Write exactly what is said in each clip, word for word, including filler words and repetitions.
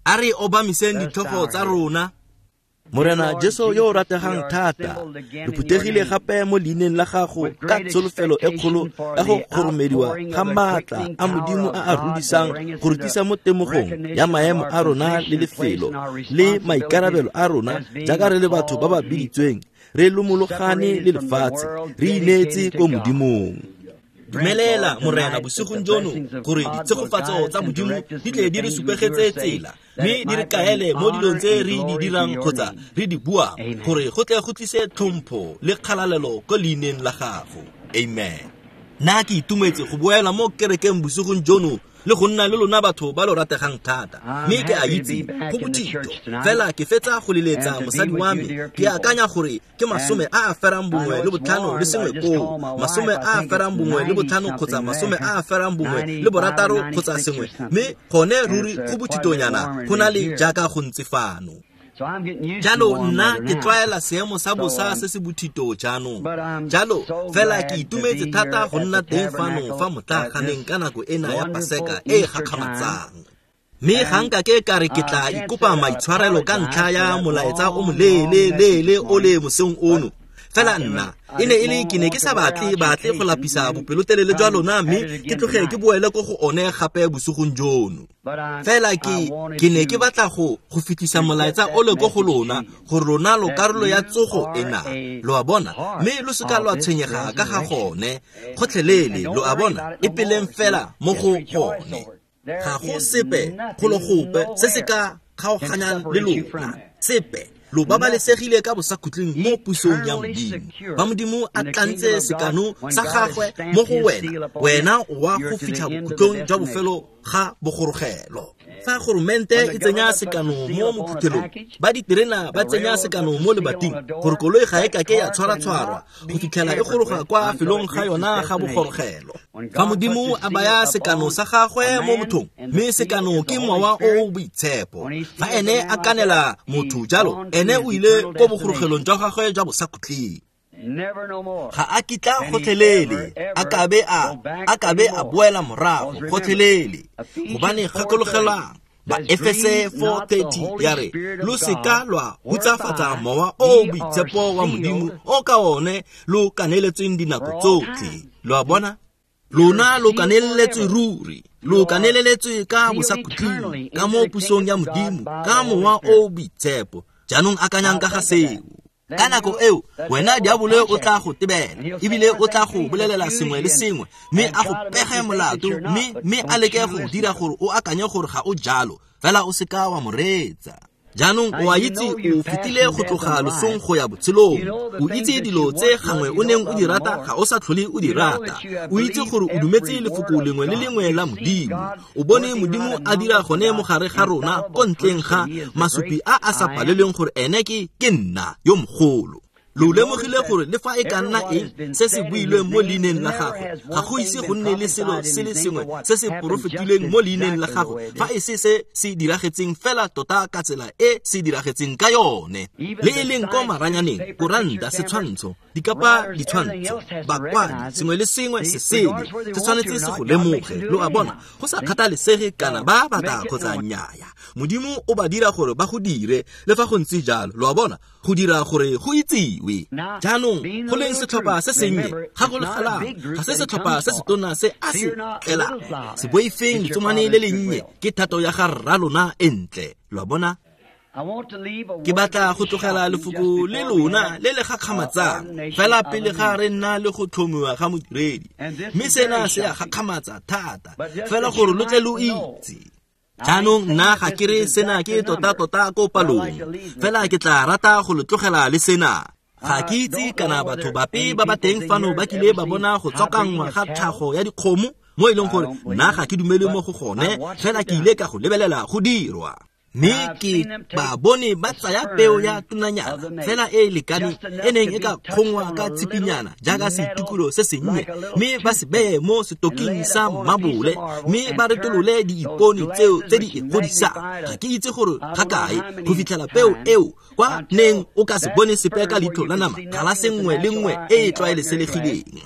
a re obamiseng ditlhogo tsa rona. Morena Jesu yo rategang thata re putegile gape mo leineng la gago ka tsholofelo e kgolo ya go goromediwa ga maatla a Modimo a a rudisang go rutisa mo temogong ya maemo a rona le lefelo le maikarabelo a rona jaaka re le batho ba ba biditsweng re lomologane le lefatshe re inetse ko Modimong. Dumelela morena bosigong jono gore ditshegofatso tsa Modimo di tle di re supegetse tsela mme di re kaele mo dilong tse re di dirang kgotsa re di buang gore go tle go tlise tlhompho le kgalalelo ko leineng la gago. Amen. Nna ke itumetse go boela mo kerekeng bosigong jono le go nna le lona batho ba lo rategang thata mme ke a itse go botito fela ke fetsa go leletsa mosadi wa me ke akanya gore ke masome a a ferang bongwe le botlhano le sengwe ko masome a a ferang bongwe le botlhano kgotsa masome a a ferang bongwe le borataro kgotsa sengwe mme gone ruri go botitonyana go na le jaaka go ntse fano. Jalo nna ke tlwaela seemo sa bosa se se bothito jaanong jalo fela ke itumetse thata go nna teng fano fa motlaganeng ka nako ena ya Paseka e gakgamatsang. Mme ga nka ke ka re ke tla ikopa maitshwarelo ka ntlha ya molaetsa o moleele leele o le moseng ono fela nna e ne e le ke ne ke sa batle batle go lapisa bopelotelele jwa lona mme ke tloge ke boele go go one gape bosigong jono fela ke ke ne ke batla go go fitlisa molaetsa o le go go lona gore rona lo karolo ya tsogo ena lo a bona mme lo se ka lo tshenyega ka ga gone gotlhelele lo a bona e peleng fela mo go gone ga go sepe go lo gope se se ka kgaoganyang le lona sepe lo babalesegile ka bosakhutleng mo pusong ya Modimo ba Modimo a tlantse sekano sa gagwe mo go wena wena wa go fitlha bokhutlong jwa bofelo ga bogorogelo fa goromente e tsenya sekano mo mophuthelong ba diterena ba tsenya sekano mo lebating gore koloi ga e ka ke ya tshwara tshwarwa go fitlhela e goroga kwa felong ga yona ga bogorogelo fa Modimo a baya sekano sa gagwe mo mothong mme sekano ke mowa o boitshepo fa ene a kanela motho jalo ene o ile go bogorogelong jwa gagwe jwa bosakhutleng ga a kitla gotlhelele a kabe a a kabe a boela morago gotlhelele gobane gakologelang ba Efese four thirty ya re lo seka lwa hutsafatsa mowa o boitshepo wa Modimo o ka one lo kaneletseng dinako tsotlhe lo a bona lona lo kaneletswe ruri lo kaneletswe ka bosakhutleng ka mo pusong ya Modimo ka mowa o boitshepo jaanong akanyang ka ga seo ka nako eo wena diabolo o tla go tebela ebile o tla go bolelela sengwe le sengwe mme a go pege molato mme mme a leke go dira gore o akanye gore ga o jalo fela o seka wa moretsa jaanong o a itse o fetile go tloga losong go ya botshelong o itse dilo tse gangwe o neng o di rata ga o sa tlhole o di rata o itse gore o dumetse lefoko lengwe le lengwe la Modimo o bone Modimo a dira gone mo gare ga rona ko ntleng ga masupi a a sa paleleng gore ene ke ke nna yo mogolo lo lemogile gore le fa e ka nna eng se se builwe mo leineng la gagwe ga go ise go nne le selo se le sengwe se se profetileng mo leineng la gagwe fa e se se se diragetseng fela tota ka tsela e se diragetseng ka yone le e leng ko maranyaneng koranta setshwantsho dikapa ditshwantsho bakwadi sengwe le sengwe se sedi se tshwanetse se go lemoge lo a bona go sa kgathalesege kana ba batla kgotsa nnyaya Modimo o ba dira gore ba go dire le fa go ntse jalo lo a bona go dira gore go itsiwe jaanong go leng setlhopha se sennye ga go le galang ga se setlhopha se se tona se a se tlelang se boifeng letsomane le lennye ke thato ya ga rra lona entle lo a bona ke batla go tlogela lefoko le lona le le gakgamatsang fela pele ga re nna le go tlhomiwa ga modiredi mme sena se a gakgamatsa thata fela gore lo tle lo itse jaanong nna ga ke re sena ke tota-tota ko palong fela ke tla rata go le tlogela le sena ga ke itse kana batho bape ba ba teng fano ba kile ba bona go tsokangwa ga tlhago ya dikgomo mo e leng gore nna ga ke dumele mo go gone fela ke ile ka go lebelela go dirwa mme ke ba bone ba tsaya peo ya tunanyana fela e lekane e neng e ka kgongwa ka tshipinyana jaaka setukulo se sennye mme ba se beye mo setoking sa mabole mme ba retolole diipone tseo tse di godisa ga ke itse gore ga kae go fitlhela peo eo kwa neng o ka se bone sepe ka leitlho la nama kala sengwe le nngwe e e tlwaeleselegileng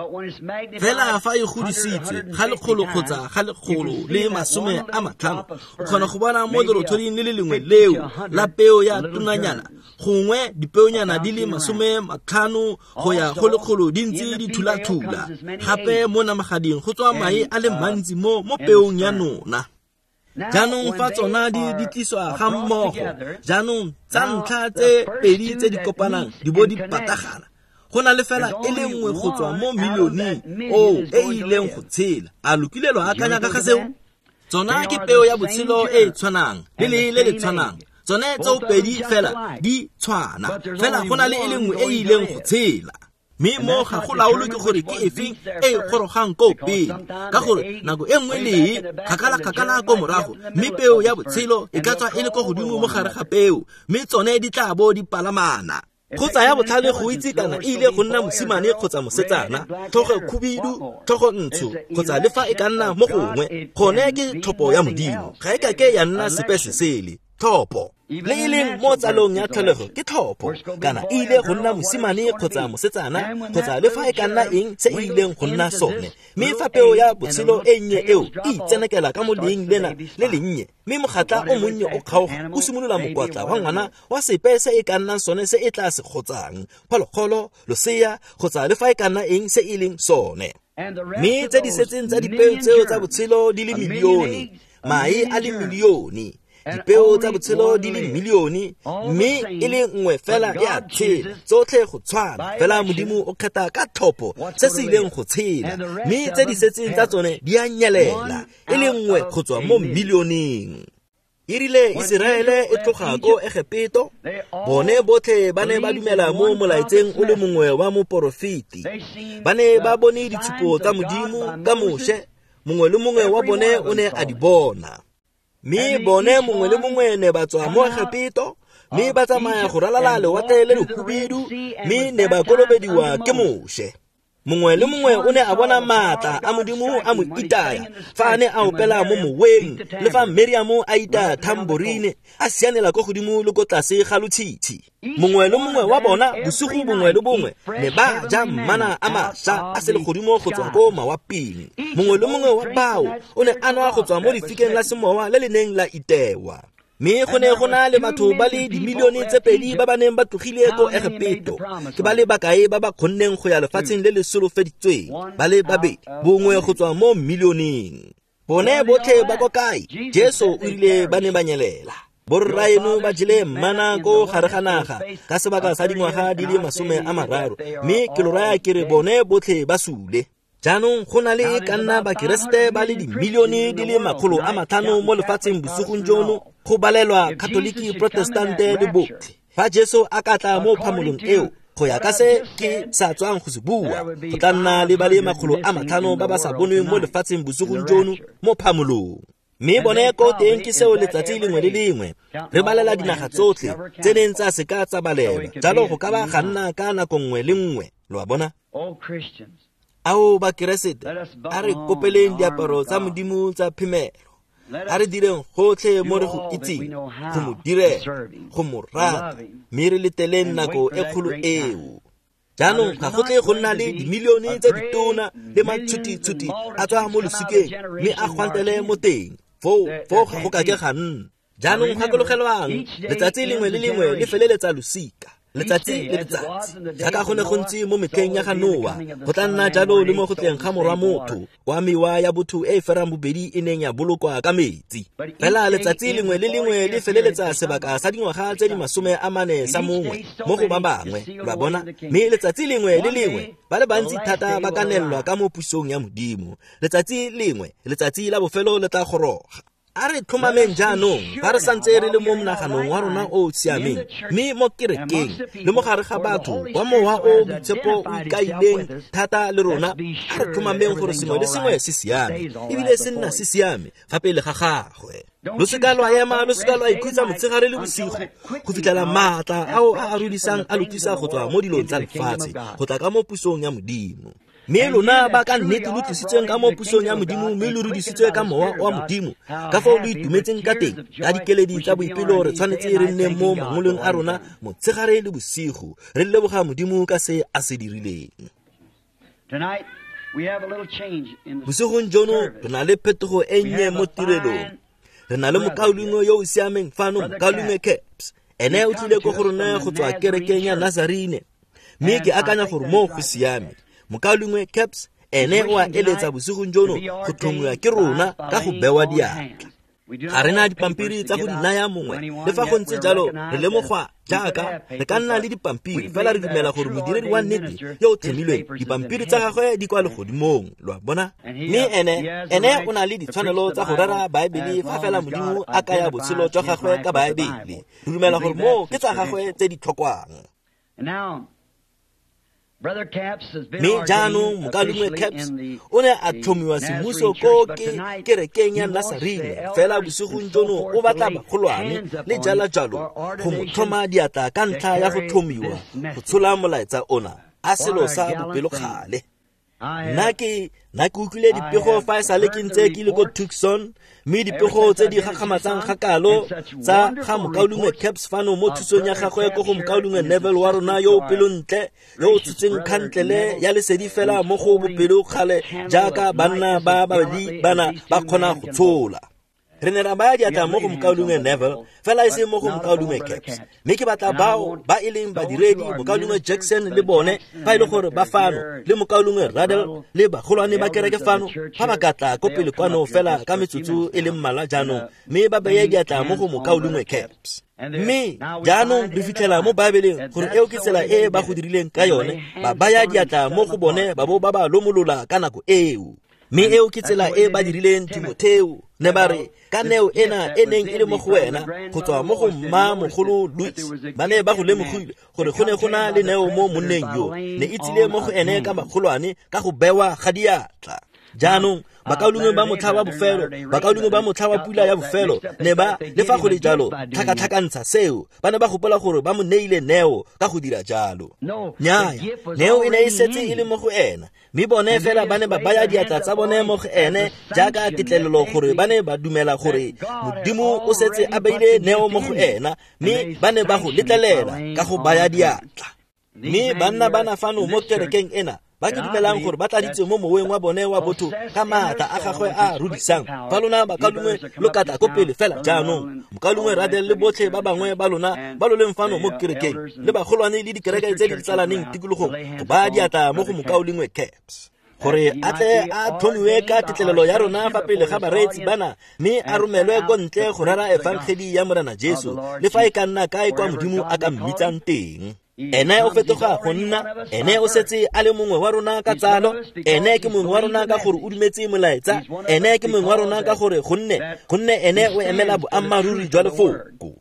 fela fa e godisitswe ga lekgolo kgotsa ga lekgolo le masome a matlhano o kgona go bona mo lerotholeng le le lengwe leo la peo ya tunanyana gongwe dipeonyana di le masome matlhano go ya go lekgolo di ntse di thula-thula gape mo namagading go tswa mae a le mantsi mo mo peong ya nona. Jaanong fa tsona di di tliswa ga mmogo jaanong tsa ntlha tse pedi tse di kopanang di bo di patagana go na le fela e le nngwe go tswa mo milioneng o e ileng go tshela. A lokile lo akanya ka ga seo? Tsona ke peo ya botshelo e e tshwanang le le le le tshwanang. Tsone tseo pedi fela di tshwana fela go na le e le nngwe e ileng go tshela. Mme mo ga go laolo ke gore ke efe e gorogang ko pele ka gore nako e nngwe le kgakala-kgakala ko morago mme peo ya botshelo e ka tswa e le ko godimo mo gare ga peo mme tsone di tla bo di palamana. Go tsaya botlhale go itse kana e ile go nna mosimane kgotsa mosetsana, tlhogo khubidu, tlhogo ntsho kgotsa le fa e ka nna mo gongwe gone ke tlhopo ya modimo ga e ka ke ya nna sepesesele thopo le e leng mo tsalong ya tlholego ke thopo kana e ile go nna mosimane kgotsa mosetsana kgotsa le fa e ka nna eng se e ileng go nna sone mme fa peo ya botshelo e nnye eo e itsenekela ka mo leeng lena le lennye mme mogatla o monnye o kgaoga o simolola mokwatla wa ngwana wa sepe se e ka nnang sone se e tla se kgotsang phologolo losea kgotsa le fa e ka nna eng se e leng sone. Mme tse di setseng tsa dipeo tseo tsa botshelo di le milione mae a le milione dipeo tsa botshelo di le milione mme e le nngwe fela ya tshela tsotlhe go tshwana fela modimo o kgetha ka thopo se se ileng go tshela mme tse di setseng tsa tsone di a nyelela e le nngwe go tswa mo milioneng. E rile Iseraele e tloga ko Egepeto bone botlhe ba ne ba dumela mo molaetseng o le mongwe wa moporofeti ba ne ba bone ditshupo tsa modimo ka moshe mongwe le mongwe wa bone o ne a di bona. Mme bone mongwe le mongwe ne ba tswa mo Egepeto mme ba tsamaya go ralala lewatle le lekhubidu mme ne ba kolobediwa ke moshe. Mongwe le mongwe o ne a bona maatla a modimo a mo itaya fa a ne a opela mo moweng le fa Miriamu a ita tamborine a sianela ko godimo le ko tlase ga lotshitshi. Mongwe le mongwe wa bona bosigo bongwe le bongwe ne ba ja mmana a mašwa a se le godimo go tswa ko mawaping. Mongwe le mongwe wa bao o ne a nwa go tswa mo lefikeng la semowa le le neng la itewa. Mme go ne go na le batho ba le dimilione tse pedi ba ba neng ba tlogile ko Egepeto ke ba le bakae ba ba kgonneng go ya lefatsheng le le solofeditsweng ba le babedi bongwe go tswa mo milioneng. Bone botlhe ba ko kae? Jesu o ile ba ne ba nyelela. Borraeno ba jile mmana ko gare ga naga ka sebaka sa dingwaga di le masome a mararo mme ke lo raya ke re bone botlhe ba sule. Jaanong go na le ka nna bakeresete ba le dimilione di le makgolo a matlhano mo lefatsheng bosigong jono go balelwa Katoliki Protestante le botlhe. Fa Jesu a ka tla mo phamolong eo go ya ka se ke sa tswang go se bua go tla nna le ba le makgolo a matlhano ba ba sa bonweng mo lefatsheng bosigong jono mo phamolong. Mme bone ko teng ke seo letsatsi lengwe le lengwe re balela dinaga tsotlhe tse neng tsa se ka tsa balelwa jalo go ka ba ga nna ka nako nngwe le nngwe. Lo a bona ao ba keresete a re kopeleng diaparo tsa modimo tsa phemelo a re direng gotlhe mo re go itseng go mo direla go mo rata mme re leteleng nako e kgolo eo. Jaanong ga go tle go nna le dimilione tse ditona le matshutithuti a tswa mo losikeng mme a gwantele mo teng fo fo ga go ka ke ga nna. Jaanong gakologelwang letsatsi lengwe le lengwe le feleletsa losika letsatsi le letsatsi jaaka go ne go ntse mo metlheng ya ga Noa go tla nna jalo le mo go tleng ga morwa motho wa mewa ya botho e ferang bobedi e neng ya bolokwa ka metsi. Fela letsatsi lengwe le lengwe le feleletsa sebaka sa dingwaga tse di masome a mane sa mongwe mo go ba bangwe. Ba bona mme letsatsi lengwe le lengwe ba le bantsi thata ba kanelwa ka mo pusong ya modimo. Letsatsi lengwe letsatsi la bofelo le tla goroga. A re tlhomameng jaanong ba re santse re le mo monaganong wa rona o siameng mme mo kerekeng le mo gare ga batho wa mowa o boitshepo o ikaileng thata le rona a re tlhomameng gore sengwe le sengwe se siame ebile se nna se siame fa pele ga gagwe. Lo seka lwa ema lo seka lwa ikhutsa motshegare le bosigo go fitlhela maatla ao a a rudisang a lokisa go tswa mo dilong tsa lefatshe go tla ka mo pusong ya modimo. Mme lona ba ka nnete lo tlisitsweng ka mo pusong ya modimo mme lo rudisitswe ka mowa wa modimo ka fao lo itumetseng ka teng ka dikeledi tsa boipelo re tshwanetse re nne mo mangoleng a rona motshegare le bosigo re leboga modimo ka se a se dirileng. Bosigo jono re na le phetogo e nnye mo tirelong. Re na le mokaulingwe yo o siameng fano mokaulingwe Caps. Ene o tlile go go rona go tswa kerekeng ya Nazarene. Mme ke akanya gore mo go siame. Mokaulingwe Caps ene o a eletsa bosigo jono go thomiwa ke rona ka go bewa diatla. Ga rena dipampiri tsa go dinaya mongwe le fa go ntse jalo re lemogwa jaaka re ka nna le dipampiri fela re dumela gore modiredi wa nnete yo o themilweng dipampiri tsa gagwe di kwa legodimong lwa bona. Mme ene ene o na le ditshwanelo tsa go rera baebele fa fela modimo a kaya botshelo jwa gagwe ka baebele. Re dumela gore mo ke tsa gagwe tse di tlhokwang. Mme jaanong mokaulingwe Caps o ne a thomiwa semmuso ko ke kerekeng ya Nazarene fela bosigo jono o batla bagolwane le jala jalo go mo thoma diatla ka ntlha ya go thomiwa go tshola molaetsa ona a selo sa bopelokgale. Nna ke nna ke utlwile dipego fa e sale ke ntse ke le ko Tucson, mme dipego tse di gagamatsang gakalo tsa ga mokaulingwe Caps fano mo thusong ya gagwe ko go mokaulingwe Neville wa rona yo o pelontle yo o tsutseng khantlele ya lesedi fela mo go bopelokgale jaaka banna ba babedi bana ba kgona go tshola. Re ne ra baya diatla mo go mokaulingwe Neville fela e se mo go mokaulingwe Caps. Mme ke batla bao ba e leng badiredi mokaulingwe Jackson le bone fa e le gore ba fano le mokaulingwe Radel le bagolwane ba kereke fano fa ba katla ko pele kwano fela ka metsotso e le mmala jaanong mme ba beye diatla mo go mokaulingwe Caps. Mme jaanong re fitlhela mo baebeleng gore eo ke tsela e ba go dirileng ka yone ba baya diatla mo go bone ba bo ba ba lomolola ka nako eo. Mme eo ke tsela e ba dirileng Timotheo ne ba re ka neo ena e neng e le mo go wena go tswa mo go mma mogolo Louis ba ne ba go lemogile gore go ne go na le neo mo monneng yo ne e tsile mo go ene ka magolwane ka go bewa ga diatla. Jaanong bakaulungwe ba motlha wa bofelo bakaulungwe ba motlha wa pula ya bofelo ne ba le fa go le jalo tlhakatlhakantsha seo ba ne ba gopola gore ba mo neile neo ka go dira jalo. Nyaa neo e ne e setse e le mo go ena mme bone fela ba ne ba baya diatla tsa bone mo go ene jaaka tetlelelo gore ba ne ba dumela gore modimo o setse a beile neo mo go ena mme ba ne ba go letlelela ka go baya diatla. Mme banna bana fano mo kerekeng ena ba ke dumelang gore ba tladitse mo moweng wa bone wa botho ka maatla a gagwe a rudisang fa lona bakalungwe lo katla ko pele fela jaanong mokalungwe Radel le botlhe ba bangwe ba lona ba lo leng fano mo kerekeng le bagolwane le dikereke tse di tsalaneng tikologong go ba diatla mo go mokaulingwe Caps gore a tle a thomiwe ka tetlelelo ya rona fa pele ga bareetsi bana mme a romelwe ko ntle go rera evangeli ya Morena Jesu le fa e ka nna kae kwa modimo a ka mmitsang teng. Ene o fetoga go nna ene o setse a le mongwe wa rona ka tsalo ene ke mongwe wa rona ka gore o dumetse molaetsa ene ke mongwe wa rona ka gore gonne gonne ene o emela boammaruri jwa lefoko.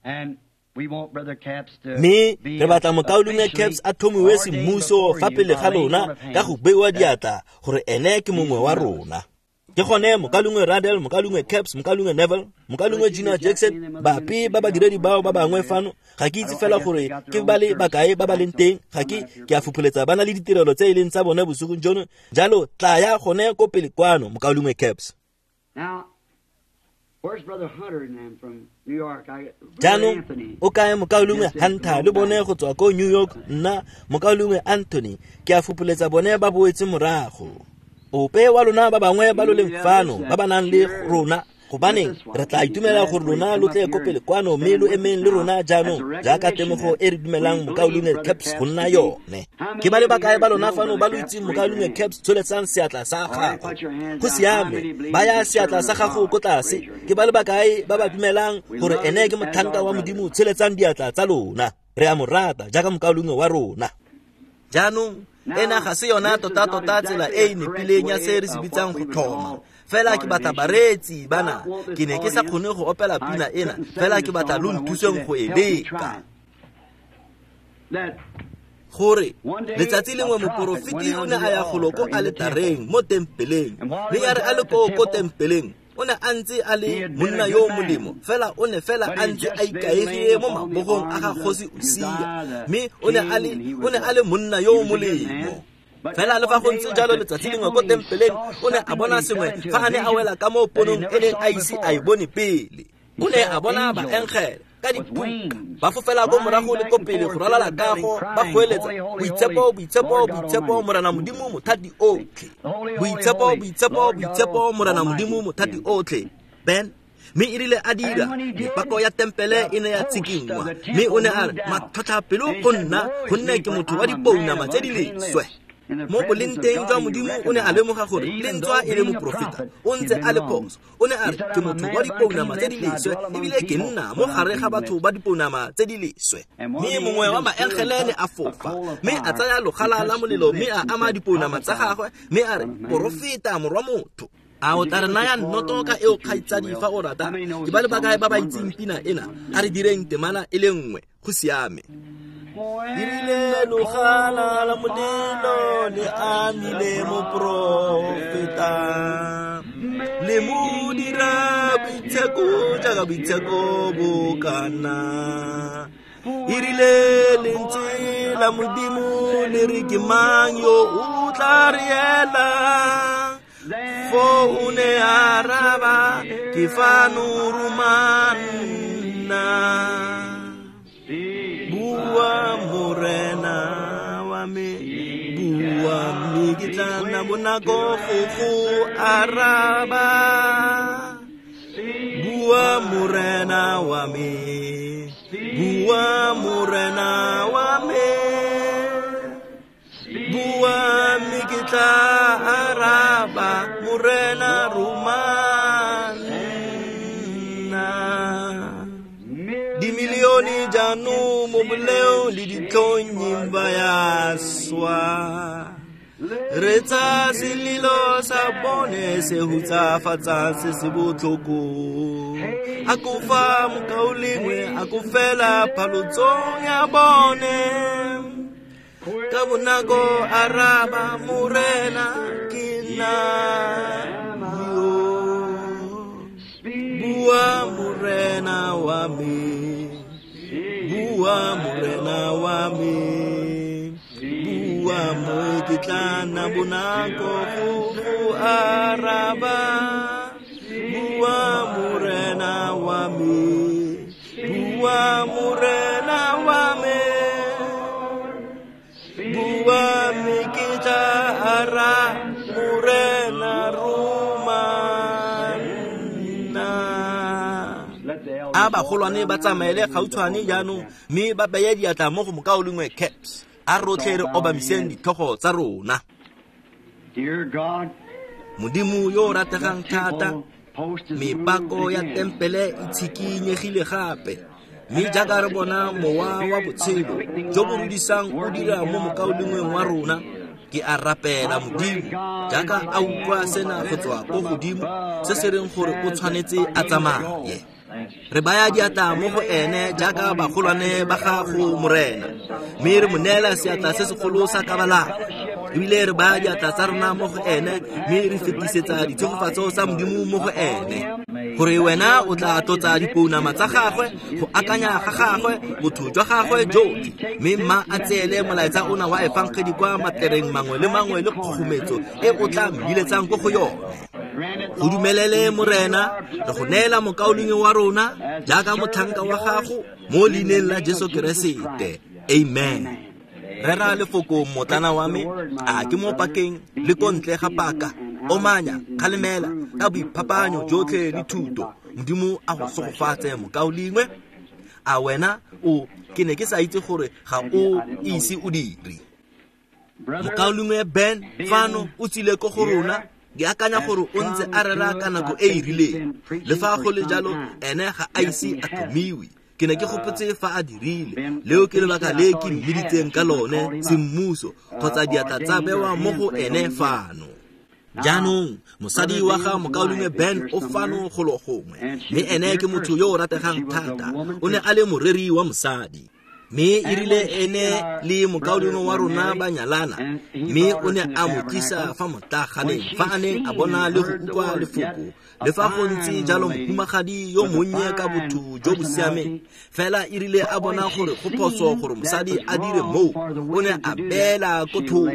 Mme re batla mokaulingwe Caps a thomiwe semmuso fa pele ga lona ka go beiwa diatla gore ene ke mongwe wa rona. Ke gone mokalungwe Radel mokalungwe Caps mokalungwe Neville mokalungwe Gina Jackson bapi ba badiredi bao ba bangwe fano ga ke itse fela gore ke ba le bakae ba ba leng teng ga ke ke a fuphuletsa bana le ditirelo tse e leng tsa bone bosigo jono jalo tla ya gone ko pele kwano mokalungwe Caps. Now where's Brother Hunter and them from New York? I Jano o kae mokaulungwe Hunter le bone go tswa ko New York nna mokaulungwe Anthony ke a fuphuletsa bone ba boetse morago. Ope wa lona ba bangwe ba lo leng fano ba ba nang le rona go baneng re tla itumela gore lona lo tle ko pele kwano mme lo emeng le rona jaanong jaaka temogo e re dumelang mokaulungwe Caps go nna yone. Ke ba le bakae ba lona fano ba lo itseng mokaulungwe Caps tsoletsang seatla sa gago go siame ba ya seatla sa gago ko tlase ke ba le bakae ba ba dumelang gore ene ke motlhanka wa modimo tsoletsang diatla tsa lona re a mo rata jaaka mokaulungwe wa rona. Jaanong ena ga se yona tota tota tsela e nepileng ya se re se bitsang go thoma fela ke batla bareetsi bana ke ne ke sa kgone go opela pina ena fela ke batla lo nthuseng go e leka gore letsatsi lengwe moporofiti o ne a ya golo ko aletareng mo tempeleng le ya re a le ko ko tempeleng o ne a ntse a le monna yo molemo fela o ne fela a ntse a ikaegile mo mabogong a ga kgosi Usia mme o ne a le o ne a le monna yo molemo fela le fa go ntse jalo letsatsi lengwe ko tempeleng o ne a bona sengwe fa a ne a wela ka mo ponong e neng a ise a e bone pele o ne a bona baengele ka dipuka ba fofela go morago le ko pele go ralala kago ba goeletsa boitshepo boitshepo boitshepo morana modimo mothati otlhe boitshepo boitshepo boitshepo morana modimo mothati otlhe. Ben me irile a dira mepako ya tempele e ne ya tsikingwa me o ne a re mathata pelo go nna gonne ke motho wa dipounama tse di leswe. Mo bolenteng jwa modimo o ne a lemoga gore lentswa e le moprofeta o ntse a le phoso. O ne a re ke motho wa dipounama tse di leswe ebile ke nna mo gare ga batho ba dipounama tse di leswe. Mme mongwe wa maengelene a fofa mme a tsaya logala la molelo mme a ama dipounama tsa gagwe mme a re profeta morwa motho. A o tla re naya nnotoka e o kgaitsadi fa o rata ke ba le bakae ba ba itseng pina ena a re direng temana e le nngwe go siame. Dirile logala la molelo le anile moprofeta le mo dira boitsheko jaaka boitsheko bokana. Irile lentswe la modimo le re ke mang yo o tla re ela fo une araba ke fano rumana. Bua morena wa me bua migitlana bonako go araba. Bua morena wa me bua morena wa me bua migitla araba morena rumana. Dimilioni janu mo boleo le ditlonyimba ya swa retsa selilo sa bone se hutsafatsa se se botlhoko. Akufa mokaulengwe akufela phalotsong ya bone ka bonako araba morena kina yo. Bua morena wa me bua morena wa me bua mo ke tlana bonako go araba. Bua morena wa me bua morena wa me bua me ke tla ara morena rumana. Aba golwane ba tsamaele gautshwane jaanong mme ba beye diatla mo go mokaolengwe caps a rotlhe re obamiseng ditlhogo tsa rona. Modimo yo o rategang thata mepako ya tempele e tshikinyegile gape mme jaaka re bona mowa wa botshelo jo bo rudisang o dira mo mokaolengweng wa rona. Ke a rapela modimo jaaka a utlwa sena go tswa go godimo se se reng gore o tshwanetse a tsamaye. Re baya diatla mo go ene jaaka bagolwane ba gago morena mme re mo neela seatla se segolo sa kabalalo ebile re baya diatla tsa rona mo go ene mme re fetisetsa ditshegofatso tsa modimo mo go ene gore wena o tla tlotsa dipounama tsa gagwe go akanya ga gagwe botho jwa gagwe jotlhe mme mma a tseele molaetsa ona wa efangedi kwa matereng mangwe le mangwe le kgogometso e o tla mbiletsang ko go yone. Go dumelele morena re go neela mokaolengwe wa rona jaaka motlhanka wa gago mo leineng la Jesu Keresete. Amen. Re ra lefoko motlana wa me a ke mo pakeng le kontle ga paka o manya kgalemela ka boiphapanyo jotlhe le thuto modimo a go sogofatse mokaolengwe. A wena o ke ne ke sa itse gore ga o ise o dire mokaolengwe Ben fano o tsile ko go rona. Ke akanya gore o ntse a rera ka nako e e rileng le fa go le jalo ene ga a ise a thomiwe. Ke ne ke gopotse fa a dirile leo ke lebaka le ke mmiditseng ka lone semmuso kgotsa diatla tsa bewa mo go ene fano. Jaanong mosadi wa ga mokaolengwe Ben o fano go lo gongwe mme ene ke motho yo o rategang thata o ne a le moreri wa mosadi. Me irile ene le mokaolengwe wa rona ba nyalana mme o ne a mo tlisa fa motaganeng fa a neng a bona le go utlwa lefoko le fa go ntse jalo mohumagadi yo monnye ka botho jo bo siameng fela irile a bona gore go phoso gore mosadi a dire moo o ne a bela ko thoko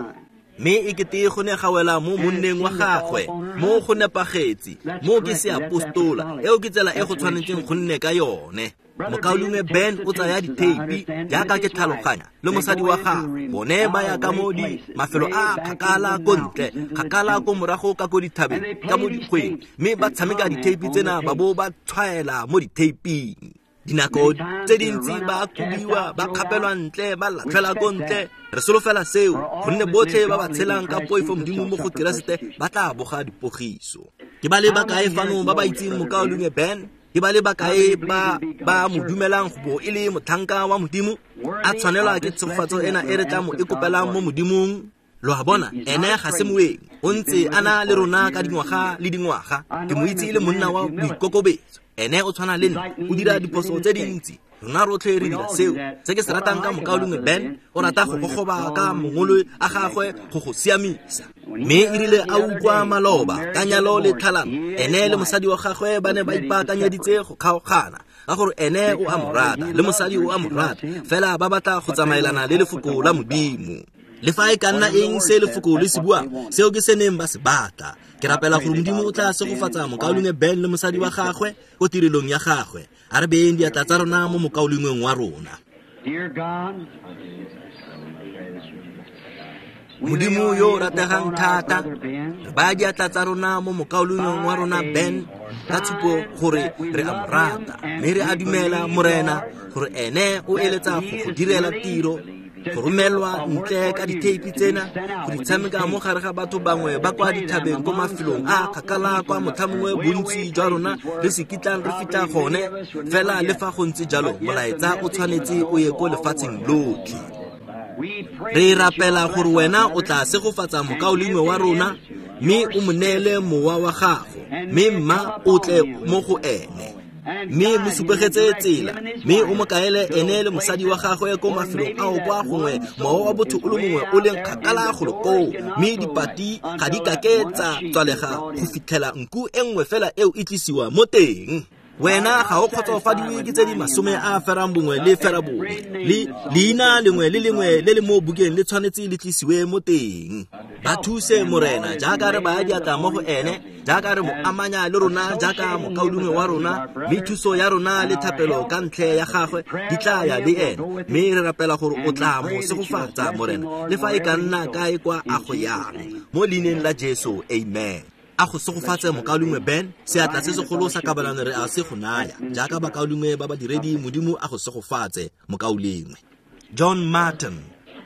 mme e kete go ne gawela mo monneng wa gagwe mo go nepagetse mo ke se apostola eo ke tsela e go tshwanetseng go nne ka yone. mokaulungwe Ben o tsaya diteipi jaaka ke tlhaloganya le mosadi wa gagwe bone ba ya ka mo di mafelo a kgakala ko ntle kgakala ko morago ka ko dithabeng ka mo dikgweng mme ba tshameka diteipi tsena ba bo ba tshwaela mo diteiping. Dinako tse dintsi ba kubiwa ba kgapelwa ntle ba latlhela ko ntle re solofela seo gonne botlhe ba ba tshelang ka poifo modimo mo go Keresete ba tla boga dipogiso. Ke ba le bakae fano ba ba itseng mokaulungwe Ben? Ke ba le bakae ba ba mo dumelang go e le mothanka wa modimo a tshwanelwa ke tshofatso ena e re tla mo ikopelang mo modimong? Lo a bona ene ga se moeng o ntse ana le rona ka dingwaga le dingwaga ke mo itse le monna wa boikokobetso ene o tshwana le nna o dira diphoso tse dintsi rona rotlhe re dira seo se ke se ratang ka mokaulungwe Ben o rata go gogoba ka mongolo a gagwe go go siamisa mme e rile a ukwa maloba ka nyalo le tlhalano ene le mosadi wa gagwe ba ne ba ipaakanyeditse go kgaogana ka gore ene o a morata le mosadi o a morata fela ba batla go tsamaelana le lefoko la modimo. Le fa e ka nna eng se lefoko le se buang seo ke se neng ba se batla ke rapela gore modimo o tla se go fatsa mokaulungwe Ben le mosadi wa gagwe go tirelong ya gagwe a re beng diatla tsa rona mo mokaulungweng wa rona. Modimo yo rategang thata re ba diatla tsa rona mo mokaulungweng wa rona Ben ka tshupo gore re a morata mme re a dumela morena gore ene o eletsa go direla tiro go romelwa ntle ka diteipi tsena go ditshameka mo gare ga batho bangwe ba kwa dithabeng ko mafelong a kgakala kwa motlhamongwe bontsi jwa rona re se kitlang re fitla gone fela le fa go ntse jalo molaetsa o tshwanetse o ye ko lefatsheng lotlhe. Re rapela gore wena o tla segofatsa mokaulungwe wa rona mme o mo neele mowa wa gago mme mma o tle mo go ene mme mo supegetse tsela mme o mo kaele ene le mosadi wa gagwe ko mafelong a o kwa gongwe mowa wa botho o le mongwe o leng kgakala go le koo mme dipati ga di kaketsa tswalega go fitlhela nku e nngwe fela eo e tlisiwa mo teng. Wena ga o kgotsofadiwe ke tse di masome a ferang bongwe le fera bongwe le leina lengwe le lengwe le le mo bukeng le tshwanetse le tlisiwe mo teng. Ba thuse morena jaaka re ba diatla mo go ene jaaka re mo amanya le rona jaaka mokaulungwe wa rona mme thuso ya rona le thapelo ka ntle ya gagwe di tla ya le ene mme re rapela gore o tla mo segofatsa morena le fa e ka nna kae kwa a go yang mo leineng la Jesu amen. A go segofatse mokaulungwe Ben seatla se segolo sa kabalano re a se go naya jaaka bakaulungwe ba ba diredi modimo a go segofatse mokaulungwe. John Martin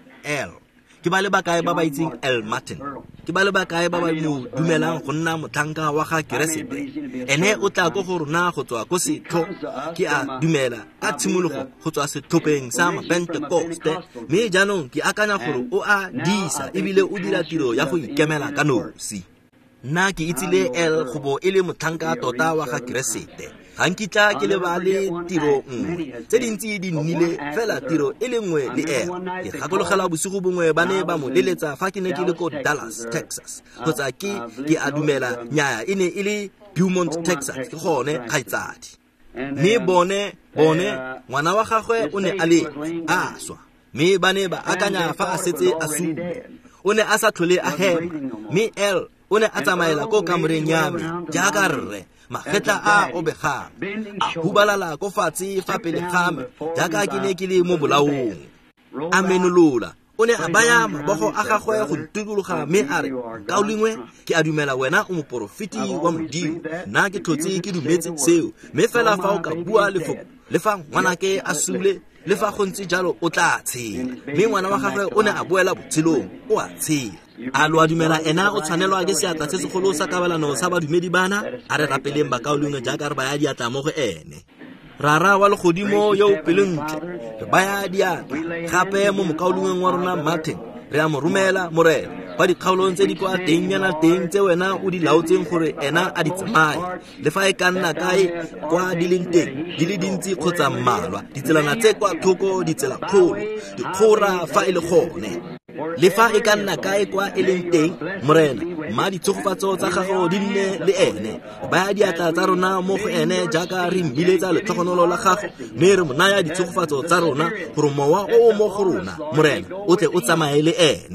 L ke ba le bakae ba ba itseng L Martin ke ba le bakae ba ba mo dumelang go nna mothanka wa ga Keresete ene o tla go go rona go tswa go setho ke a dumela ka tshimologo go tswa setlhopheng sa Pentecoste mme jaanong ke akanya gore o a disa ebile o dira tiro ya go ikemela ka nosi. Nna ke itsile El go bo e le mothanka tota wa ga Keresete ga nkitla ke le ba le tiro nngwe tse dintsi di nnile fela tiro e le nngwe le El. Ke gakologela bosigo bongwe ba ne ba mo leletsa fa ke ne ke le ko Dallas Texas kgotsa ke ke a dumela nyaa e ne e le Beaumont Texas ke gone kgaitsadi mme bone bone ngwana wa gagwe o ne a le a swa mme ba ne ba akanya fa a setse a sube o ne a sa tlhole a hema mme El o ne a tsamaela ko kamoreng ya me jaaka rre magetla a obegang a hubalala ko fatshe fa pele ga me jaaka ke ne ke le mo bolaong a menolola o ne a baya mabogo a gagwe go ntukologa mme a re kaulungwe ke a dumela wena o moporofiti wa modimo nna ke tlhotse ke dumetse seo mme fela fa o ka bua lefoko le fa ngwanake a sule le fa go ntse jalo o tla tshela mme ngwana wa gagwe o ne a boela botshelong o a tshela. A lo a dumela ena o tshwanelwa ke seatla se segolo sa kabalano sa badumedi bana a re rapeleng bakaulungwe jaaka re baya diatla mo go ene. Rara wa legodimo yo pelontle re baya diatla gape mo mokaulungweng wa rona Martin re a mo romela morena fa dikgaolong tse di kwa teng yana teng tse wena o di laotseng gore ena a di tsamaye le fa e ka nna kae kwa di leng teng di le dintsi kgotsa mmalwa ditselana tse kwa thoko ditsela kgolo dikgora fa e le gone le fa e ka nna kae kwa e leng teng morena mma ditsogofatso tsa gago di nne le ene baya diatla tsa rona mo go ene jaaka re mmiletsa letlhogonolo la gago mme re mo naya ditsogofatso tsa rona gore mowa o mo go rona morena o tle o tsamaye le ene.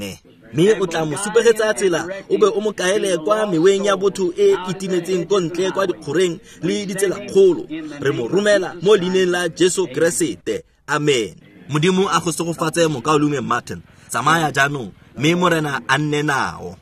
mme o tla mo supegetsa tsela o be o mo kaele kwa meweng ya botho e itimetseng ko ntle kwa dikgoreng le ditsela kgolo. Re mo romela mo leineng la Jesu Kriste. Amen. Modimo a go segofatse Mokaolume Martin. Tsamaya jaanong mme morena a nne nao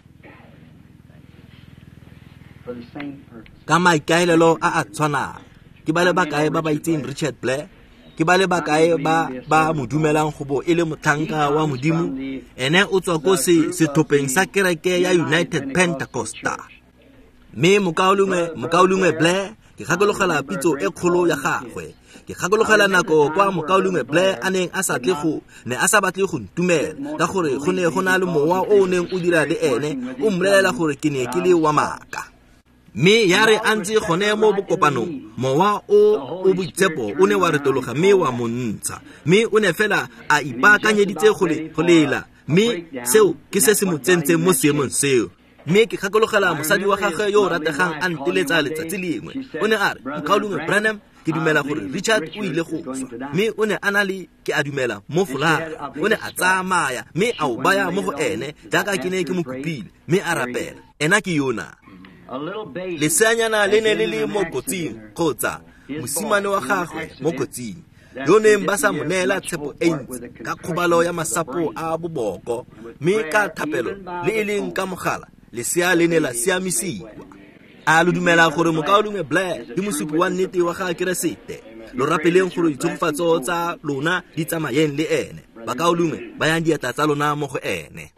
ka maikaelelo a a tshwanang. Ke ba le bakae ba ba itseng Richard Blair? Ke ba le bakae ba ba mo dumelang go bo e le motlhanka wa Modimo? Ene o tswa ko se sethopeng sa kereke ya United Pentecostal. Mme Mokaolume Mokaolume Blair ke gakologelwa pitso e kgolo ya gagwe. Ke gakologelwa nako kwa Mokaolume Blair a neng a sa tle go ne a sa batle go ntumela ka gore go ne go na le mowa o neng o dira le ene o mmolelela gore ke ne ke le wa maaka. Mme ya re antse gone mo bokopanong mowa o o boitshepo o ne wa re tologa mme wa montsha, mme o ne fela a ipaakanyeditse go le go lela, mme seo ke se se mo tsentseng mo seemong seo. Mme ke gakologelwa mosadi wa gagwe yo o rategang a nteletsa letsatsi lengwe o ne a re, Mokaolume Branham, ke dumela gore Richard o ile go tswa, mme o ne a na le ke a dumela mo folaga. O ne a tsamaya mme a o baya mo go ene jaaka ke ne ke mo kopile, mme a rapela, ena ke yona. Leseanyana le ne le le mo kotsing kgotsa mosimane wa gagwe mo kotsing yo neng ba sa mo neela tshepo e ntsi ka kgobalo ya masapo a boboko, mme ka thapelo le e leng ka mogala lesea le ne la siamisiwa. A lo dumela gore Mokaolume Blair ke mosupi wa nnete wa ga Keresete. Lo rapeleng gore ditsogofatso tsa lona di tsamayeng le ene. Bakaolume ba yang diatla tsa lona mo go ene.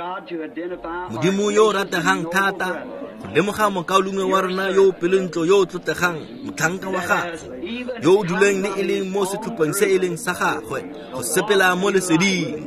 Modimo yo rategang thata go lemoga Mokaolume wa rona yo pelentlo yo tlotlegang motlhanka wa gagwe yo o duleng le e leng mo setlhopheng se e leng sa gagwe go sepela mo leseding.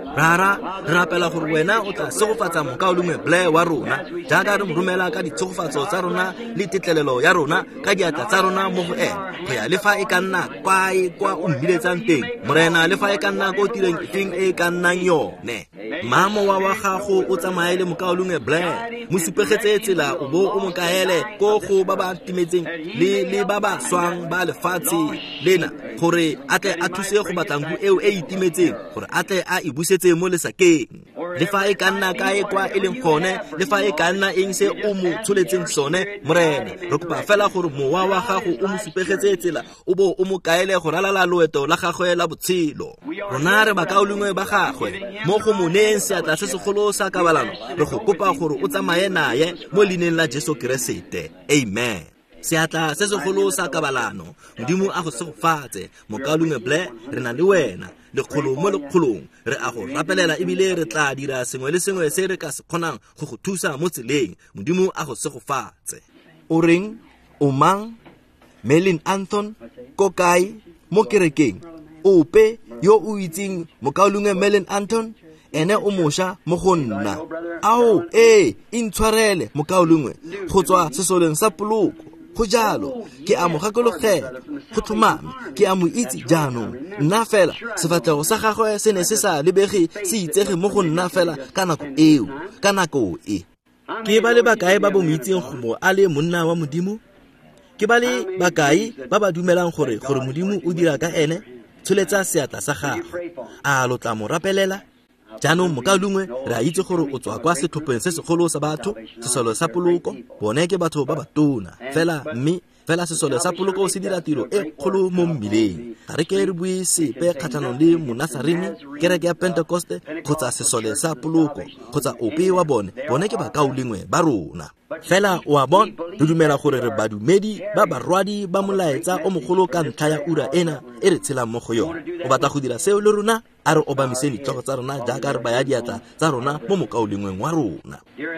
Rara re rapela gore wena o tla segofatsa Mokaolume Blair wa rona jaaka re mo romela ka ditsogofatso tsa rona le tetlelelo ya rona ka diatla tsa rona mo go ene go ya le fa e ka nna kwa e kwa o mbiletsang teng, morena, le fa e ka nna ko tireng efeng e ka nnang yone. Mamo wa wa gago o tsamaye le Mokaolume Blair, mo supegetse tsela o bo o mo kaele ko go ba ba timetseng le le ba ba swang ba lefatshe lena gore a tle a thuse go batlangu eo e itimetseng gore a tle a ibusetse mo lesakeng. Le fa e ka nna ka e kwa e leng gone, le fa e ka nna eng se o mo tsholetseng sone, morena, re kopa fela gore mowa wa gago o mo supegetse tsela o bo o mo kaele go ralala loeto la gagwe la botshelo. Rona re Bakaolume ba gagwe mo go mo neng seatla se segolo sa kabalano re go kopa gore o tsamaye naye mo leineng la Jesu Kriste. Amen. Seatla se segolo sa kabalano, Modimo a go segofatse Mokaolume Blair, re na le wena lekgolo mo lekgolong. Re a go rapelela ebile re tla dira sengwe le sengwe se re ka se kgonang go go thusa mo tseleng. Modimo a go segofatse. O reng o mang? Melin Anthon ko kae mo kerekeng? Ope yo o itseng Mokaolume Melin Anthon? Ene o mosha mo go nna. Ao e intshwarele Mokaolume go tswa sesoleng sa poloko. Go jalo ke a mo gakologela go tlhomame ke a mo itse jaanong nna fela sefatlhego sa gagwe se ne se sa lebege se itsege mo go nna fela ka nako eo ka nako e. Ke ba le bakae ba bo mo itseng go mo a le monna wa Modimo? Ke ba le bakae ba ba dumelang gore gore Modimo o dira ka ene? Tsholetsa seatla sa gagwe. A lo tla mo rapelela jaanong Mokaolume re a itse gore o tswa kwa setlhopheng se segolo sa batho, sesole sa poloko. Bone ke batho ba batona fela, mme fela sesole sa poloko se dira tiro e kgolo mo mmileng. Ga re ke re bue sepe kgatlhanong le Monasarene, kereke ya Pentecoste kgotsa sesole sa poloko kgotsa ope wa bone. Bone ke Bakaolume ba rona fela. O a bona re dumela gore re badumedi ba barwadi ba molaetsa o mogolo ka ntlha ya ura ena e re tshelang mo go yona. O batla go dira seo le rona, a re obamiseng ditlhogo tsa rona jaaka re baya diatla tsa rona mo Mokaolumeng wa rona.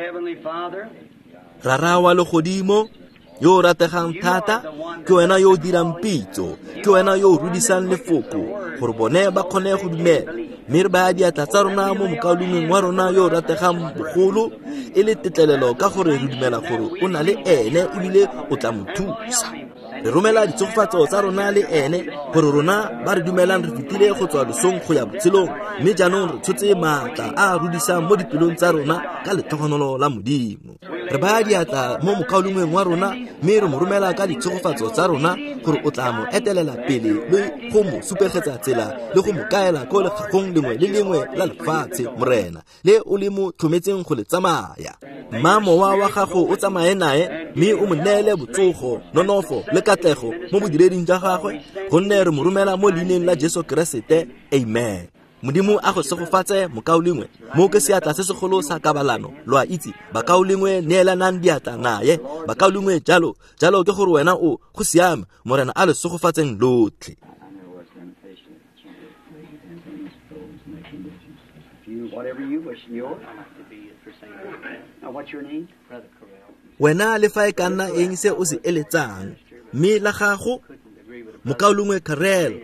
Rara wa legodimo yo o rategang thata, ke wena yo o dirang pitso, ke wena yo o rudisang lefoko gore bone ba kgone go dumela, mme re baya diatla tsa rona mo Mokaolumeng wa rona yo o rategang bogolo e le tetlelelo ka gore re dumela gore o na le ene ebile o tla mo thusa. Re romela ditsogofatso tsa rona le ene gore rona ba re dumelang re fetile go tswa losong go ya botshelong, mme jaanong re tshotse maatla a rudisang mo dipelong tsa rona ka letlhogonolo la Modimo. Re baya diatla mo Mokaolumeng wa rona, mme re mo romela ka ditsogofatso tsa rona gore o tla mo etelela pele le go mo supegetsa tsela le go mo kaela ko lekgakgong lengwe le lengwe la lefatshe morena le o le mo tlhometseng go le tsamaya. Mmamowa wa gago o tsamaye nae mme o mo neele botsogo, nonofo le katlego mo bodireding jwa gagwe, gonne re mo romela mo leineng la Jesu Keresete. Amen. Modimo a go segofatse mokaolengwe mo ke seatla se segolo sa kabalano lo a itse bakaolengwe neelanang diatla naye bakaolengwe jalo jalo ke gore wena o go siame morena a le segofatseng lotlhe. Wena le fa e ka nna eng se o se eletsang mme la gago mokaolengwe Karel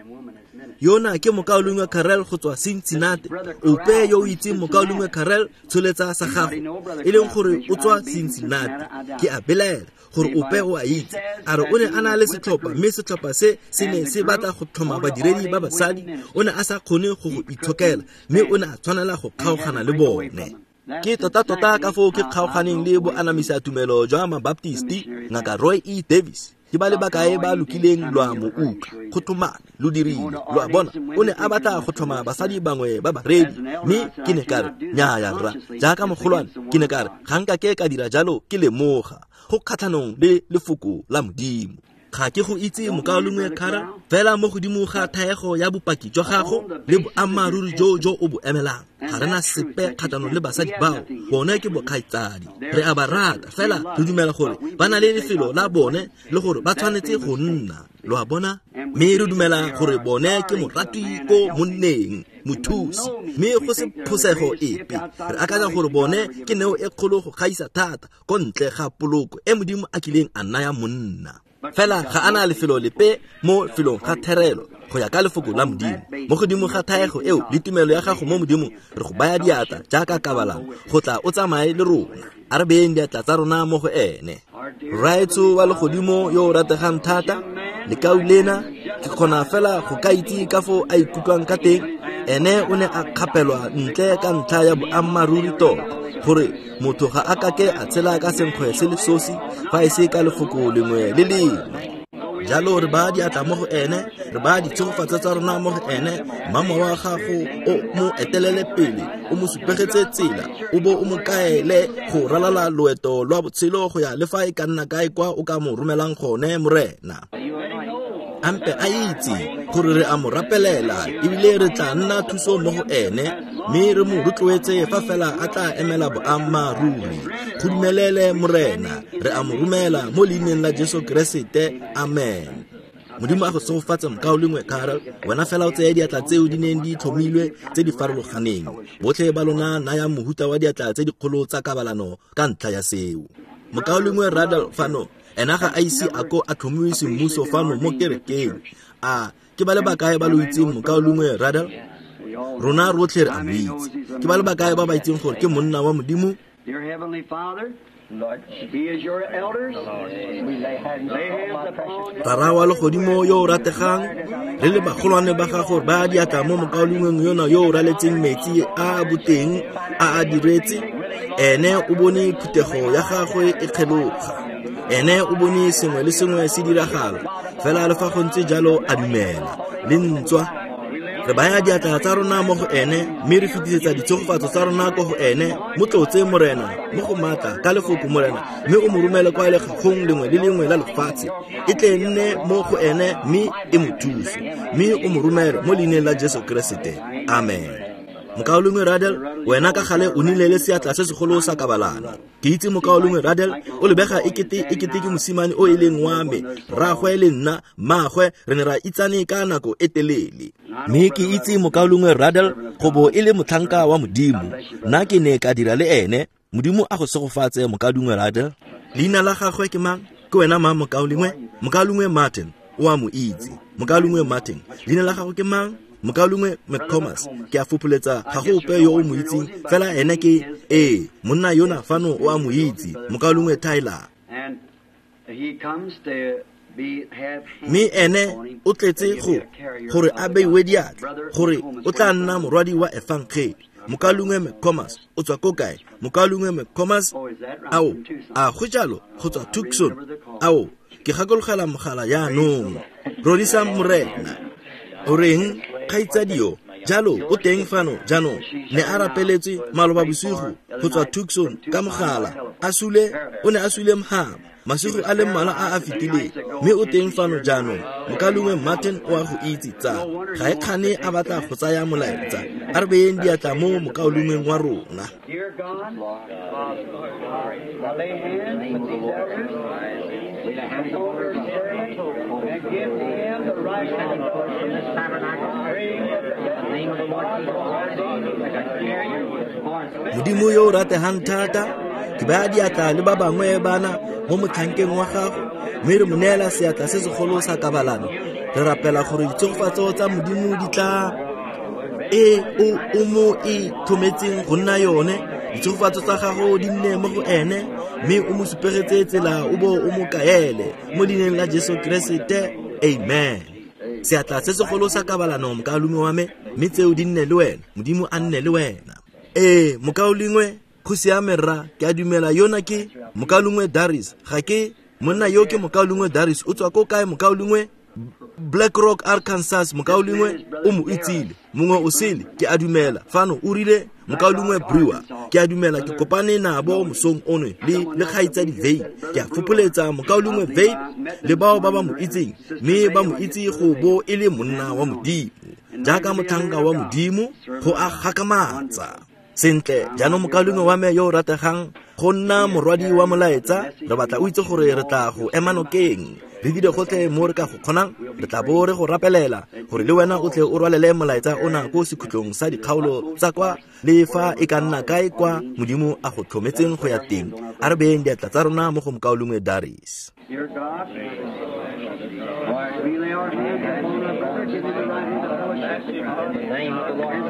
Yona ke mokaolengwe Karel go tswa Cincinnati. Ope yo itse mokaolengwe Karel tsholetsa sa gago e leng gore o tswa Cincinnati. Ke a belela gore ope o a itse a re o ne a na le setlhopha mme setlhopha se se ne se batla go tlhoma badiredi ba basadi. O ne a sa kgone go go itlhokela mme o ne a tshwanela go kgaogana le bone. Ke tota tota ka foo ke kgaoganeng le bo anamisa tumelo jwa Mabaptisti ngaka Roy E. Davis. Ke ba le bakae ba lokileng lwa mo uka go tlhomana lo dirile lo a bona o ne a batla go tlhoma basadi bangwe ba baredi mme ke ne ka re nyaaya rra jaaka mogolwane ke ne ka re ga nka ke ka dira jalo ke lemoga go kgatlhanong le lefoko la Modimo. Ga ke go itse mokaolengwe Karel fela mo godimo ga thaego ya bopaki jwa gago le boammaruri jo jo o bo emelang ga rena sepe kgatlhanong le basadi bao bone ke bokgaitsadi re a ba rata fela re dumela gore ba na le lefelo la bone le gore ba tshwanetse go nna lo a bona mme re dumela gore bone ke moratwi ko monneng mothusi mme go se phosego epe re akanya gore bone ke neo e kgolo go gaisa thata ko ntle ga poloko e Modimo a kileng a naya monna fela ga ana lefelo lepe mo felong ga therelo go ya ka lefoko la Modimo mo godimo ga thaego eo le tumelo ya gago mo Modimo re go baya diatla jaaka kabalano go tla o tsamaye le rona a re beng diatla tsa rona mo go ene. Raetso wa le godimo yo o rategang thata le kaulena ke kgona fela go ka itse ka fo a ikutlwang ka teng ene o ne a kgapelwa ntle ka ntlha ya boammaruri tota gore motho ga a kake a tshela ka senkgwe se le sosi fa e se ka lefoko lengwe le lengwe. Jalo re ba diatla mo go ene re ba ditshegofatso tsa rona mo go ene mama wa gago o mo etelele pele o mo supegetse tsela o bo o mo kaele go ralala loeto lwa botshelo go ya le fa e ka nna kae kwa o ka mo romelang gone morena. Ampe a itse gore re a mo rapelela ebile re tla nna thuso mo go ene mme re mo rotloetse fa fela a tla emela boammaruri. Go dumelele morena re a mo romela mo leineng la Jesu Keresete. Amen. Modimo a go segofatsa mokaolengwe Karel wena fela o tseye diatla tseo di neng di tlhomilwe tse di farologaneng botlhe ba lona naya mohuta wa diatla tse di kgolo tsa kabalano ka ntlha ya seo. Mokaolengwe Radel fano ena ga a ise a ko a tlhomiwe semmuso fano mo kerekeng a ke ba le bakae ba lo itseng mokaolengwe Radel rona rotlhe re a mo itse ke ba le bakae ba ba itseng gore ke monna wa Modimo. Dear Heavenly Father, Lord, be as your elders. We lay hands upon you. Tarawa le godimo yo o rategang re le bagolwane ba gago ba diatla mo mokaolengweng yona yo o raletseng metsi a boteng a a diretse ene o bone phutego ya gagwe e kgeloga ene o bone sengwe le sengwe se diragala fela le fa go ntse jalo a dumela le ntswa re baya diatla tsa rona mo go ene mme re fetisetsa ditshegofatso tsa rona ko go ene mo tlotse morena mo go matla ka lefoko morena mme o mo romele kwa legagong lengwe le lengwe la lefatshe e tle nne mo go ene mme e mo thuse mme o mo romele mo leineng la Jesu Keresete. Amen. Mokaolengwe Radel wena ka gale o nile le seatla se segolo sa kabalano ke itse mokaolengwe Radel o lebega ekete ekete ke mosimane o eleng wa me ragwe le nna magwe re ne ra itsane ka nako e telele mme ke itse mokaolengwe Radel go bo e le motlhanka wa Modimo nna ke ne ka dira le ene. Modimo a go segofatse mokaolengwe Radel. Leina la gagwe ke mang? Ke wena ma mokaolengwe mokaolengwe Martin o a mo itse mokaolengwe Martin. Leina la gagwe ke mang? Mokaolengwe McComas. Ke a fopoletsa ga go ope yo o mo itseng fela ene ke eh monna yona fano o a mo itse mokaolengwe Tyler. And he comes to be have me ene o tletse go gore a beiwe diatla gore o tla nna morwadi wa efangeli. Mokaolengwe McComas o tswa ko kae? Mokaolengwe McComas ao a go jalo go tswa Tucson ao ke gakologela mogala yaanong Rodisa Morena o reng kgaitsadio jalo o teng fano jaanong ne a rapeletswe maloba bosigo go tswa Tucson ka mogala a sule o ne a sule mhaba masigo a le mmala a a fetileng mme o teng fano jaanong mokalungwe Martin o a go itse tsa ga e kgane a batla go tsaya molaetsa a re beng diatla mo mokaulungweng wa rona. Dear God, lay hands with these elders, with the hands over the servant, and give them the right hand in this tabernacle. In the name of the Lord Jesus. Modimo yo ratehang thata ke ba diatla le ba bangwe bana mo motlhankeng wa gago mme re monela seatla se segolo sa kabalano re rapela gore ditsofatso tsa modimo di tla e o o mo e thometseng go nna yone ditsofatso tsa gago di nne mo go ene mme o mo supegetse tsela o bo o mo kaele mo dineng la Jesu Kriste. Amen. Seatla se segolo sa kabalano mokaulungwe wa me mme tseo di nne le wena modimo a nne le wena. Eh mokaulungwe go siamera ke a dumela yona ke mokaulungwe Darius ga ke monna yo ke mokaulungwe Darius o tswa ko kae mokaulungwe Black Rock Arkansas mokaulungwe o mo itsile mongwe o sele ke a dumela fano o rile mokaulungwe Brewer ke a dumela ke kopane nabo mosong one le le kgaitsa di vei ke a fopoletsa mokaulungwe vei le bao ba ba mo itseng me ba mo itse go bo ile monna wa modimo jaaka mothanga wa modimo go a gakamatsa sentle jaanong mokaulungwe wa me yo o rategang go nna morwadi wa molaetsa re batla o itse gore re tla go ema nokeng re dire gotlhe mo re ka go kgonang re tla bo re go rapelela gore le wena o tle o rwalele molaetsa ona ko sekhutlong sa dikgaolo tsa kwa le fa e ka nna kae kwa modimo a go tlhometseng go ya teng a re beng diatla tsa rona mo go mokaulungwe Darius. Dear God, we lay our hands upon our brother, give him the right hand of fellowship. In the name of the Lord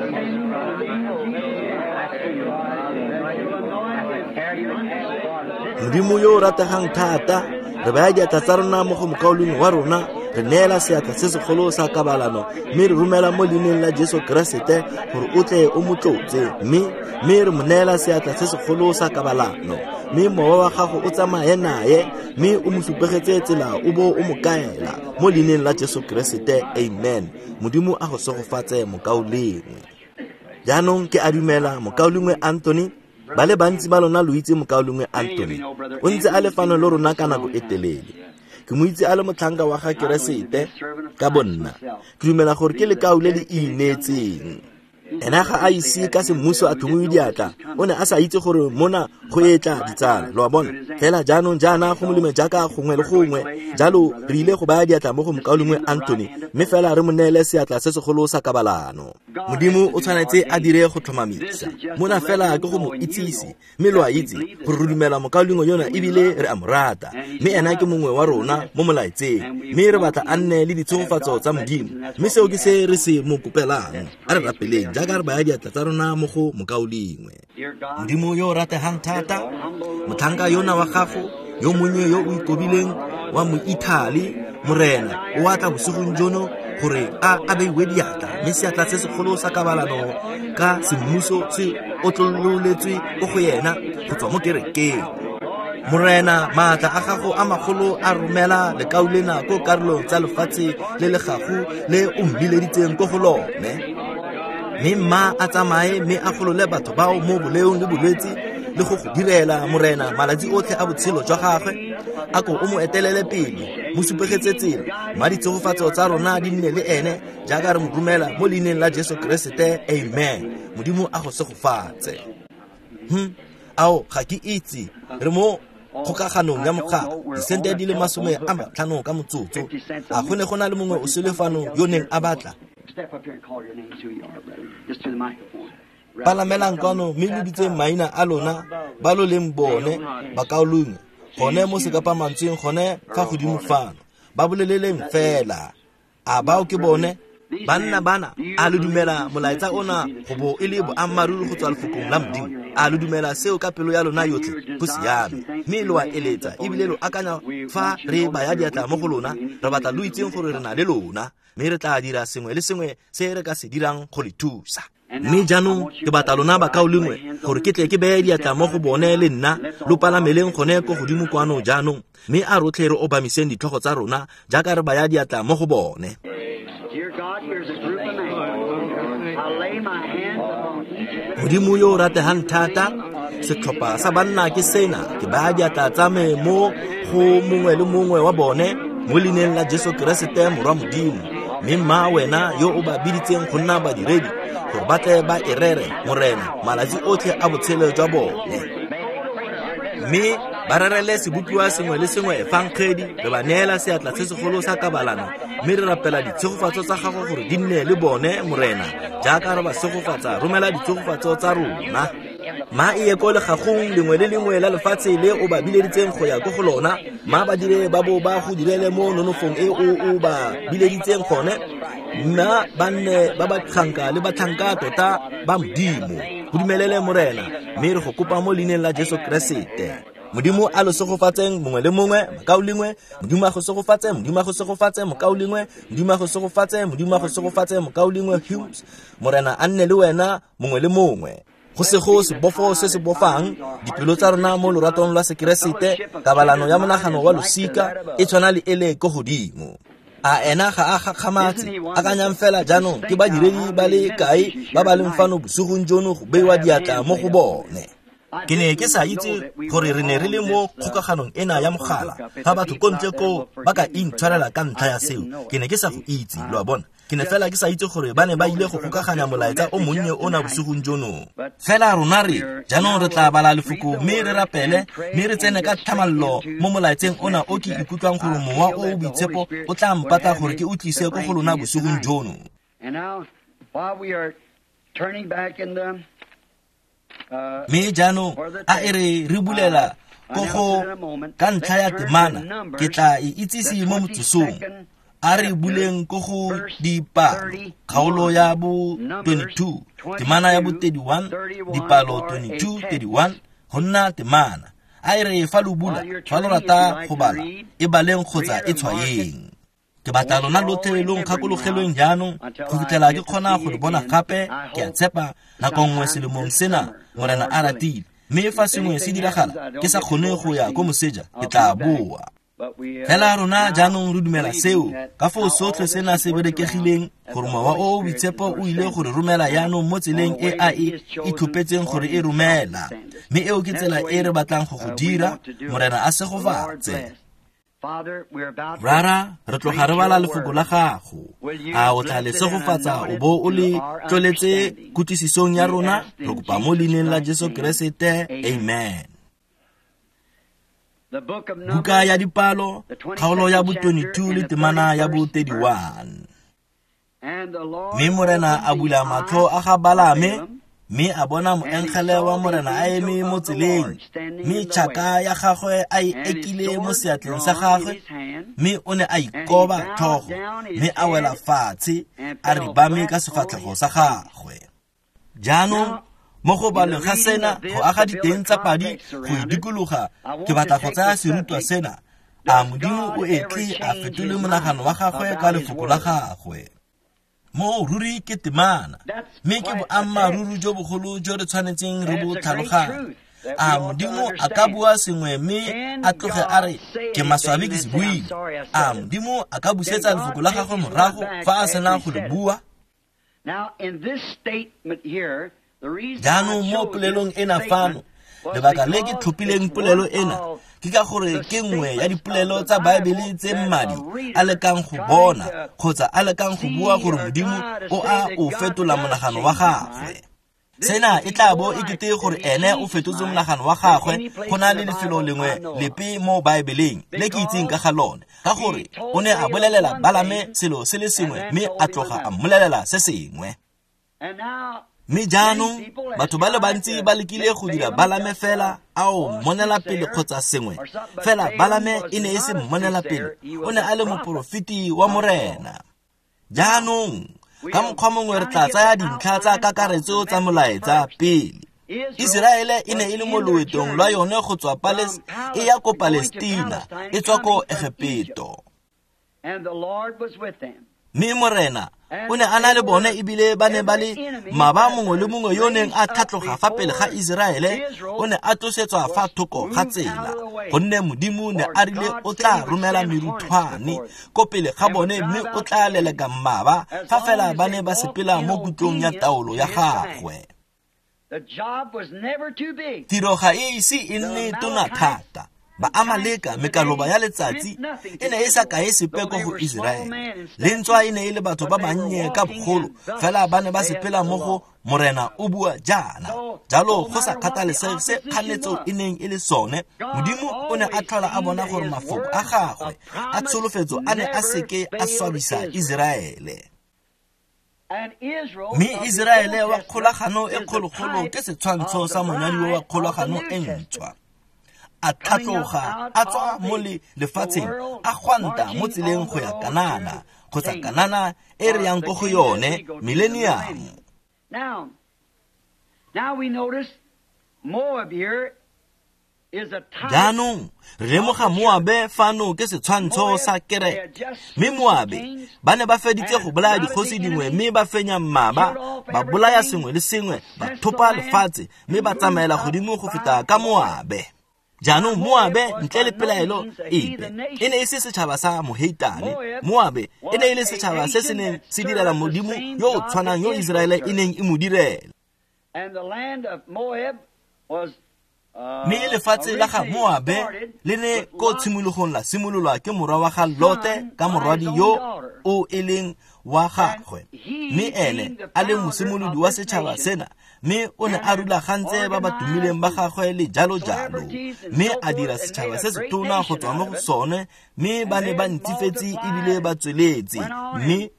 modimo yo o rategang thata re baya diatla tsa rona mo go mokaulungwe wa rona re neela seatla se segolo sa kabalano mme re romela mo leineng la Jesu Kriste gore o tle o mo tlotse mme mme re mo neela seatla se segolo sa kabalano mme mowa wa gago o tsamaye naye mme o mo supegetse tsela o bo o mo kaela mo leineng la Jesu Kriste. Amen. Modimo a go segofatse mokaulengwe. Jaanong ke a dumela mokaulungwe Anthony ba le bantsi ba lona lo itse mokaulungwe Anthony o ntse a le fano le rona ka nako e telele ke mo itse a le motlhanka wa ga Keresete ka bonna ke dumela gore ke lekau le le inetseng ena ga a ise ka semmuso a thungwe diatla o ne a sa itse gore mona go etla ditsala lo bona fela jaanong jaana go molemo jaaka gongwe le gongwe jalo re ile go baya diatla mo go mokaulungwe Anthony mme fela re mo neele seatla se segolo sa kabalano modimo o tshwanetse a dire go tlhomamisa mona fela ke go mo itsisi mme lo a itse gore re dumela mokaulungwe yona ebile re a morata mme ena ke mongwe wa rona mo molaetseng mme re batla a nne le ditshogofatso tsa modimo mme seo ke se re se mo kopelang a re rapeleng jaaka re baya diatla tsa rona mo go mokaulingwe. Modimo yo o rategang thata motlhanka yona wa gago yo monnye yo o ikobileng wa mo Italy morena o atla bosigong jono gore a abeiwe diatla mme seatla se segolo sa kabalano ka semmuso se o tlololetswe go go yena go tswa mo kerekeng morena maatla a gago a magolo a romela lekau lena ko karolong tsa lefatshe le le gago le o mmileditseng ko go lone mme mma a tsamaye mme a golole batho bao mo boleong le bolwetse le go go direla morena malatsi otlhe a botshelo jwa gagwe a ko o mo etelele pele mo supegetse tsela mma ditsogofatso tsa rona di nne le ene jaaka re mo romela mo leineng la Jesu Kriste. Amen. Modimo a go segofatse. hm ao ga ke itse re mo kgokaganong ya mogala disente di le masome a matlhano ka motsotso a gone go na le mongwe o selefano yo neng a batla Step up here and call your names who you are, brother. Just to the microphone. palamelang kono mme le ditse maina a lona ba lo leng bone ba kaolungwe gone mo sekapa mantsweng gone fa godimo fano ba boleleleng fela a bao ke bone banna bana a le dumela molaetsa ona go bo e le boammaruri go tswa lefokong la modimo a le dumela seo ka pelo ya lona yotlhe go siame mme lo a eletsa ebile lo akanya fa re baya diatla mo go lona re batla lo itseng gore re na le lona mme re tla dira sengwe le sengwe se re ka se dirang go le thusa. mme jaanong ke batla lona ba kao lengwe gore ke tle ke beye diatla mo go bone le nna lo palameleng gone ko godimo kwano jaanong, mme a rotlhe re obamiseng ditlhogo tsa rona jaaka re baya diatla mo go bone. Modimo yo o rategang thata, setlhopha sa banna ke sena ke baya diatla tsa me mo go mongwe le mongwe wa bone mo leineng la Jesu Keresete morwa Modimo, mme mma wena yo o ba biditseng go nna badiredi gore ba tle ba erere Morena malatsi otlhe a botshelo jwa bone, mme ba rerele sebupiwa sengwe le sengwe fangkgedi re ba neela seatla se segolo sa kabalano, mme re rapela ditshegofatso tsa gago gore di nne le bone Morena jaaka re ba segofatsa. Romela ditshegofatso tsa rona ma e ye ko legagong lengwe le lengwe la lefatshe le o ba bileditseng go ya ko go lona, ma ba dire ba bo ba go direle mo nonofong e o o ba bileditseng gone, mma ba nne ba ba tlhanka le batlhanka tota ba Modimo. Go dumelele Morena, mme re go kopa mo leineng la Jesu Keresete. Modimo a lo segofatseng mongwe le mongwe makao lengwe, Modimo a go segofatse, Modimo a go segofatse makao lengwe, Modimo a go segofatse, Modimo a go segofatse makao lengwe. Hughes Morena a nne le wena mongwe le mongwe. Go se go se bofo se se bofang dipelo tsa rona mo loratong lwa Sekeresete, kabalano ya monagano wa losika e tshwana le ele go godimo. A ena ga a gakgamatse a ka nyang fela jaanong ke badiredi ba le kae ba ba leng fano bosugong jono go beiwa diatla mo go bone. Ke ne ke sa itse gore re ne re le mo kgokaganong ena ya mogala ga batho ko ntle ko ba ka intshwarela ka ntlha ya seo. Ke ne ke sa go itse lo a bona, ke ne fela ke sa itse gore ba ne ba ile go kgokaganya molaetsa o monnye o na bosugong jono. Fela rona re jaanong re tla bala lefoko mme re rapele, mme re tsene ka tlhamallo mo molaetseng ona o ke ikutlwang gore mowa o boitshepo o tla mpata gore ke utlwise ko go lona bosugong jono. Mme jaanong a e re re bulela ko go ka ntlha ya temana ke tla e itsise mo motsosong a re buleng ko go dipalo kgaolo ya bo twenty-two, temana ya bo thirty-one, dipalo twenty-two thirty-one go nna temana a e re fa lo bula fa lo rata go bala e baleng kgotsa e tshwayeng. Ke batla lona lotlhe lo nkgakologelweng jaanong go fitlhela ke kgona go le bona gape. Ke a tshepa nako nngwe selemong sena Morena a ratile, mme fa sengwe se diragala ke sa kgone go ya ko moseja ke tla boa. Fela rona jaanong re dumela seo ka foo sotlhe sena se berekegileng gore mowa o boitshepo o ile gore romela yaanong mo tseleng e a e itlhopetseng gore e romela, mme eo ke tsela e re batlang go go dira. Morena a segofatse. Rara re tloga re bala lefoko la gago, a o tla le segofatsa o bo o le tloletse kutlwisisong ya rona. Re kopa mo leineng la Jesu Keresete, amen. Buka ya dipalo kgaolo ya bo twenty-two le temana ya bo thirty-one. Mme Morena a bula matlho a ga Balame, mme a bona moenkgele wa Morena a eme mo tseleng, mme tšhaka ya gagwe a e ekile mo seatleng sa gagwe, mme o ne a ikoba tlhogo, mme a wela fatshe a ribame ka sefatlhego sa gagwe. Jaanong mo go baleng ga sena go aga diteng tsa padi go idikologa, ke batla go tsaya serutwa sena. A Modimo o etle a fetole monagano wa gagwe ka lefoko la gagwe. Mo ruri ke temana, mme ke boammaruri jo bogolo jo re tshwanetseng re bo tlhaloganye. A Modimo a ka bua sengwe mme a tloge a re ke maswabi ke se buile. A Modimo a ka busetsa lefoko la gagwe morago fa a sena go le bua. Jaanong mo polelong ena fano, lebaka le ke tlhophileng polelo ena ke ka gore ke nngwe ya dipolelo tsa Baebele tse mmadi a lekang go bona kgotsa a lekang go bua gore Modimo o a o fetola monagano wa gagwe. Sena e tla bo e kete gore ene o fetotse monagano wa gagwe. Go na le lefelo lengwe lepe mo Baebeleng le ke itseng ka ga lone, ka gore o ne a bolelela Balame selo se le sengwe mme a tloga a mmolelela se sengwe. Mme jaanong batho ba le bantsi ba lekile go dira Balame fela ao monela pele kgotsa sengwe fela. Balame e ne e se monela pele, o ne a le moporofiti wa Morena. Jaanong ka mokgwa mongwe re tla tsaya dintlha tsa kakaretso tsa molaetsa pele. Israele e ne e le mo loetong lwa yone go tswa Palestina e ya ko Palestina e tswa ko Egepeto. mme morena o ne a na le bone ebile ba ne ba le maba mongwe le mongwe yo neng a thatloga fa pele ga Iseraele o ne a tlosetswa fa thoko ga tsela, gonne Modimo ne a rile o tla romela meruthwane ko pele ga bone mme o tla leleka maba fa fela ba ne ba sepela mo kutlong ya taolo ya gagwe. Tiro ga e ise e nne tona thata. Ba Amaleka mekaloba ya letsatsi e ne e sa kae sepeko go Iseraele. Lentswa e ne e le batho ba bannye ka bogolo fela ba ne ba sepela mo go morena o bua jaana. Jalo go sa kgathalesege se kganetso e neng e le sone, Modimo o ne a tlhola a bona gore mafoko a gagwe a tsholofetso a ne a seke a swabisa Iseraele. Mme Iseraele wa kgolagano e kgologolo ke setshwantsho sa monyadi wa kgolagano e ntšhwa. A tlhatloga a tswa mo lefatsheng a gwanta mo tseleng go ya Kanana kgotsa Kanana e re yang go go yone millennium. Now, now we notice Moab here is a type. Jaanong re lemoga Moabe fano ke setshwantsho sa kereke. Mme Moabe ba ne ba feditse go bolaya dikgosi dingwe mme ba fenya mmaba, ba bolaya sengwe le sengwe, ba thopa lefatshe mme ba tsamaela godimo go feta ka Moabe. Jaanong Moabe ntle le pelaelo epe e ne e se setšhaba sa moheitane. Moabe e ne e le setšhaba se se neng se direla Modimo yo o tshwanang yo Iseraele e neng e mo direla. Mme lefatshe la ga Moabe le ne ko tshimologong la simololwa ke morwa wa ga Lote ka morwadi yo o e leng wa gagwe, mme ene a le mosimolodi wa setšhaba sena, mme o ne a rulagantse ba ba tumileng ba gagwe le jalo jalo, mme a dira setšhaba se se tona go tswa mo go sone, mme ba ne ba ntsifetse ebile ba tsweletse. Mme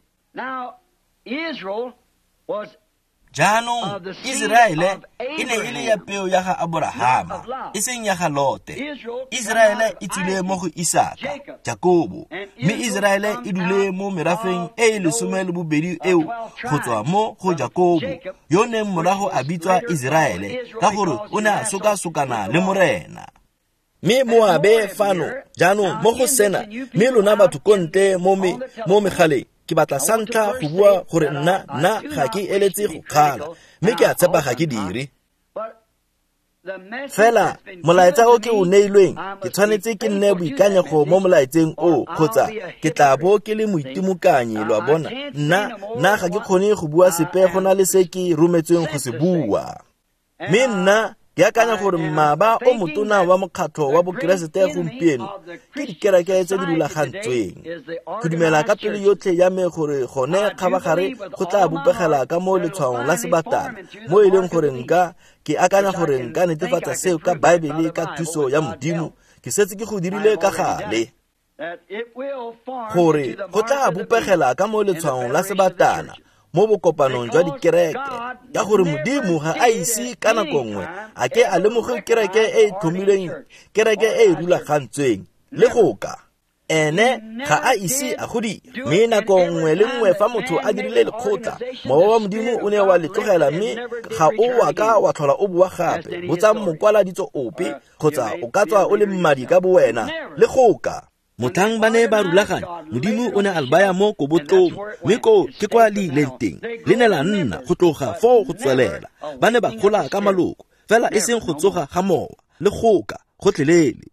jaanong Iseraele e ne e le ya peo ya ga Abrahama e seng ya ga Lote. Iseraele e tswile mo go Isaka, Jakobo, mme Iseraele e dule mo merafeng e e lesome le bobedi eo go tswa mo go Jakobo yo neng morago a bitswa Iseraele ka gore o ne a soka-sokana le morena. Mme Moabe fano jaanong mo go sena, mme lona batho kontle mo megaleng ke batla santlha go bua gore nna nna ga ke eletse go kgala, mme ke a tshepa ga ke dire. Fela molaetsa o ke o neilweng ke tshwanetse ke nne boikanyego mo molaetseng o kgotsa ke tla bo ke le moitemokanyi lwa bona nna nna ga ke kgone go bua sepe go na le se ke rometsweng go se bua. Mme nna ke akanya gore mmaba o motona wa mokgatlho wa bokeresete gompieno ke dikereke tse di rulagantsweng. Ke dumela ka pelo yotlhe ya me gore gone kgabagare go tla bopegela ka mo letshwaong la sebatana mo e leng gore nka ke akanya gore nka netefatsa seo ka Baebele ka thuso ya Modimo ke setse ke go dirile ka gale, gore go tla bopegela ka mo letshwaong la sebatana mo bokopanong jwa dikereke, ka gore Modimo ga a ise ka nako nngwe a ke a lemoge kereke e e tlhomileng, kereke e e rulagantsweng le goka. Ene ga a ise a godile, mme nako nngwe le nngwe fa motho a dirile lekgotla, mowa wa Modimo o ne wa letlogela, mme ga o wa ka wa tlhola o bua gape botsa mokwaladitso ope kgotsa o ka tswa o le mmadi ka bowena le goka. Mothang ba ne ba rulaganya, Modimo o ne a le baya mo kobotlong, mme ko ke kwa le ileng teng le ne la nna go tloga foo go tswelela. Ba ne ba gola ka maloko fela e seng go tsoga ga mowa le goka gotlhelele.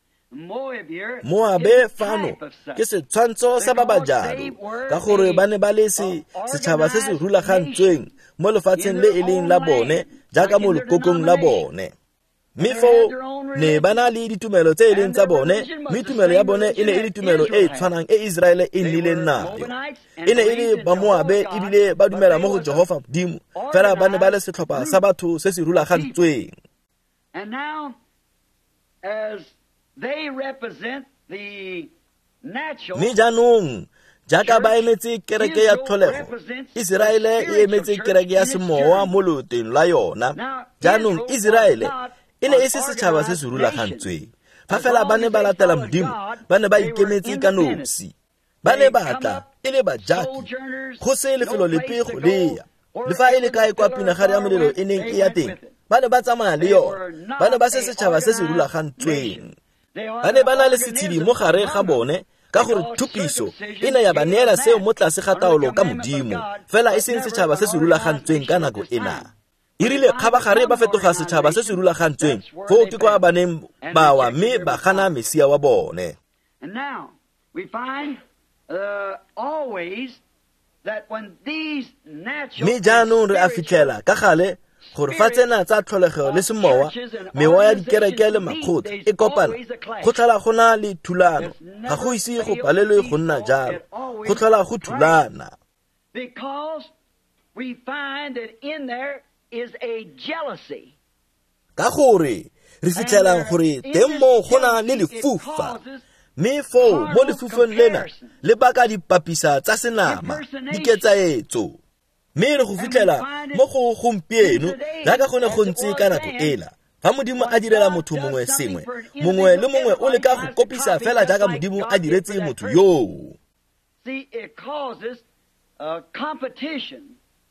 Moabe fano ke setshwantsho sa ba ba jalo, ka gore ba ne ba le setšhaba se se rulagantsweng mo lefatsheng le e leng la bone jaaka mo lekokong la bone. Mme foo ne ba na le ditumelo tse e leng tsa bone, mme tumelo ya bone e ne e le tumelo e tshwanang e Iseraele e nnileng nayo. E ne e le ba Moabe ebile ba dumela mo go Jehova Modimo, fela ba ne ba le setlhopha sa batho se se rulagantsweng. Mme jaanong jaaka ba emetse kereke ya tlholego, Iseraele e emetse kereke ya semowa mo leoteng la yona. Jaanong Iseraele e ne e se setšhaba se se rulagantsweng, fa fela ba ne ba latela Modimo, ba ne ba ikemetse ka nosi. Ba ne batla e le bajaki, go se lefelo lepe go leya, le fa e le kae kwa pinagare ya molelo e neng e ya teng, ba ne ba tsamaya le yona. Ba ne ba se setšhaba se se rulagantsweng, ba ne ba na le setshedi mo gare ga bone, ka gore thupiso e ne ya ba neela seo mo tlase ga taolo ka modimo fela e seng setšhaba se se rulagantsweng ka nako ena. E rile kgabagare ba fetoga setšhaba se se rulagantsweng foo ke kwa ba neng ba wa mme ba gana Mesia wa bone. And now we find uh, always that when these natural mme jaanong re a fitlhela ka gale gore fa tsena tsa tlholego le semowa mewa ya dikereke le makgotla e kopana go tlhola go na le thulano ga go ise go palelwe go nna jalo go tlhola go thulana because we find that in there is a jealousy. ka gore re fitlhelang gore teng mo go na le lefufa mme foo mo lefufeng lena le baka dipapisa tsa senama diketsaetso mme re go fitlhela mo go gompieno jaaka go ne go ntse ka nako ela fa modimo a direla motho mongwe sengwe mongwe le mongwe o leka go kopisa fela jaaka modimo a diretse motho yoo. See, it causes uh, competition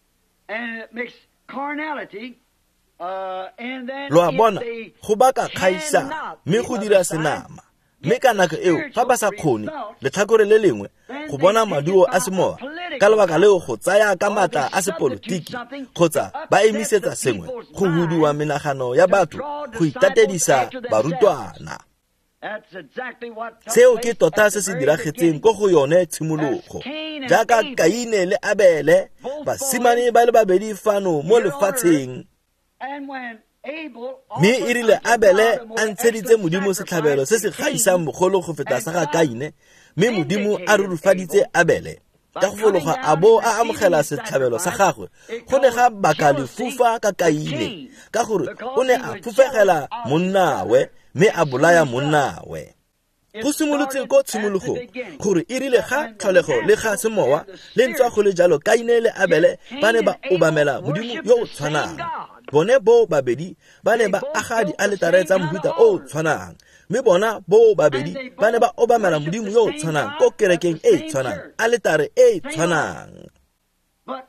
and it makes carnality uh, and then lo a if bona they go baka kgaisa cannot mme go dira senama mme ka nako eo fa ba sa kgone letlhakore le lengwe go bona maduo a semowa ka lebaka leo go tsaya ka matla a sepolotiki kgotsa ba emisetsa sengwe go hudiwa menagano ya batho go itatedisa barutwana. That's exactly what took seo place ke tota at se the se very diragetseng ko go yone tshimologo jaaka Kaine le Abele basimane ba le babedi fano mo lefatsheng And when Abel mme e rile Abele a ntsheditse modimo setlhabelo se se gaisang bogolo go feta sa ga Kaine mme modimo a rurufaditse Abele ka go fologa a bo a amogela setlhabelo sa gagwe go ne ga baka lefufa ka Kaine ka gore o ne a fufegela monnawe mme a bolaya monnawe. Go simolotse ko tshimologo gore e rile ga tlholego le ga semowa le ntswa go le jalo Kaine le Abele ba ne ba obamela modimo yo o tshwanang bone bo babedi ba ne ba aga di aletare tsa mohuta o o tshwanang mme bona bo babedi ba ne ba obamela modimo yo o tshwanang ko kerekeng e e tshwanang aletare e e tshwanang. But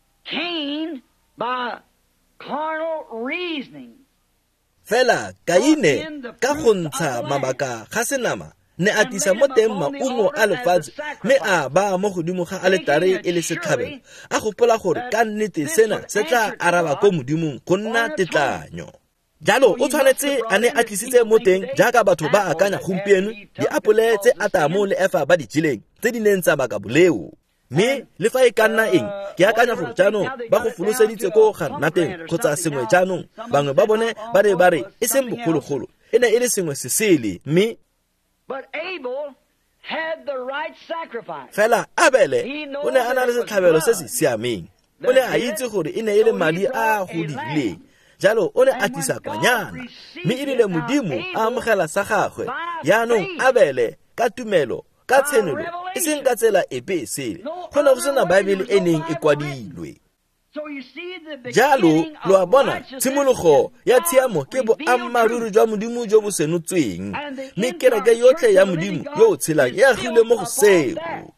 Cain, by carnal reasoning, Fela Kaine ka go ntsha mabaka ga senama ne a tisa mo teng maungo a lefatshe mme a ba mo godimo ga aletare e le setlhabelo a gopola gore ka nnete sena se tla araba ko modimong go nna tetlanyo. Jalo o tshwanetse a ne a tlisitse mo teng jaaka batho ba akanya gompieno diapole tse Atamo le Efa ba di jeleng tse di neng tsa baka boleo mme le fa e ka nna eng ke akanya gore jaanong ba go foloseditse ko ga nna teng kgotsa sengwe jaanong bangwe ba bone ba re ba re e seng bogologolo e ne e le sengwe se sele mme but Abel had the right sacrifice. fela Abele o ne a na le setlhabelo se se siameng o ne a itse gore e ne e le madi a godileng jalo o ne a tisa kwanyana mme e rile modimo a amogela sa gagwe yaanong Abele ka tumelo ka tshenolo e seng ka tsela epe sele go ne go sena Baebele e neng e kwadilwe. So you see the Jalo beginning lo a of bona righteousness tshimologo ya tshiamo ke bo ammaruri jwa modimo jo bo senotsweng mme kereke yotlhe ya modimo yo o tshelang e agile mo go seo.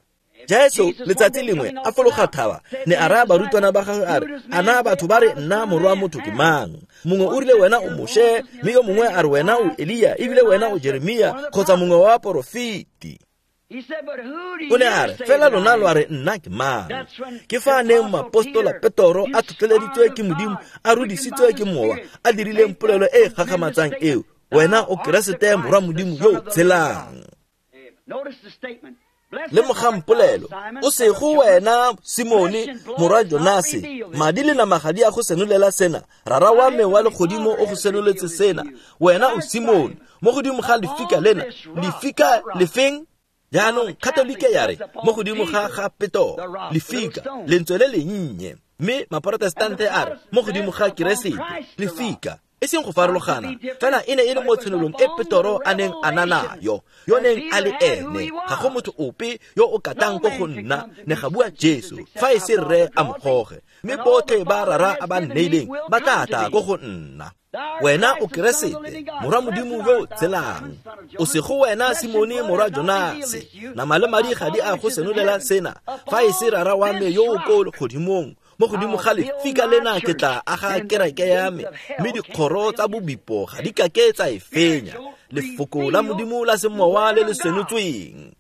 Jesu letsatsi lengwe a fologa thaba ne a raya barutwana ba gagwe a re a na batho ba re nna morwa motho ke mang mongwe o rile wena o Moshe mme yo mongwe a re wena o Eliya ebile wena o Jeremia kgotsa mongwe wa porofeti. He said, but who do O ne you a re say fela that lona I lo a am? re nna ke mang ke fa neng moapostola Petoro a tlhotlheleditswe ke modimo a rudisitswe ke mowa a dirileng polelo e e gagamatsang eo wena o keresete morwa modimo yo o tshelang. Notice the statement. Blessed Le art mogampolelo thou, Simon, o se go wena Simone morwa Jonase madi le namagadi a go senolela sena rara wa me wa legodimo o go senoletse sena wena o Simone mo godimo ga lefika lena lefika lefeng jaanong katolike ya re mo godimo ga ga Petoro lefika lentswe le lennye mme maprotestante a re mo godimo ga keresete lefika e seng go farologana fela e ne e le mo tshenolong e Petoro a neng a nanayo yo neng a le ene ga go motho ope yo o katang ko go nna ne ga bua Jesu fa e se rre a mogoge mme botlhe ba rara a ba nneileng ba tata ko go nna wena o keresete morwa modimo yo tselang o se go wena Simone morwa Jonase nama le madi ga di a go senolela sena fa e se rara wa me yo o ko godimong mo godimo ga lefika lena ke tla aga kereke ya me mme dikgoro tsa bobipo ga di ka ke tsa e fenya lefoko la modimo la semowa le le senotsweng.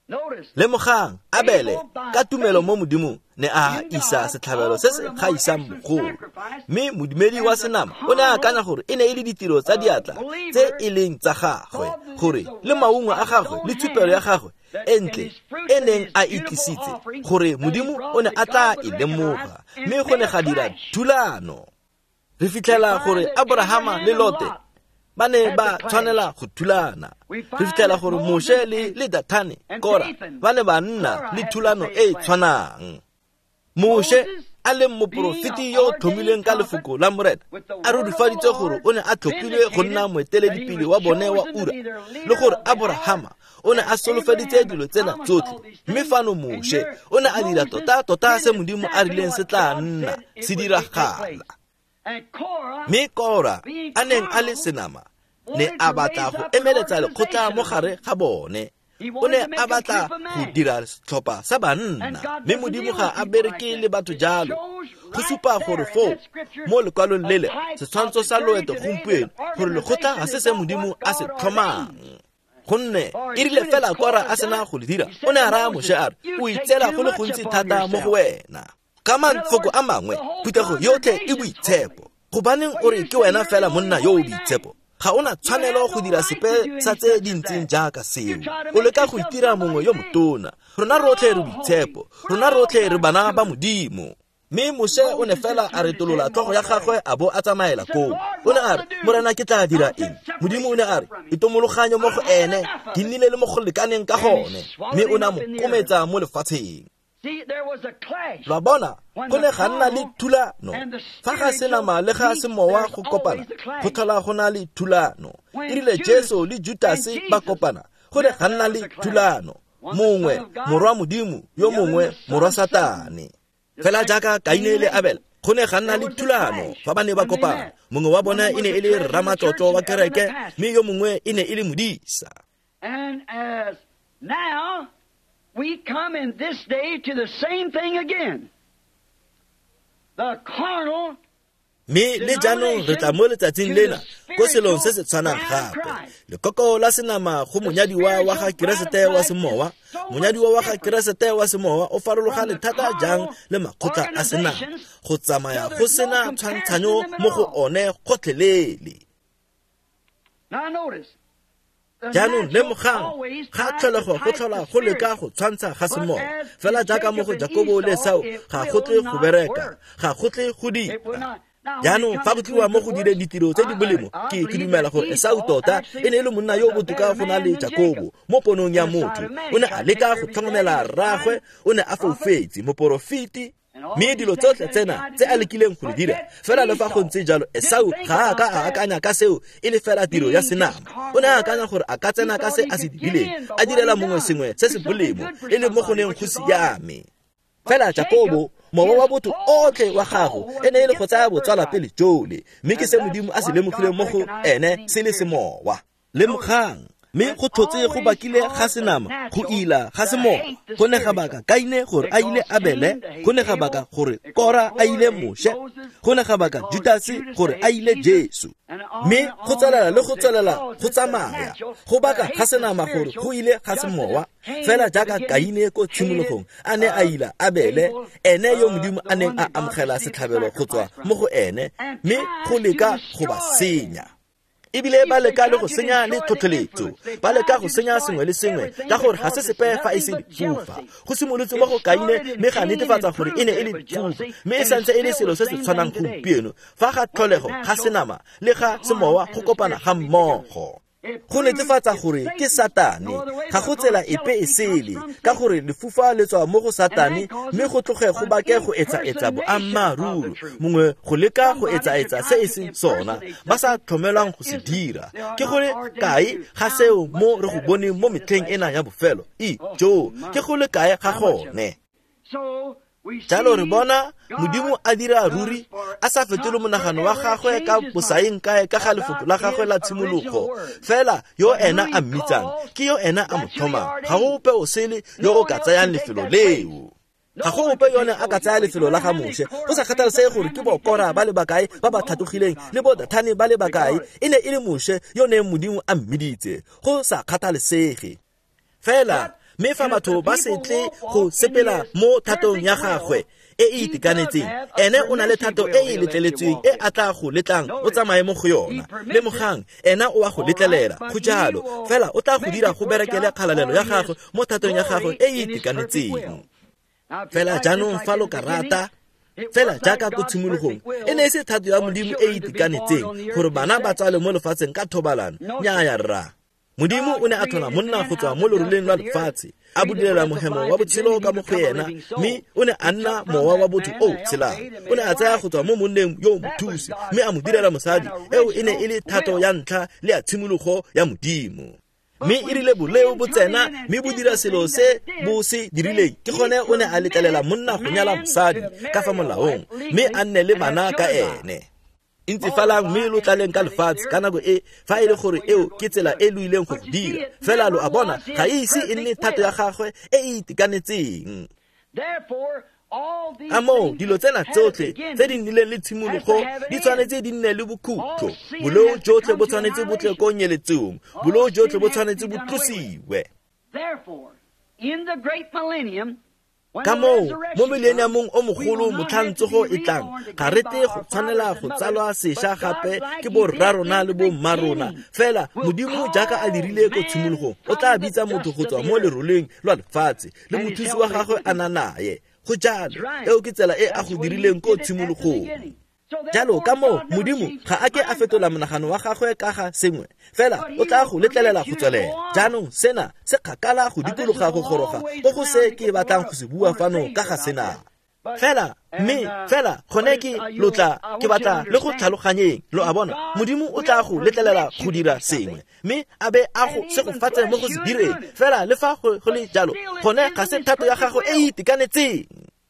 lemogang Abele ka tumelo mo modimo ne a isa setlhabelo se se gaisang bogolo, mme modumedi wa senama o ne a akanya gore e ne e le ditiro tsa diatla tse e leng tsa gagwe, gore le maungo a gagwe le thupelo ya gagwe e ntle e neng a itlisitse gore modimo o ne a tla e lemoga, mme go ne ga dira thulano. Re fitlhela gore Abrahama le Lote ba ne ba tshwanela go thulana. Re fitlhela gore Moshe le le Dathane Kora ba ne ba nna le thulano e tshwanang. Moshe a le moprofeti yo tlhomilweng ka lefoko la morena a rurifaditse gore o ne a tlhophilwe go nna moeteledipele wa bone wa Ura, le gore Abrahama o ne a solofeditse dilo tsena tsotlhe, mme fano Moshe o ne a dira tota tota se modimo a rileng se tla nna se diragala. Mme Kora a neng a le senama ne a batla go emeletsa lekgotla mo gare ga bone. O ne a batla go dira setlhopha sa banna, mme modimo ga a bereke le batho jalo, go supa gore fo mo lekwalong lele setshwantsho sa loeto gompieno gore lekgotla ga se se modimo a se tlhomang. Gonne e rile fela Kora a sena go le dira, o ne a raya Moshe a re, o itsela go le gontsi thata mo go wena. Ka mafoko a mangwe phutego yotlhe e boitshepo, gobaneng o re ke wena fela monna yo o boitshepo. Ga ona tshwanelo go dira sepe sa tse dintseng jaaka seo, o leka go itira mongwe yo motona. Rona rotlhe re boitshepo, rona rotlhe re bana ba modimo. Mme Moshe o ne fela a retolola tlhogo ya gagwe a bo a tsamaela koo. O ne a re, morena ke tla dira eng? Modimo o ne a re, itomologanye mo go ene, ke nnile le mo go lekaneng ka gone, mme o ne a mo kometsa mo lefatsheng. Lwa bona go ne ga nna le thulano, fa ga senama le ga semowa go kopana go tlhola go na le thulano. E rile Jesu le Judase ba kopana, go ne ga nna le thulano, mongwe morwa modimo yo mongwe morwa Satane. Fela jaaka Kaine le Abele go ne ga nna le thulano fa ba ne ba kopana, mongwe wa bona e ne e le ramatlotlo wa kereke, mme yo mongwe e ne e le modisa. And as now we come in this day to the same thing again. The carnal mme le jaanong re tla mo letsatsing lena ko selong se se tshwanang gape. Lekoko la senama go monyadiwa wa ga Keresete wa semowa, monyadiwa wa ga Keresete wa semowa o farologane thata jang le makgotla a senama, go tsamaya go sena tshwantshanyo mo go one gotlhelele. Now notice, jaanong lemogang ga tlholego go tlhola go leka go tshwantsha ga semowa, fela jaaka mo go Jakobo le Esau ga go tle go bereka, ga go tle go dira. Jaanong fa go tliwa mo go direng ditiro tse di bolemo, ke ke dumela gore Esau tota e ne e le monna yo o botoka go na le Jakobo mo ponong ya motho. O ne a leka go tlhokomela rraagwe, o ne a foufetse moporofiti, mme dilo tsotlhe tsena tse a lekileng go di dira. Fela le fa go ntse jalo Esau ga a ka a akanya ka seo e le fela tiro ya senama. O ne a akanya gore a ka tsena ka se a se dirileng, a direla mongwe sengwe se se bolemo e le mo go neng go siame. Fela Jakobo mowa wa botho otlhe wa gago e ne e le go tsaya botswala pele jole, mme ke se modimo a se lemogileng mo go ene se le semowa. Lemogang mme go thotse go bakile ga senama go ila ga semowa, go ne ga baka Kaine gore a ile Abele, go ne ga baka gore Kora a ile Moshe, go ne ga baka Judase gore a ile Jesu. Mme go tselela le go tselela go tsamaya go baka ga senama gore go ile ga semowa, fela jaaka Kaine ko tshimologong a ne a ila Abele, ene yo modimo a neng a amogela setlhabelo go tswa mo go ene, mme go leka go ba senya. Ebile ba leka le go senya le tlhotlheletso, ba leka go senya sengwe le sengwe ka gore ga se sepe fa e se difufa. Go simolotse mo go Kaine, mme ga netefatsa gore e ne e le difufa, mme e santse e le selo se se tshwanang gompieno fa ga tlholego ga senama le ga semowa go kopana ga mmogo. Go netefatsa gore ke Satane, ga go tsela epe e sele, ka gore lefufa le tswa mo go Satane, mme go tloge go bake go etsa-etsa boammaruri, mongwe go leka go etsa-etsa se e seng sona, ba sa tlhomelwang go se dira. Ke gore kae ga seo mo re go boneng mo metlheng ena ya bofelo, e jo ke go le kae ga gone. Jalo re bona modimo a dira ruri a sa fetole monagano wa gagwe ka bosaeng kae ka ga lefoko la gagwe la tshimologo, fela yo ena a mmitsang ke yo ena a mothomang. Ga go ope o sele yo o ka tsayang lefelo leo, ga go ope yone a ka tsaya lefelo la ga Moshe, go sa kgathalesege gore ke bo Kora ba le bakae ba ba thatogileng le bo Dathane ba le bakae, e ne e le Moshe yo ne modimo a mmiditse, go sa kgathalesege. Fela mme fa batho ba setle go sepela mo thatong ya gagwe e e itekanetseng, ene o na le thato e e letleletsweng e a tla go letlang o tsamaye mo go yona. Le mogang ena o a go letlelela go jalo fela o tla go dira go berekele kgalalelo ya gagwe mo thatong ya gagwe e e itekanetseng. Fela jaanong fa lo ka rata fela jaaka ko tshimologong e ne e se thato ya Modimo e e itekanetseng gore bana ba tswale mo lefatsheng ka thobalano. Nyaaya rra, Modimo o ne a thola monna go tswa mo leroleng lwa lefatshe a budulela mohemo wa botshelo ka mo go yena, mme o ne a nna mowa wa botho o tshelang. O ne a tsaya go tswa mo monneng yo mothusi mme a mo direla mosadi eo e ne e le thato ya ntlha le ya tshimologo ya Modimo. Mme e rile boleo bo tsena mme bo dira selo se bo se dirileng ke gone o ne a letlelela monna go nyala mosadi ka fa molaong mme a nne le bana ka ene. Ntse falang mme lo tlaleng ka lefatshe ka nako e fa e le gore eo ke tsela e lo ileng go dira fela lo a bona ga e ise e nne thato ya gagwe e e itekanetseng. A mo dilo tsena tsotlhe tse di nnileng le tshimologo di tshwanetse di nne le bokhutlo. Boleo jotlhe bo tshwanetse bo tle ko nyeletsong, boleo jotlhe bo tshwanetse bo tlosiwe. Ka moo mo millenniumong o mogolo motlhantsogo e tlang ga re te go tshwanela go tsalwa sešwa gape ke borra rona le bomma rona fela. Modimo jaaka a dirile ko tshimologong o tla bitsa motho go tswa mo leroleng lwa lefatshe le mothusi wa gagwe a na naye. Go jalo eo ke tsela e a go dirileng ko tshimologong. Jalo ka mo Modimo ga a ke a fetola monagano wa gagwe ka ga sengwe fela o tla go letlelela go tswelela. Jaanong sena se kgakala go dikologa go goroga go go se ke batlang go se bua fano ka ga sena fela. Mme fela gone ke lotla ke batla le go tlhaloganyeng lo a bona Modimo o tla go letlelela go dira sengwe mme a be a go se go fatse mo go se direng fela. Le fa go le jalo gone ga se thato ya gagwe e e itekanetseng.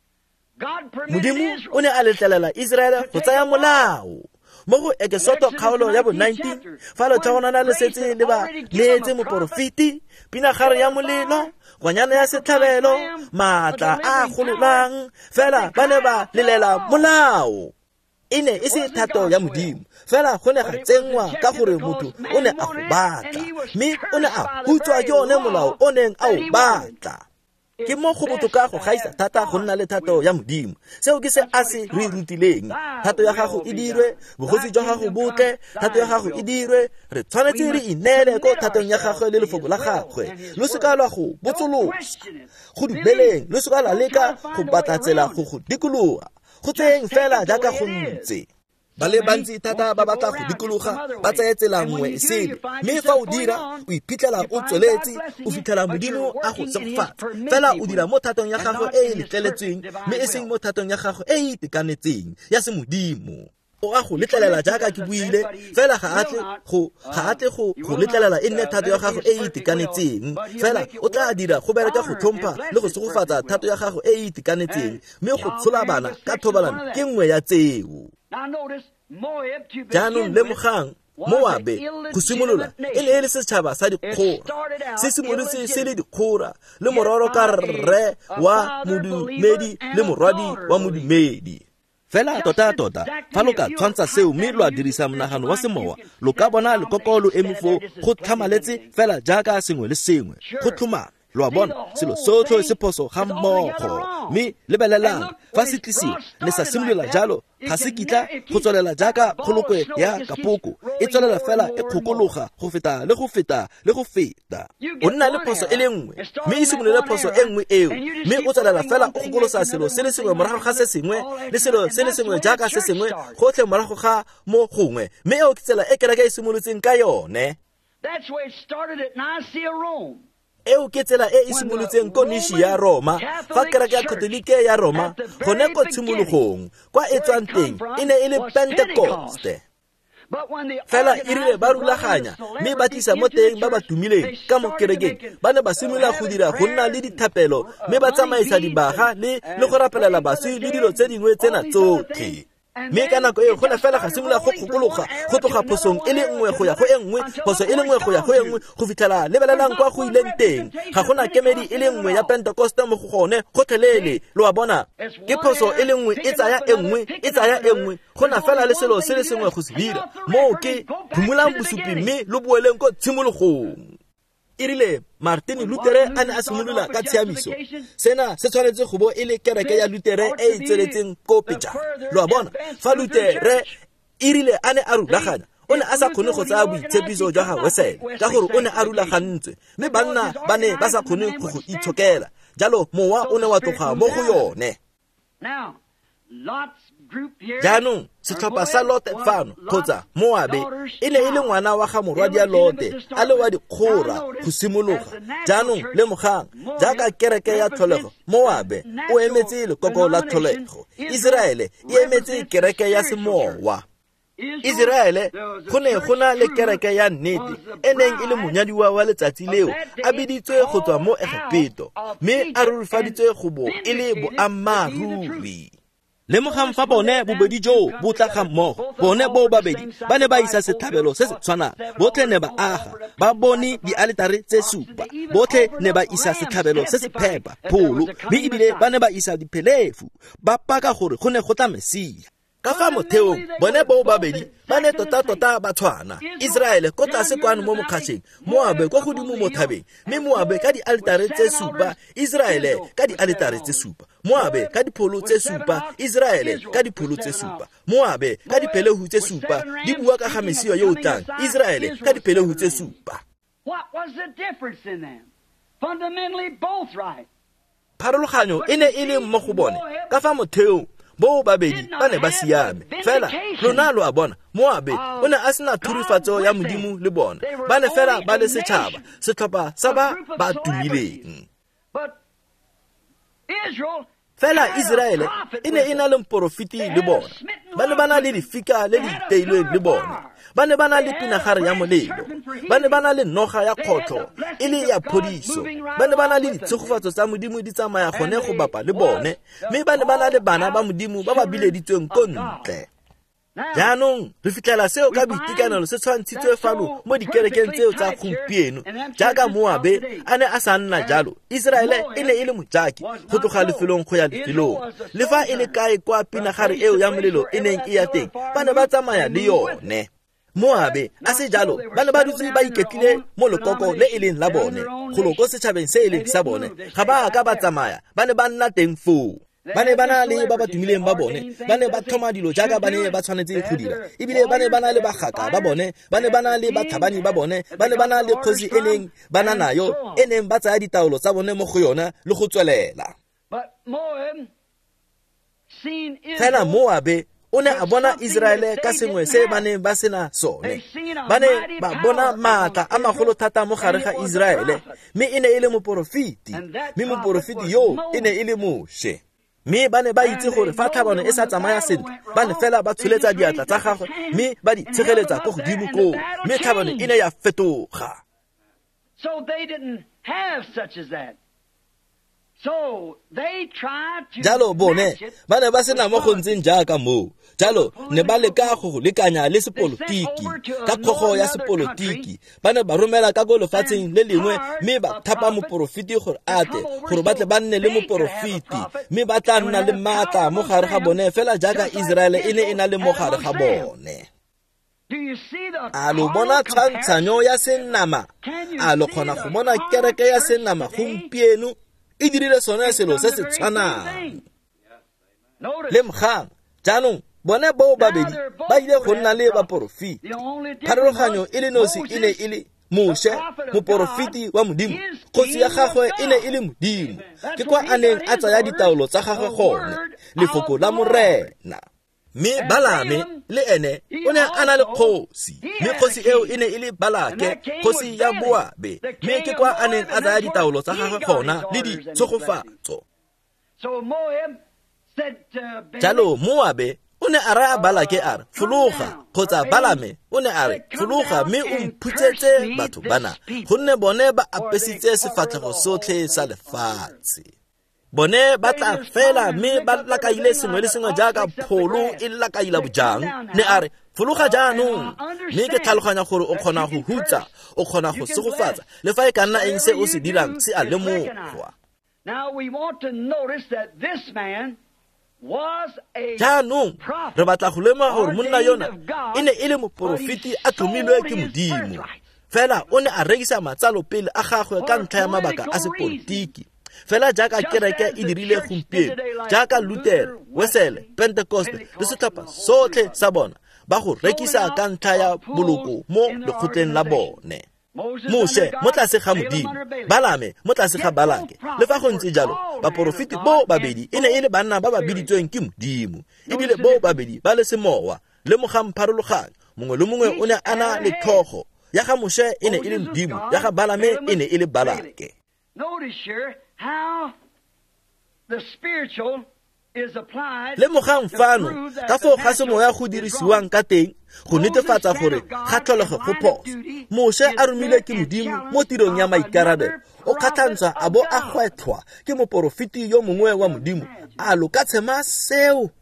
Modimo o ne a letlelela Israele go tsaya molao mo go Ekesoto kgaolo ya bo nineteen fa le tlhagonana le setse le ba neetse moporofiti pinagare ya molelo, ngwanyana ya setlhabelo, maatla a gololang fela ba ne ba lelela molao. E ne e se thato ya Modimo fela go ne ga tsengwa ka gore motho o ne a go batla mme o ne a hutswa ke one molao o neng a o batla. Ke mo go botoka go gaisa thata go nna le thato ya Modimo. Seo ke se a se re rutileng. Thato ya gago e dirwe, bogotsi jwa gago botle, thato ya gago e dirwe. Re tshwanetse re inele ko thatong ya gagwe le lefoko la gagwe. Lo se ka lwa go botsolosa go dubeleng, lo se ka la leka go batla tsela go go dikologa go tseng fela jaaka go ntse. Ba le bantsi thata ba batla go dikologa ba tsaya tsela nngwe sele mme fa o dira o iphitlhela o tsweletse o fitlhela Modimo a go tsegofatsa fela o dira mo thatong ya gago e e letleletsweng mme e seng mo thatong ya gago e e itekanetseng ya se Modimo. O a go letlelela jaaka ke buile fela ga atle go ga atle go go letlelela e nne thato ya gago e e itekanetseng fela o tla dira go bereka go tlhompha le go segofatsa thato ya gago e e itekanetseng mme go tshola bana ka thobalano ke nngwe ya tseo. Jaanong le mogang Moabe go simolola e ne e le setšhaba sa dikgora se simolotse se le dikgora le mororo ka rre wa modumedi le morwadi wa modumedi. Fela tota tota fa lo ka tshwantsha seo mme lo a dirisa monagano wa semowa lo ka bona lekokolo e mofo go tlhamaletse fela jaaka sengwe le sengwe go tlhomana. Lo a bona selo sotlhe se phoso ga mmogo mme lebelelang fa se tlisiwa le sa simolola jalo ga se kitla go tswelela jaaka kgolokwe ya kapoko e tswelela fela e kgokologa go feta le go feta le go feta. O nna le phoso e le nngwe mme e simolole phoso e nngwe eo mme o tswelela fela o gokolosa selo se le sengwe morago ga se sengwe le selo se le sengwe jaaka se sengwe gotlhe morago ga mo gongwe mme eo ke tsela e kereke e simolotseng ka yone. Eo ke tsela e e simolotseng ko Nishi ya Roma fa kereke ya Katolike ya Roma gone ko tshimologong kwa e tswang teng e ne e le Pentecoste. Fela e rile ba rulaganya mme ba tlisa mo teng ba ba tumileng ka mo kerekeng ba ne ba simolola go dira go nna le dithapelo mme ba tsamaisa dibaga le le go rapelela baswi le dilo tse dingwe tsena tsotlhe. Mme ka nako e gona fela ga simolola go kgokologa go tloga phosong e le nngwe go ya go e nngwe phoso e le nngwe go ya go e nngwe go fitlhela lebelelang kwa go ileng teng ga gona kemedi e le nngwe ya Pentecoste mo go gone gotlhelele. Lo a bona ke phoso e le nngwe e tsaya e nngwe e tsaya e nngwe gona fela le selo se le sengwe go se dira mo ke phumulang bosupi mme lo bueleng ko tshimologong. e rile Martin Luther a ne a simolola ka tshiamiso. Sena se tshwanetse go bo e le kereke ya Luther e e tsweletseng ko pejana. Lo a bona fa Luther e rile a ne a rulaganya, o ne a sa kgone go tsaya boitshepiso jwa ga Wesley ka gore o ne a rulagantswe, mme banna ba ne ba sa kgone go go itshokela. Jalo mowa o ne wa tloga mo go yone. Jaanong setlhopha sa Lote fano kgotsa Moabe e ne e le ngwana wa ga morwadi ya Lote a le wa dikgora go simologa. Jaanong le mogang jaaka kereke ya tlholego, Moabe o emetse lekoko la tlholego, Israele e emetse kereke ya semowa. Israele go ne go na le kereke ya nnete e neng e le monyadiwa wa letsatsi leo a biditswe go tswa mo Egepeto, mme a rurufaditswe go bo e le boammaruri. Le mogang fa bone bobedi jo bo tla ga mmogo, bone bo babedi ba ne ba isa setlhabelo se se tshwanang. Botlhe ne ba aga, ba bone dialetare tse supa, botlhe ne ba isa setlhabelo se se phepa pholo, mme ebile ba ne ba isa diphelefu, ba paka gore go ne go tla Mesia. Ka fa motheong bone bo babedi ba ne tota-tota ba tshwana. Israele ko tlase kwano mo mokgatlheng, Moabe kwa godimo mo thabeng, mme Moabe ka dialetare tse supa, Israele ka dialetare tse supa. Moabe ka dipholo tse supa, Israele ka dipholo tse supa. Moabe ka diphelehu tse supa, di bua ka ga Mesia yo o tlang, Israele ka diphelehu tse supa. What was the difference in them? Fundamentally both right. Pharologanyo e ne e le mo go bone ka fa motheong bo babedi ba ne ba siame. Fela lona lo a bona Moabe o ne a sena thurifatso ya Modimo le bona, ba ne fela ba le setšhaba, setlhopha sa ba ba tumileng. Fela Israele e ne e na le mporofiti le bona, ba ne ba na le difika le di teilweng le bona, ba ne ba na le pinagare ya molelo, ba ne ba na le noga ya kgotlo e le ya phodiso, ba ne ba na le ditshegofatso tsa Modimo di tsamaya gone go bapa le bone, mme ba ne ba na le bana ba Modimo ba ba bileditsweng ko ntle. Jaanong re fitlhela seo ka boitekanelo se tshwantshitswe fano mo dikerekeng tseo tsa gompieno. Jaaka Moabe a ne a sa nna jalo, Israele e ne e le mojaki go tloga lefelong go ya lefelong. Le fa e le kae kwa pinagare eo ya molelo e neng e ya teng, ba ne ba tsamaya le yone. Moabe a se jalo ba ne ba dutse ba iketlile mo lekoko le e leng la bone, golo ko setšhabeng se e leng sa bone. Ga ba ka ba tsamaya, ba ne ba nna teng foo. Ba ne ba na le ba ba tumileng ba bone, ba ne ba thoma dilo jaaka ba ne ba tshwanetse go dira, ebile ba ne ba na le bagaka ba bone, ba ne ba na le bathabani ba bone, ba ne ba na le kgosi e neng ba na nayo e neng ba tsaya ditaolo tsa bone mo go yona le go tswelela. Fela Moabe o ne a bona Israele ka sengwe se ba ne ba sena sone. Ba ne ba bona maatla a magolo thata mo gare ga Israele, mme e ne e le moporofiti, mme moporofiti yo e ne e le Moshe. Mme ba ne ba itse gore fa tlhabano e sa tsamaya sentle, ba ne fela ba tsholetsa diatla tsa gagwe mme ba di tshegeletsa ko godimo koo, mme tlhabano e ne ya fetoga. So they didn't have such as that. So they tried to jalo bone ba ne ba sena mo go ntseng jaaka moo. Jalo ne ba leka go lekanya le sepolotiki ka kgogo ya sepolotiki, ba ne ba romela ka go lefatsheng le lengwe mme ba thapa moporofiti gore ate gore ba tle ba nne le moporofiti, mme ba tla nna le maatla mo gare ga bone fela jaaka Israele e ne e na le mo gare ga bone. A lo bona tshwantshanyo ya senama, a lo kgona go bona kereke ya senama gompieno e dirile sone selo se se tshwanang le mogang. Jaanong bone bo babedi ba ile go nna le baporofiti. Pharologanyo e le nosi e ne e le Moshe, moporofiti wa Modimo, kgosi ya gagwe e ne e le Modimo, ke kwa a neng a tsaya ditaolo tsa gagwe gone, lefoko la morena. Mme Balame le ene o ne a na le kgosi, mme kgosi eo e ne e le Balake, kgosi ya Moabe, mme ke kwa a neng a tsaya ditaolo tsa gagwe gona le ditshegofatso. Jalo Moabe o ne a raya Balake a re fologa, kgotsa Balame o ne a re fologa mme o mphutsetse batho bana, gonne bone ba apesitse sefatlhego sotlhe sa lefatshe. Bone ba tla fela mme ba lakaile sengwe le sengwe jaaka pholo e lakaila bojang. Ne a re fologa jaanong, mme ke tlhaloganya gore o kgona go hutsa, o kgona go segofatsa, le fa e ka nna eng se o se dirang se a lemogwa. Now we want to notice that this man was a jaanong re batla go lema gore monna yona e ne e le moporofiti a tlhomilwe ke Modimo. fela o ne a rekisa matsalo pele a gagwe ka ntlha ya mabaka a sepolotiki. Fela jaaka kereke e dirile gompieno, jaaka Luther, Wesley, Pentecost le setlhopha sotlhe sa bona ba go rekisa ka ntlha ya boloko mo lekgotleng la bone. Moshe mo tlase ga Modimo, Balame mo tlase ga Balake. Le fa go ntse jalo, baporofiti bo babedi e ne e le banna ba ba biditsweng ke Modimo, ebile bo babedi ba le semowa le mogam pharologanyo. Mongwe le mongwe o ne a na le tlhogo. Ya ga Moshe e ne e le Modimo, ya ga Balame e ne e le Balake. Notice here how the spiritual is applied. Le mogang fano ka fo ga se moya go dirisiwang ka teng go netefatsa gore ga tlholego go phoso. Moshe a romile ke Modimo mo tirong ya maikarabelo. O kgatlantswa a bo a gwetlhwa ke moporofiti yo mongwe wa Modimo a lo ka tshema seo.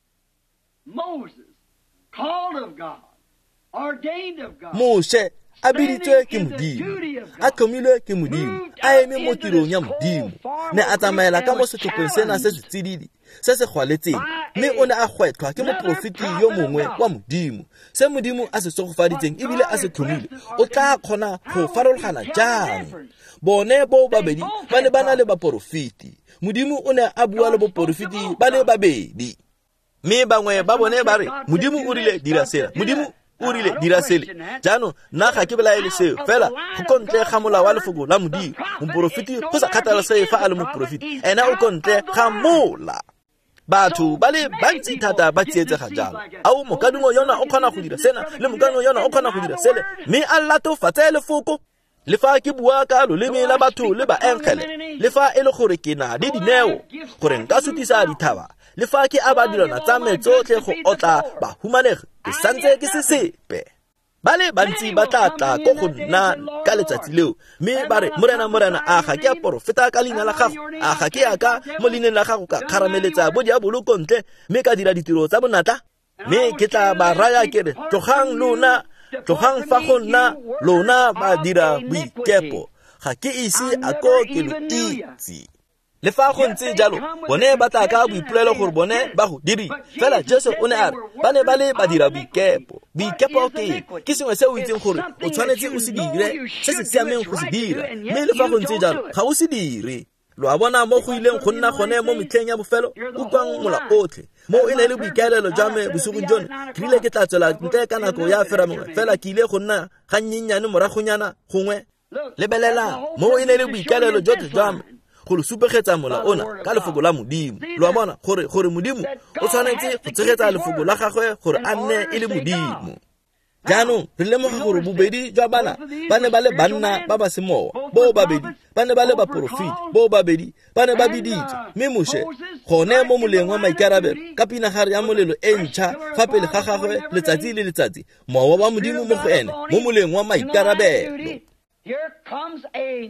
Moses, called of God, ordained of God. Moshe a biditswe ke Modimo, a tlhomilwe ke Modimo, a eme mo tirong ya Modimo. Ne a tsamaela ka mo setlhopheng sena se se tsididi se se gwaletseng, mme o ne a gwetlhwa ke moporofiti yo mongwe wa Modimo. Se Modimo a se tsogofaditseng ebile a se tlhomile, o tla kgona go farologana jang? Bone bo babedi ba ne ba na le baporofiti. Modimo o ne a bua le baporofiti ba le babedi, mme bangwe ba bone ba re Modimo o rile dira sela, Modimo o rile dira sele. Jaanong nna ga ke belaele seo fela go kontle ga molao wa lefoko la Modimo. Moporofiti go sa kgathalesege fa a le moporofiti, ena o kontle ga mola. Batho ba le bantsi thata ba tsietsega jalo. Ao mokadimo yona o kgona go dira sena le mokadimo yona o kgona go dira sele, mme a latofatse lefoko. Le fa ke bua ka loleme la batho le ba enkele, le fa e le gore ke na le dineo gore nka sutisa dithaba, le fa ke a ba dilwana tsa metsotlhe go otla ba humanege, ke santse ke se sepe. Ba le bantsi ba tla tla ko go nna ka letsatsi leo, mme ba re morena morena a ga ke a porofeta ka leina la gago, a ga ke ya ka mo leineng la gago ka kgarameletsa bo diabolo kontle mme ka dira ditiro tsa bonatla. Mme ke tla ba raya ke re tlogang lona, tlogang fa go nna lona ba dira boikepo, ga ke ise a ko ke lo itse. Le fa go ntse jalo bone ba tla ka boipolelo gore bone ba go diri. Fela Jesu o ne a re ba ne ba le ba dira boikepo. Boikepo ke ke sengwe se o itseng gore o tshwanetse o se dire, se se siameng go se dira, mme le fa go ntse jalo ga o se dire. Lo a bona mo go ileng go nna gone mo metlheng ya bofelo o kwang mola otlhe mo e ne le boikaelelo jwa me bosigo jone. Ke ile ke tla tswela ntle ka nako ya fera mongwe fela ke ile go nna ga nnyenyane moragonyana gongwe. Lebelela mo e ne le boikaelelo jotlhe jwa me go lo supegetsa mola ona ka lefoko la Modimo. Lo a bona gore gore Modimo o tshwanetse go tshegetsa lefoko la gagwe gore a nne e le Modimo. Jaanong re lemoga gore bobedi jwa bana ba ne ba le banna ba ba semowa, bo babedi ba ne ba le baporofiti, bo babedi ba ne ba biditswe. Mme Moshe gone mo moleng wa maikarabelo ka pinagare ya molelo e ntšha fa pele ga gagwe letsatsi le letsatsi, mowa wa Modimo mo go ene mo moleng wa maikarabelo. Here comes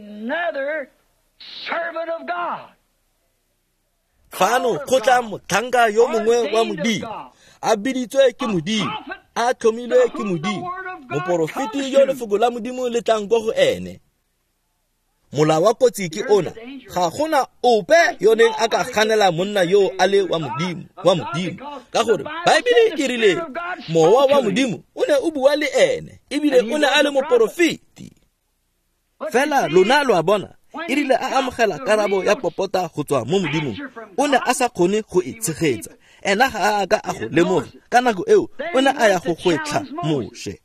another servant of God. Fano go tla motlhanka yo mongwe wa Modimo, a biditswe ke Modimo, a tlhomilwe ke Modimo, moporofiti yo lefoko la Modimo le tlang go go ene. Mola wa kotsi ke ona, ga gona ope yo neng a ka ganela monna yo a le wa Modimo wa Modimo, ka gore Baebile e rile mowa wa Modimo o ne o bua le ene ebile o ne a le moporofiti. Fela lona lo a bona e rile a amogela karabo ya popota go tswa mo Modimo, o ne a sa kgone go itshegetsa, ena ga a ka a go lemoga ka nako eo o ne a ya go gwetlha Moshe.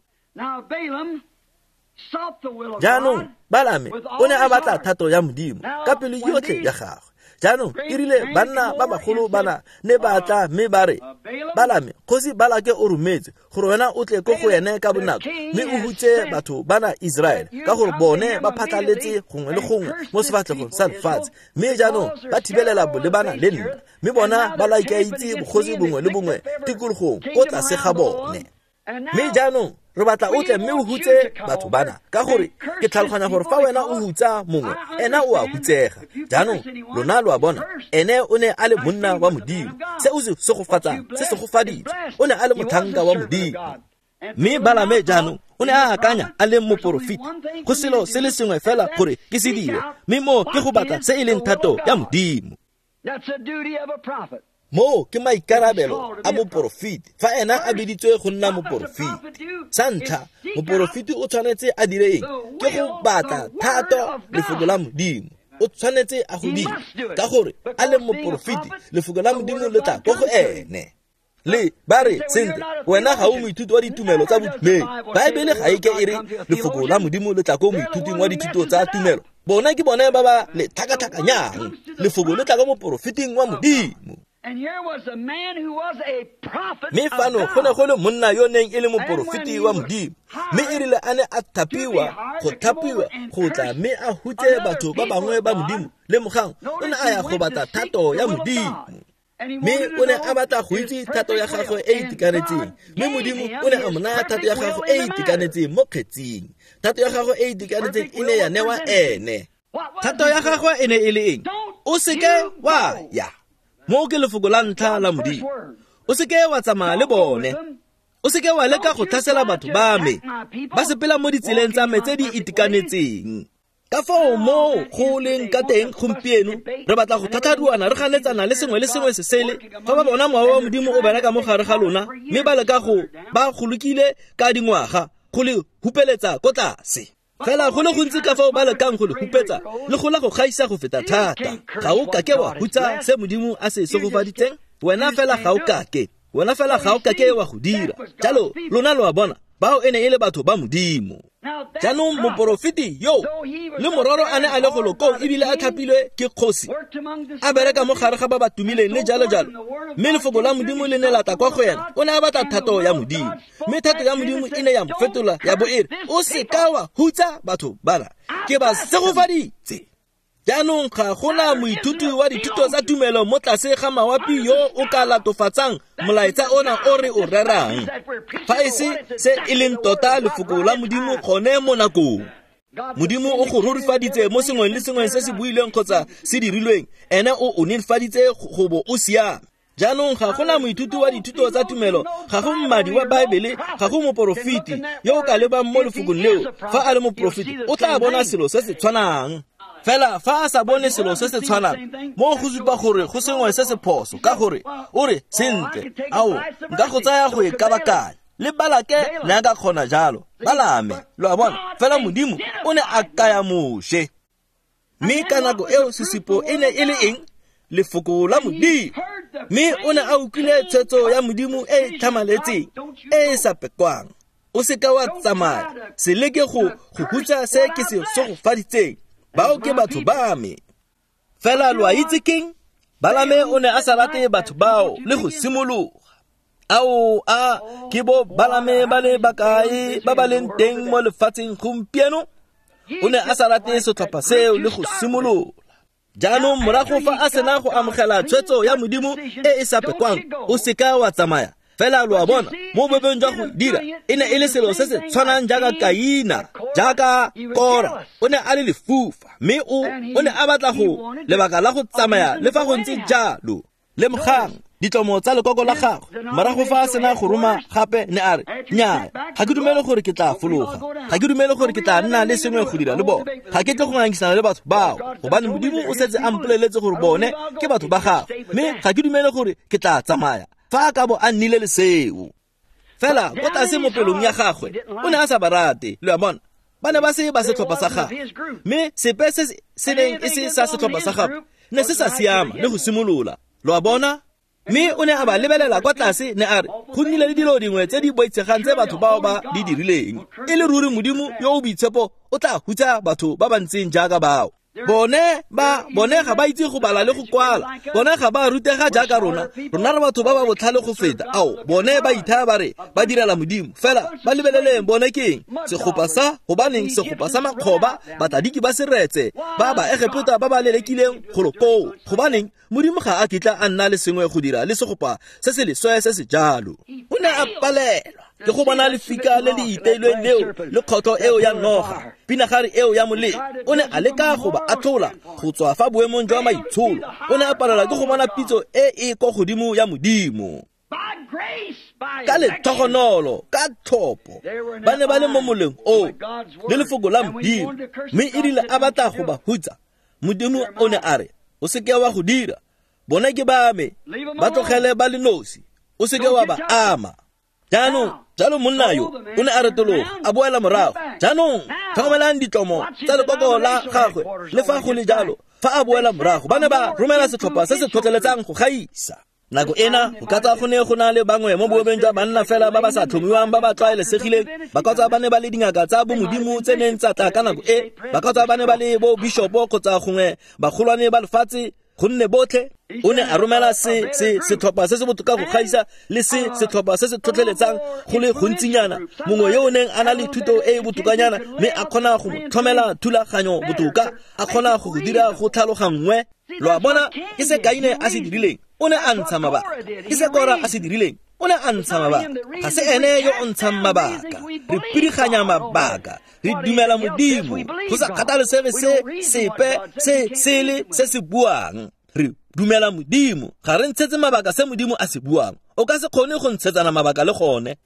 Jaanong Balame o ne a batla thato ya Modimo ka pelo yotlhe ya gagwe. Jaanong e rile banna ba bagolo bana ne ba tla mme ba re Balame kgosi Balake o rometse gore wena o tle ko go ene ka bonako mme o hutse batho bana Israele ka gore bone ba phatlaletse gongwe le gongwe mo sefatlhegong sa lefatshe, mme jaanong ba thibelela bolebana le nna, mme bona ba laika itse bogosi bongwe le bongwe tikologong ko tlase ga bone. Mme jaanong re batla o tle mme o hutse batho bana ka gore ke tlhaloganya gore fa wena o hutsa mongwe ena o a hutsega. Jaanong lona lo a bona ene o ne a le monna wa Modimo, se o se go fatsang se se go faditse, o ne a le mothanka wa Modimo. Mme Balame jaanong o ne a akanya a le moporofiti go selo se le sengwe fela gore ke se dire, mme mo ke go batla se e leng thato ya Modimo. That's the duty of a prophet. mo ke maikarabelo a moporofiti fa ena a biditswe go nna moporofiti. Sa ntlha, moporofiti o tshwanetse a dire eng? Ke go batla thato lefoko la Modimo. O tshwanetse a go dira ka gore a le moporofiti lefoko la Modimo le tla go go ene. Le ba re sentle wena ga o moithuti wa ditumelo tsa bodumedi. Baebele ga e ke e re lefoko la Modimo le tla go moithuting wa dithuto tsa tumelo. Bona ke bone ba ba le thakathakanyang lefoko le tla go moprofiting wa Modimo. And here was a man who was a prophet Me fano go ne go le monna yo neng e le moporofiti wa Modimo. Me e rile a ne a thapiwa go thapiwa go tla me a hutse batho ba bangwe ba Modimo le mogang o ne a ya go batla thato ya Modimo. Me o ne a batla go itse thato ya gagwe e itekanetseng. Me Modimo o ne a mo naya thato ya gagwe e itekanetseng mo kgetsing. Thato ya gagwe e itekanetseng e ne ya newa ene. Thato ya gagwe e ne e le eng? O seke wa ya mo ke lefoko la ntlha la Modimo. O seke wa tsamaya le bone. O seke wa leka go tlhasela batho ba me ba sepela mo ditseleng tsa me tse di itekanetseng. Ka fao mo go leng ka teng gompieno re batla go thathaduana re ganetsana le sengwe le sengwe se sele fa ba bona mowa wa Modimo o bereka mo gare ga lona mme ba leka go ba golokile ka dingwaga go le hupeletsa ko tlase. Fela go le gontsi ka fao ba lekang go le hupetsa le go la go gaisa go feta thata. Ga o ka ke wa hutsa se Modimo a se segofaditseng. Wena fela ga o ka ke wena fela ga o ka ke wa go dira jalo lona lo a bona bao ene e le batho ba Modimo. Jaanong moporofiti yo le mororo a ne a le go lokong ebile a thapilwe ke kgosi a bereka mo gare ga ba ba tumileng le jalo jalo mme lefoko la Modimo le ne la tla kwa go yena o ne a batla thato ya Modimo mme thato ya Modimo e ne ya mo fetola ya bo ere o se ka wa hutsa batho bana ke ba segofaditse. Jaanong ga gona moithuti wa dithuto tsa tumelo mo tlase ga mawapi yo o ka latofatsang molaetsa ona o re o rerang fa e se se e leng tota lefoko la Modimo gone mo nakong. Modimo o go rorifaditse mo sengwe le sengwe se se builweng kgotsa se dirilweng ene o o nefaditse go bo o siame. Jaanong ga gona moithuti wa dithuto tsa tumelo ga go mmadi wa Baebele ga go moporofiti yo o ka lebang mo lefokong leo fa a le moporofiti o tla bona selo se se tshwanang. Fela fa a sa bone selo se se tshwanang mo go supa gore go sengwe se se phoso ka gore o re sentle ao nka go tsaya go e kabakanya le Balake ne a ka kgona jalo Balame lo a bona fela Modimo o ne a kaya moshe mme ka nako eo sesipo e ne e le eng lefoko la Modimo mme o ne a utlwile tshwetso ya Modimo e e tlhamaletseng e e sa pekwang. O se ka wa tsamaya se leke go go hutsa se ke se segofaditseng bao ke batho ba me. Fela lo a itse king Balame o ne a sa rate batho bao le go simologa ao a ke bo Balame ba le bakae ba ba leng teng mo lefatsheng gompieno. O ne a sa rate setlhopha seo le go simolola. Jaanong morago fa a sena go amogela tshwetso ya Modimo e e sa pekwang o se ka wa tsamaya. Fela lo a bona mo bobeng jwa go dira e ne e le selo se se tshwanang jaaka Kaina jaaka Kora o ne a le lefufa mme o o ne a batla go lebaka la go tsamaya le fa go ntse jalo le mogang ditlomo tsa lekoko la gagwe morago fa a sena go roma gape ne a re nnyaa ga ke dumele gore ke tla fologa ga ke dumele gore ke tla nna le sengwe go dira le bona ga ke tle go ngangisana le batho bao gobane Modimo o setse a mpoleletse gore bone ke batho ba gagwe mme ga ke dumele gore ke tla tsamaya fa ka bo a nnile le seo. Fela go tlase mo pelong ya gagwe o ne a sa barate le a bona ba ne ba se ba setlhopha sa gagwe mme sepe se se neng e se sa setlhopha sa gagwe ne se sa siama le go simolola lo a bona mme o ne a ba lebelela kwa tlase ne a re go nnile le dilo dingwe tse di boitshegang tse batho bao ba di dirileng e le ruri Modimo yo o boitshepo o tla hutsa batho ba ba ntseng jaaka bao. Bone ba bone ga ba itse go bala le go kwala bone ga ba rutega jaaka rona rona re batho ba ba botlhale go feta ao bone ba ithaya ba re ba direla Modimo fela ba lebeleleng bone keng segopa sa gobaneng segopa sa makgoba batadiki ba seretse ba ba egepeta ba ba lelekileng goloko gobaneng Modimo ga a kitla a nna le sengwe go dira le segopa se se leswe se se jalo o ne a palelwa ke go bona lefika le le iteilweng leo le khotlo eo ya noga pinagare eo ya mole o ne a leka go ba atlola go tswa fa boemong jwa maitsholo o ne a palelwa ke go bona pitso e e go godimo ya Modimo ka lethogonolo ka thopo ba ne ba le mo moleng o le lefoko la Modimo mme e rile a batla go ba hutsa Modimo o ne a re o se ke wa go dira bona ke ba me ba tlogele ba le nosi o se ke wa ba ama jaanong jalo monna yo o ne a retologa a boela morago jaanong tlhokomelang ditlomo tsa lekoko la gagwe le fa go le jalo fa a boela morago ba ne ba romela setlhopha se se tlhotlheletsang go gaisa nako ena go ka tsa go ne go na le bangwe mo boobeng jwa banna fela ba ba sa tlhomiwang ba ba tlwaelesegileng ba ka tswa ba ne ba le dingaka tsa bomodimo tse neng tsa tla ka nako e ba ka tswa ba ne ba le bo bishopo kgotsa gongwe bagolwane ba lefatshe gonne botlhe o ne a romela se se setlhopha se se botoka go gaisa le se setlhopha se se tlhotlheletsang go le gontsinyana mongwe yo o neng a na le thuto e e botokanyana mme a kgona go tlhomela thulaganyo botoka a kgona go go dira go tlhalogangwe lo a bona ke se Kaine a se dirileng o ne a ntsha mabaka ke se Kora a se dirileng o ne a ntsha mabaka ga se ene yo o ntshang mabaka re piriganya mabaka re dumela modimo go sa kgathalesege se sepe se sele se se buang re dumela modimo ga re ntshetse mabaka se modimo a se buang o ka se kgone go ntshetsana mabaka le gone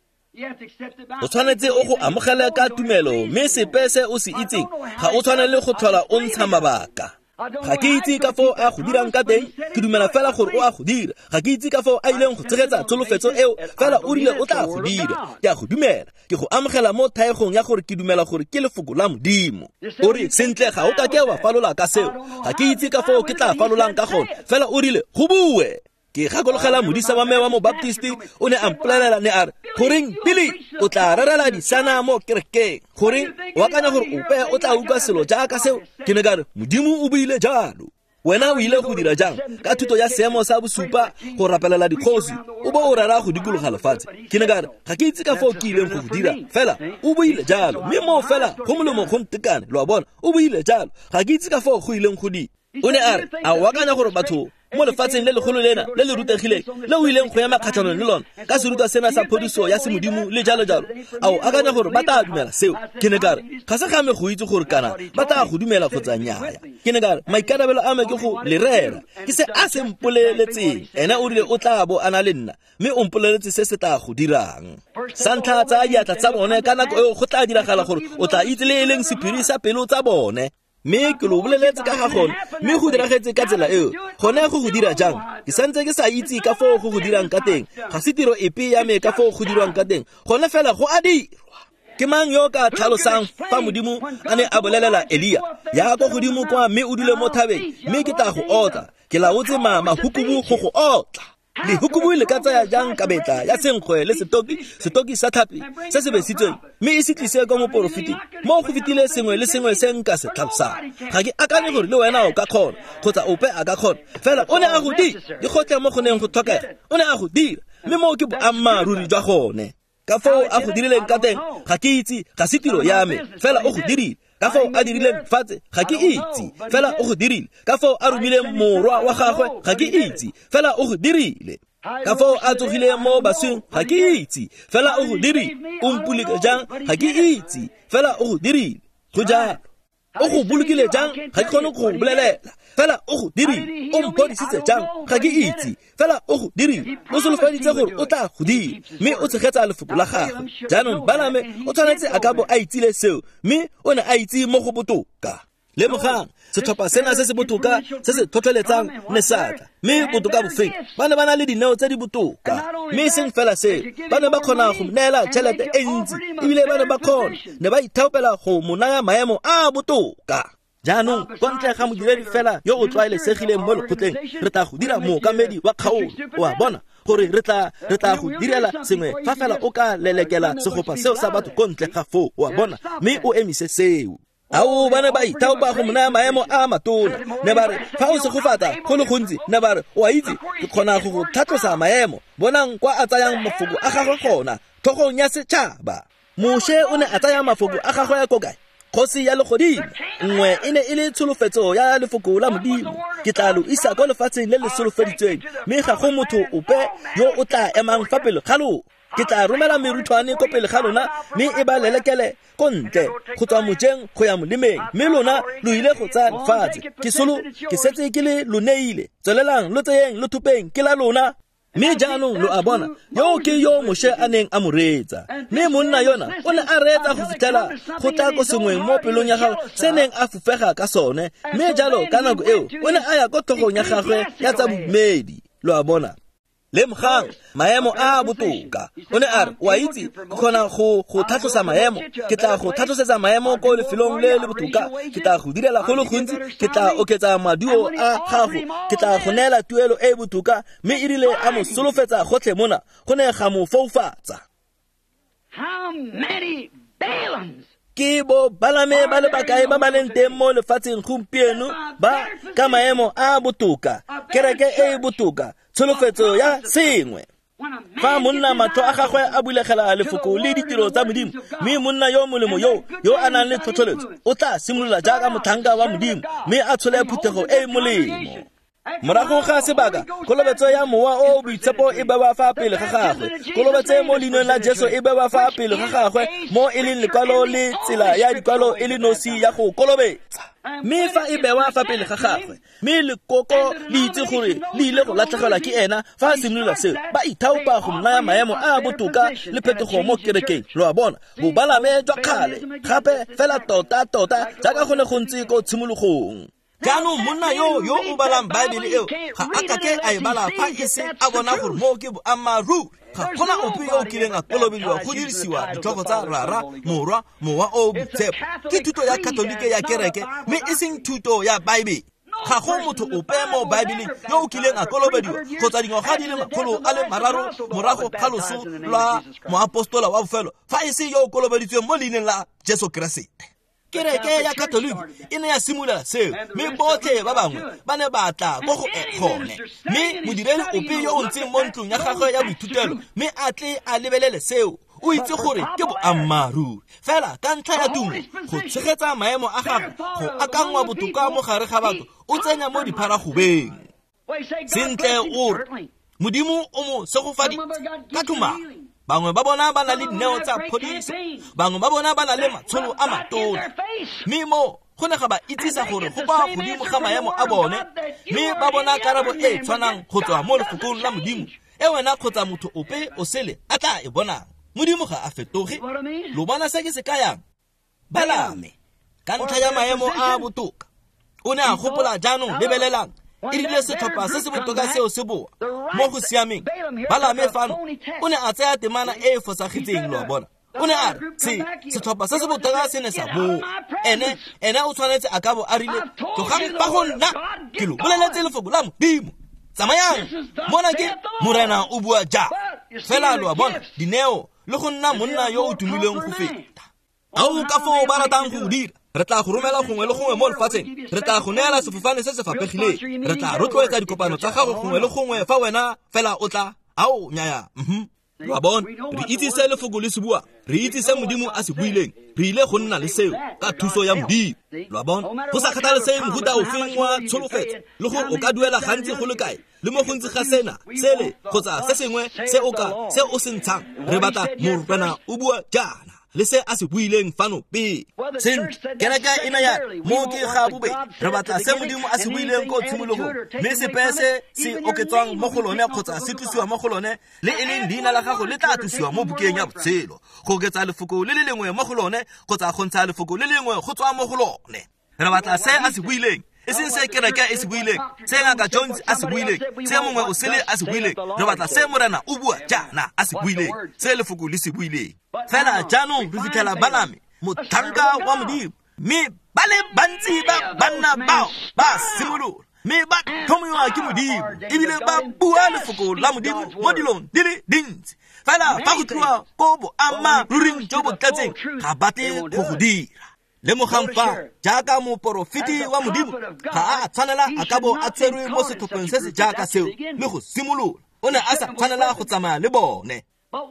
o tshwanetse o go amogela ka tumelo mme sepe se o se itseng ga o tshwanele go tlhola o ntsha mabaka ga ke itse ka foo a go dirang ka teng ke dumela fela gore o a go dira ga ke itse ka foo a ileng go tshegetsa tsholofetso eo fela o rile o tla go dira ke a go dumela ke go amogela mo thaegong ya gore ke dumela gore ke lefoko la modimo o re sentle ga o ka ke wa falola ka seo ga ke itse ka foo ke tla falolang ka gone fela o rile go bue ke gakologela modisa wa me wa mo baptisti o ne a mpolelela ne a re goreng Billy o tla rarela disana mo kerekeng goreng o akanya gore ope o tla utlwa selo jaaka seo ke ne ka re modimo o buile jalo wena o ile go dira jang ka thuto ya seemo sa bosupa go rapelela dikgosi o bo o rara go dikologa lefatshe ke ne ka re ga ke itse ka fao ke ileng go go dira fela o buile jalo mme mo fela go molemo go ntekane lo a bona o buile jalo ga ke itse ka fao go ileng go di o ne a re a o akanya gore batho mo lefatsheng le legolo lena le le rutegileng le o ileng go ema kgatlhanong le lona ka seruta sena sa phodiso ya semodimo le jalo jalo a o akanya gore ba tla dumela seo ke ne ka re ga se game go itse gore kana ba tla go dumela kgotsa nnyaya ke ne ka re maikarabelo a me ke go le rera ke se a se mpoleletseng ena o rile o tla bo a na le nna mme o mpoleletse se se tla go dirang sa ntlha tsa diatla tsa bone ka nako eo go tla diragala gore o tla itse le e leng sephiri sa pelo tsa bone mme ke lo boleletse ka ga gone mme go diragetse ka tsela eo gone go go dira jang ke santse ke sa itse ka foo go go dirang ka teng ga se tiro epe ya me ka foo go dirwang ka teng gone fela go a dirwa ke mang yo ka tlhalosang fa modimo a ne a bolelela Elia ya go godimo kwa mme o dule mo thabeng mme ke tla go otla ke laotse mahukubu go go otla le hukubu le ka tsaya jang ka betla ya senkgwe le setoki setoki sa thapi se se besitsweng mme e se tlise ka mo porofiti mo go fitile sengwe le sengwe se nka se tlhapsang ga ke akanye gore le wena o ka kgona kgotsa ope a ka kgona fela o ne a go dira di gotle mo go neng go tlhokega o ne a go dira mme mo ke boammaruri jwa gone ka foo a go dirileng ka teng ga ke itse ga se tiro ya me fela o go dirile ka fao a dirileng fatshe ga ke itse fela o go dirile ka fao a romileng morwa wa gagwe ga ke itse fela o go dirile ka fao a tsogileng mo basweng ga ke itse fela o go dirile o mpulike jang ga ke itse fela o go dirile go jalo o go bolokile jang ga ke kgone go bolelela fela o go dirile o mpodisitse jang ga ke itse fela o go dirile o solofaditse gore o tla go dira mme o tshegetsa lefoko la gagwe jaanong Balame o tshwanetse a ka bo a itsile seo mme o ne a itse mo go botoka le mogang setlhopha sena se se botoka se se tlhotlheletsang ne satla mme botoka bofeng ba ne ba na le dineo tse di botoka mme e seng fela seo ba ne ba kgona go neela tšhelete e ntsi ebile ba ne ba kgona ne ba ithaopela go mo naya maemo a botoka jaanong kwa ntle ga modiredi fela yo o tlwaelesegileng mo lekgotleng re tla go dira mookamedi wa kgaolo o a bona gore re tla re tla go direla sengwe fa fela o ka lelekela segopa seo sa batho ko ntle ga foo o a bona mme o emise seo ao ba ne ba ithaopa go mo naya maemo a matona ne ba re fa o se go fata go le gontsi ne ba re o a itse ke kgona go go tlhatlosa maemo bonang kwa a tsayang mafoko a gagwe gona tlhogong ya setšhaba moshe o ne a tsaya mafoko a gagwe ya kokae kgosi ya legodimo nngwe e ne e le tsholofetso ya lefoko la modimo ke tla lo isa kwa lefatsheng le le solofeditsweng mme ga go motho ope yo o tla emang fa pele ga lona ke tla romela meruthwane ko pele ga lona mme e ba lelekele ko ntle go tswa mojeng go ya molemeng mme lona lo ile go tsaya lefatshe ke solo ke setse ke le lo neile tswelelang lo tseyeng lo thupeng ke la lona mme jaanong lo a bona yo ke yo moshe a neng a mo reetsa mme monna yona o ne a reetsa go fitlhela go tla ko sengweng mo pelong ya gagwe se neng a fufega ka sone mme jalo ka nako eo o ne a ya ko tlhogong ya gagwe ya tsa bodumedi lo a bona lemgang maemo a botoka o ne a re wa itse ke kgona go go tlhatlhosa maemo ke tla go tlhatlhosetsa maemo ko lefelong le le botoka ke tla go direla go le gontsi ke tla oketsa maduo a gago ke tla go neela tuelo e botoka mme e rile a mo solofetsa gotlhe mona go ne ga mo foufatsa. How many Balaams? Ke bo Balame ba le bakae ba ba leng teng mo lefatsheng gompieno ba ka maemo a botoka kereke e botoka tsholofetso ya sengwe fa monna matlo a gagwe a bulegela lefoko le ditiro tsa modimo mme monna yo molemo yo yo a nang le tlhotlheletso o tla simolola jaaka motlhanka wa modimo mme a tshole phuthego e molemo. Morago ga sebaka kolobetso ya mowa o boitshepo e bewa fa pele ga gagwe kolobetse mo leinong la Jesu e bewa fa pele ga gagwe mo e leng lekwalo le tsela ya dikwalo e le nosi ya go kolobetsa mme fa e bewa fa pele ga gagwe mme lekoko le itse gore le ile go latlhegelwa ke ena fa a simolola seo ba ithaopa go nnaya maemo a botoka le phetogo mo kerekeng lo a bona bo Balame jwa kgale gape fela tota tota jaaka go ne go ntse ko tshimologong. Jaanong monna yo yo o balang Baebele eo ga a kake a e bala fa e se a bona gore mo ke boammaaruri ga gona ope yo o kileng a kolobediwa go dirisiwa ditlhogo tsa rara morwa mowa o boitshepo ke thuto ya katolike ya kereke mme e seng thuto ya Baebele. Ga go motho ope mo Baebeleng yo o kileng a kolobediwa kgotsa dingwaga di le makgolo a le mararo morago ga loso lwa moapostola wa bofelo fa e se yo o kolobeditsweng mo leineng la Jesu Keresete. Kereke ya katoliki e ne ya simolola seo mme botlhe ba bangwe ba ne ba tla go go ekgone mme modiredi ope yo o ntseng mo ntlong ya gagwe ya boithutelo mme a tle a lebelele seo o itse gore ke boammaaruri fela ka ntlha ya tumo go tshegetsa maemo a gagwe go akangwa botoka mo gare ga batho o tsenya mo dipharagobeng sentle o re modimo o mo segofaditse ka thumang bangwe ba bona ba na le dineo tsa phodiso bangwe ba bona ba na le matsholo a matona mme mo go ne ga ba itsisa gore go ba godimo ga maemo a bone mme ba bona karabo e tshwanang go tswa mo lefokong la modimo e wena kgotsa motho ope o sele a tla e bonang modimo ga a fetoge lo bona se ke se kayang Balame ka ntlha ya maemo a botoka o ne a gopola jaanong lebelelang e rile setlhopha se se botoka seo se boa mo go siameng. Balame fano o ne a tsaya temana e e fosagetseng lo bona o ne a re se setlhopha se se botoka se ne sa boa ene ene o tshwanetse a ka bo a rile tlogang ba go nna ke lo boleletse lefoko la modimo tsamayang mona ke morena o bua ja fela lo bona dineo le go nna monna yo o tumileng go feta a o ka fo ba ratang go dira re tla go romela gongwe le gongwe mo lefatsheng re tla go neela sefofane se se fapegileng re tla rotloetsa dikopano tsa gago gongwe le gongwe fa wena fela o tla ao nyaya mhm wa bona re itse se lefoko le se bua re itse se modimo a se buileng re ile go nna le seo ka thuso ya modimo wa bona go sa kgathale se mohuta o fengwa tsholofetso le go o ka duela gantsi go le kae le mo go ntse ga sena sele kgotsa se sengwe se o ka se o se ntshang re batla morena o bua jana le se a se buileng fano pe sen kereka ina ya mo ke ga bobe re batla se modimo a se buileng ko tshimologo mme se pese se oketswang mo go lone kgotsa se tusiwa mo go lone le e leng dina la gago le tla tusiwa mo bukeng ya botshelo go oketsa lefoko le le lengwe mo go lone kgotsa go ntsha lefoko le lengwe go tswa mo go lone re batla se a se buileng e seng se kereka e se buileng se ngaka Jones a se buileng se mongwe o sele a se buileng re batla se morena o bua jana a se buileng se lefoko le se buileng fela jaanong re fitlhela Balame motlhanka wa modimo mme ba le bantsi ba banna bao ba simolola mme ba thomiwa ke modimo ebile ba bua lefoko la modimo mo dilong di le dintsi fela fa go tliwa ko boammaaruri jo bo tlatseng ga batle go go dira le mogamfa jaaka moporofiti wa modimo ga a tshwanela a ka bo a tserwe mo setlhopheng se se jaaka seo le go simolola o ne a sa tshwanela go tsamaya le bone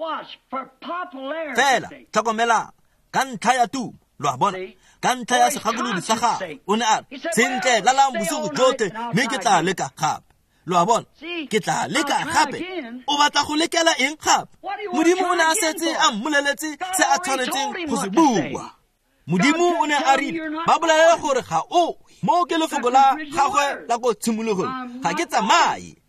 fela tlhokomela ka ntlha ya tumo lo a bona ka ntlha ya segakolodi sa gagwe o ne a re sentle lalang bosigo jotlhe mme ke tla leka gape lo a bona ke tla leka gape o batla go lekela eng gape modimo o ne a setse a mmoleletse se a tshwanetseng go se bua modimo o ne a rile ba bolela gore ga o mo ke lefoko la gagwe la go tshimologong ga ke tsamaye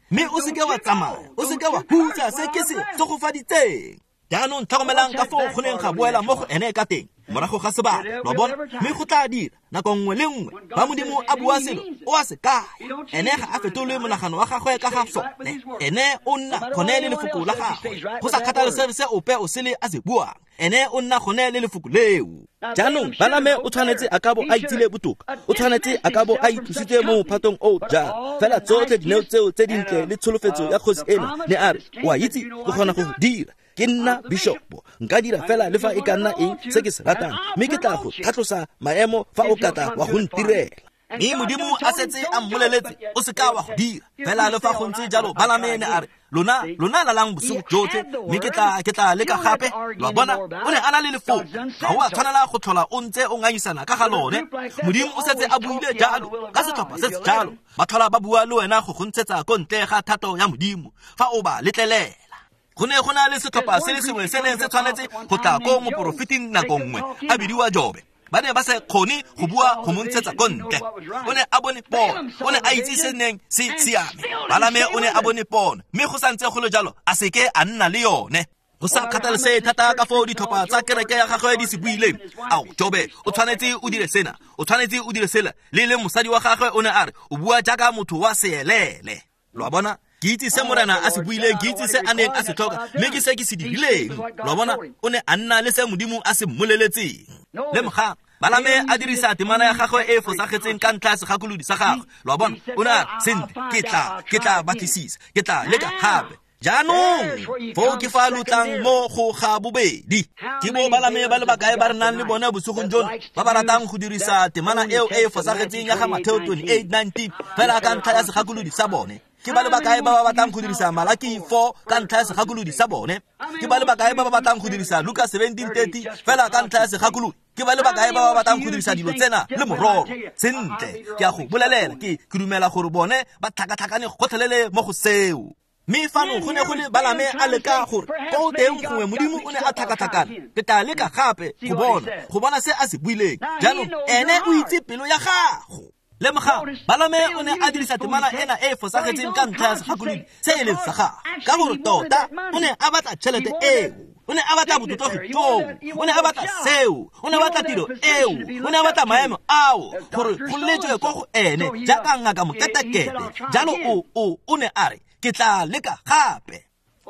mme o seke wa tsamaya o seke wa hutsa se ke se tsogofaditseng. jaanong tlhokomelang ka foo go neng ga boela mo go ene ka teng morago ga sebaka lo bona mme go tla dira nako nngwe le nngwe ba modimo a bua selo o a se kaya ene ga a fetole monagano wa gagwe ka ga sone ene o nna gone le lefoko la gagwe go sa kgathalesege se ope o sele a se buang ene o nna gone le lefoko leo. jaanong Balame o tshwanetse a ka bo a itsile botoka o tshwanetse a ka bo a ithusitse mo mophatong o jalo fela tsotlhe dineo tseo tse dintle le tsholofetso ya kgosi ena ne a re o a itse go kgona go dira ke nna bishopo nka dira fela le fa e ka nna eng se ke se ratang mme ke tla go tlhatlosa maemo fa o kata wa go ntirela. mme modimo a setse a mmoleletse o se ka wa go dira fela le fa go ntse jalo Balame ne a re lona lona la lang bosigo jotlhe mme ke tla ke tla leka gape wa bona o ne a na le lefoko ga o a tshwanela go tlhola o ntse o nganyisana ka ga lone. modimo o setse a buile jalo ka setlhopha se se jalo ba tlhola ba bua le wena go go ntshetsa ko ntle ga thato ya modimo fa o ba letlelela. go ne go na le setlhopha se le sengwe se neng se tshwanetse go tla ko moprofiting nako nngwe a bidiwa Jobe ba ne ba se kgone go bua go montshetsa ko ntle. o ne a bone pono o ne a itse se neng se siame. Balame o ne a bone pono mme go santse go le jalo a seke a nna le yone go sa kgathalesege thata ka foo ditlhopha tsa kereke ya gagwe di se buileng. ao Jobe o tshwanetse o dire sena o tshwanetse o dire sela le le mosadi wa gagwe o ne a re o bua jaaka motho wa seelele. lo bona ke itse se morena a se buileng ke itse se a neng a se tlhoka mme ke se ke se dirileng. lo bona o ne a nna le se modimo a se mmoleletseng. le mogang Balame a dirisa temana ya gagwe e fosagetseng ka ntlha segakolodi sa gagwe. lo bona o ne a sente ke tla ke tla batlisisa ke tla leka gape. jaanong fo ke fa lotlang mo go ga bobedi ke bo Balame ba le bakae ba re nang le bone bosogong jono ba ba ratang go dirisa temana eo e fosagetseng ya ga Matthew twenty-eight nineteen fela ka ntlha ya segakolodi sa bone. ke ba le bakae ba ba batlang go dirisa Malaki four ka ntlha ya segakolodi sa bone. ke ba le bakae ba ba batlang go dirisa Luka seventeen thirty fela ka ntlha ya segakolodi. ke ba le bakae ba ba batlang go dirisa dilo tsena le mororo sentle. ke a go bolelela ke ke dumela gore bone ba tlhakatlhakane gotlhelele mo go seo. mme fano go ne go le Balame a leka gore ko teng gongwe modimo o ne a tlhakatlhakana ke tla leka gape go bona go bona se a se buileng. jaanong ene o itse pelo ya gago. le moga Balame o ne a dirisa temana ena e fosagetseng ka ntlha ya segakolodi se e leng sa gagwe ka gore tota o ne a batla tšhelete eo o ne a batla bototogi joo o ne a batla seo o ne a batla tiro eo o ne a batla maemo ao gore go letswe ko go ene jaaka ngaka moketekete. jalo o o o ne a re ke tla leka gape.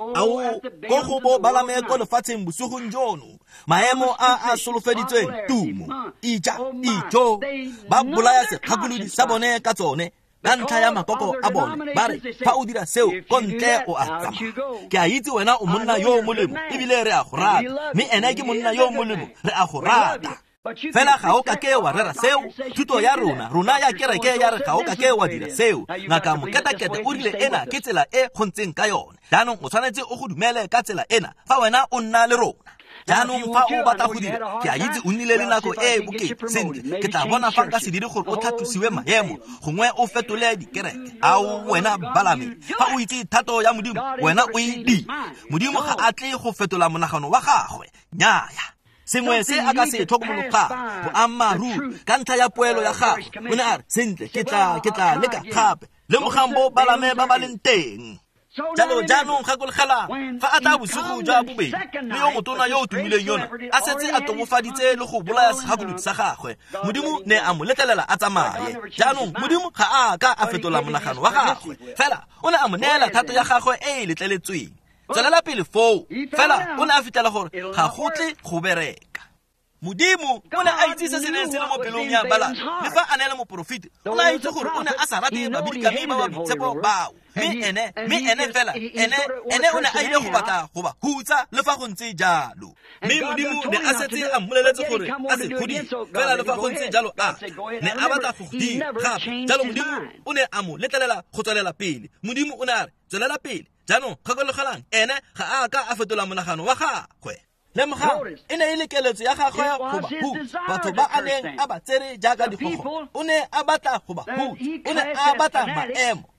ao ko go bo Balame ko lefatsheng bosogong jono maemo a a solofeditsweng tumo ija ijo ba bolaya segakolodi sa bone ka tsone ka ntlha ya makoko a bone ba re fa o dira seo ko ntle o a tsamaya. ke a itse wena o monna yo o molemo ebile re a go rata mme ene ke monna yo o molemo re a go rata fela ga o ka ke wa rera seo. thuto ya rona rona ya kereke ya re ga o ka ke wa dira seo. ngaka moketekete o rile ena ke tsela e go ntseng ka yone. jaanong o tshwanetse o go dumele ka tsela ena fa wena o nna le rona. jaanong fa o batla go dira ke a itse o nnile le nako e bokete sentle ke tla bona fa nka se dire gore o tlhatlosiwe maemo gongwe o fetole dikereke. ao wena Balame fa o itse thato ya modimo wena o e di modimo ga a tle go fetola monagano wa gagwe nnyaya. sengwe se a ka se tlhokomologa boammaaruri ka ntlha ya poelo ya gagwe o ne a re sentle ke tla ke tla leka gape. le mogang bo Balame ba ba leng teng jalo jaanong gakologelang fa a tla bosigo jwa bobedi le yo motona yo o tumileng yona a setse a tobofaditse le go bolaya segakolodi sa gagwe modimo ne a mo letlelela a tsamaye. jaanong modimo ga a ka a fetola monagano wa gagwe fela o ne a mo neela thato ya gagwe e e letleletsweng. tswelela pele foo fela o ne a fitela gore ga go tle go bereka. modimo o ne a itse se se neng se le mo pelong ya Balame le fa a ne le moporofete o ne a itse gore o ne a sa rate babidikami ba ba boitshepo bao mme ene mme ene fela ene ene o ne a ile go batla go ba hutsa le fa go ntse jalo. mme modimo ne a setse a mmoleletse gore a se godile fela le fa go ntse jalo a ne a batla go dira gape. jalo modimo o ne a mo letlelela go tswelela pele. modimo o ne a re tswelela pele. jaanong gakologelang ene ga a ka a fetola monagano wa gagwe. le moga e ne e le keletso ya gagwe go ba hutsa batho ba a neng a ba tsere jaaka digogo. o ne a batla go ba hutsa o ne a batla maemo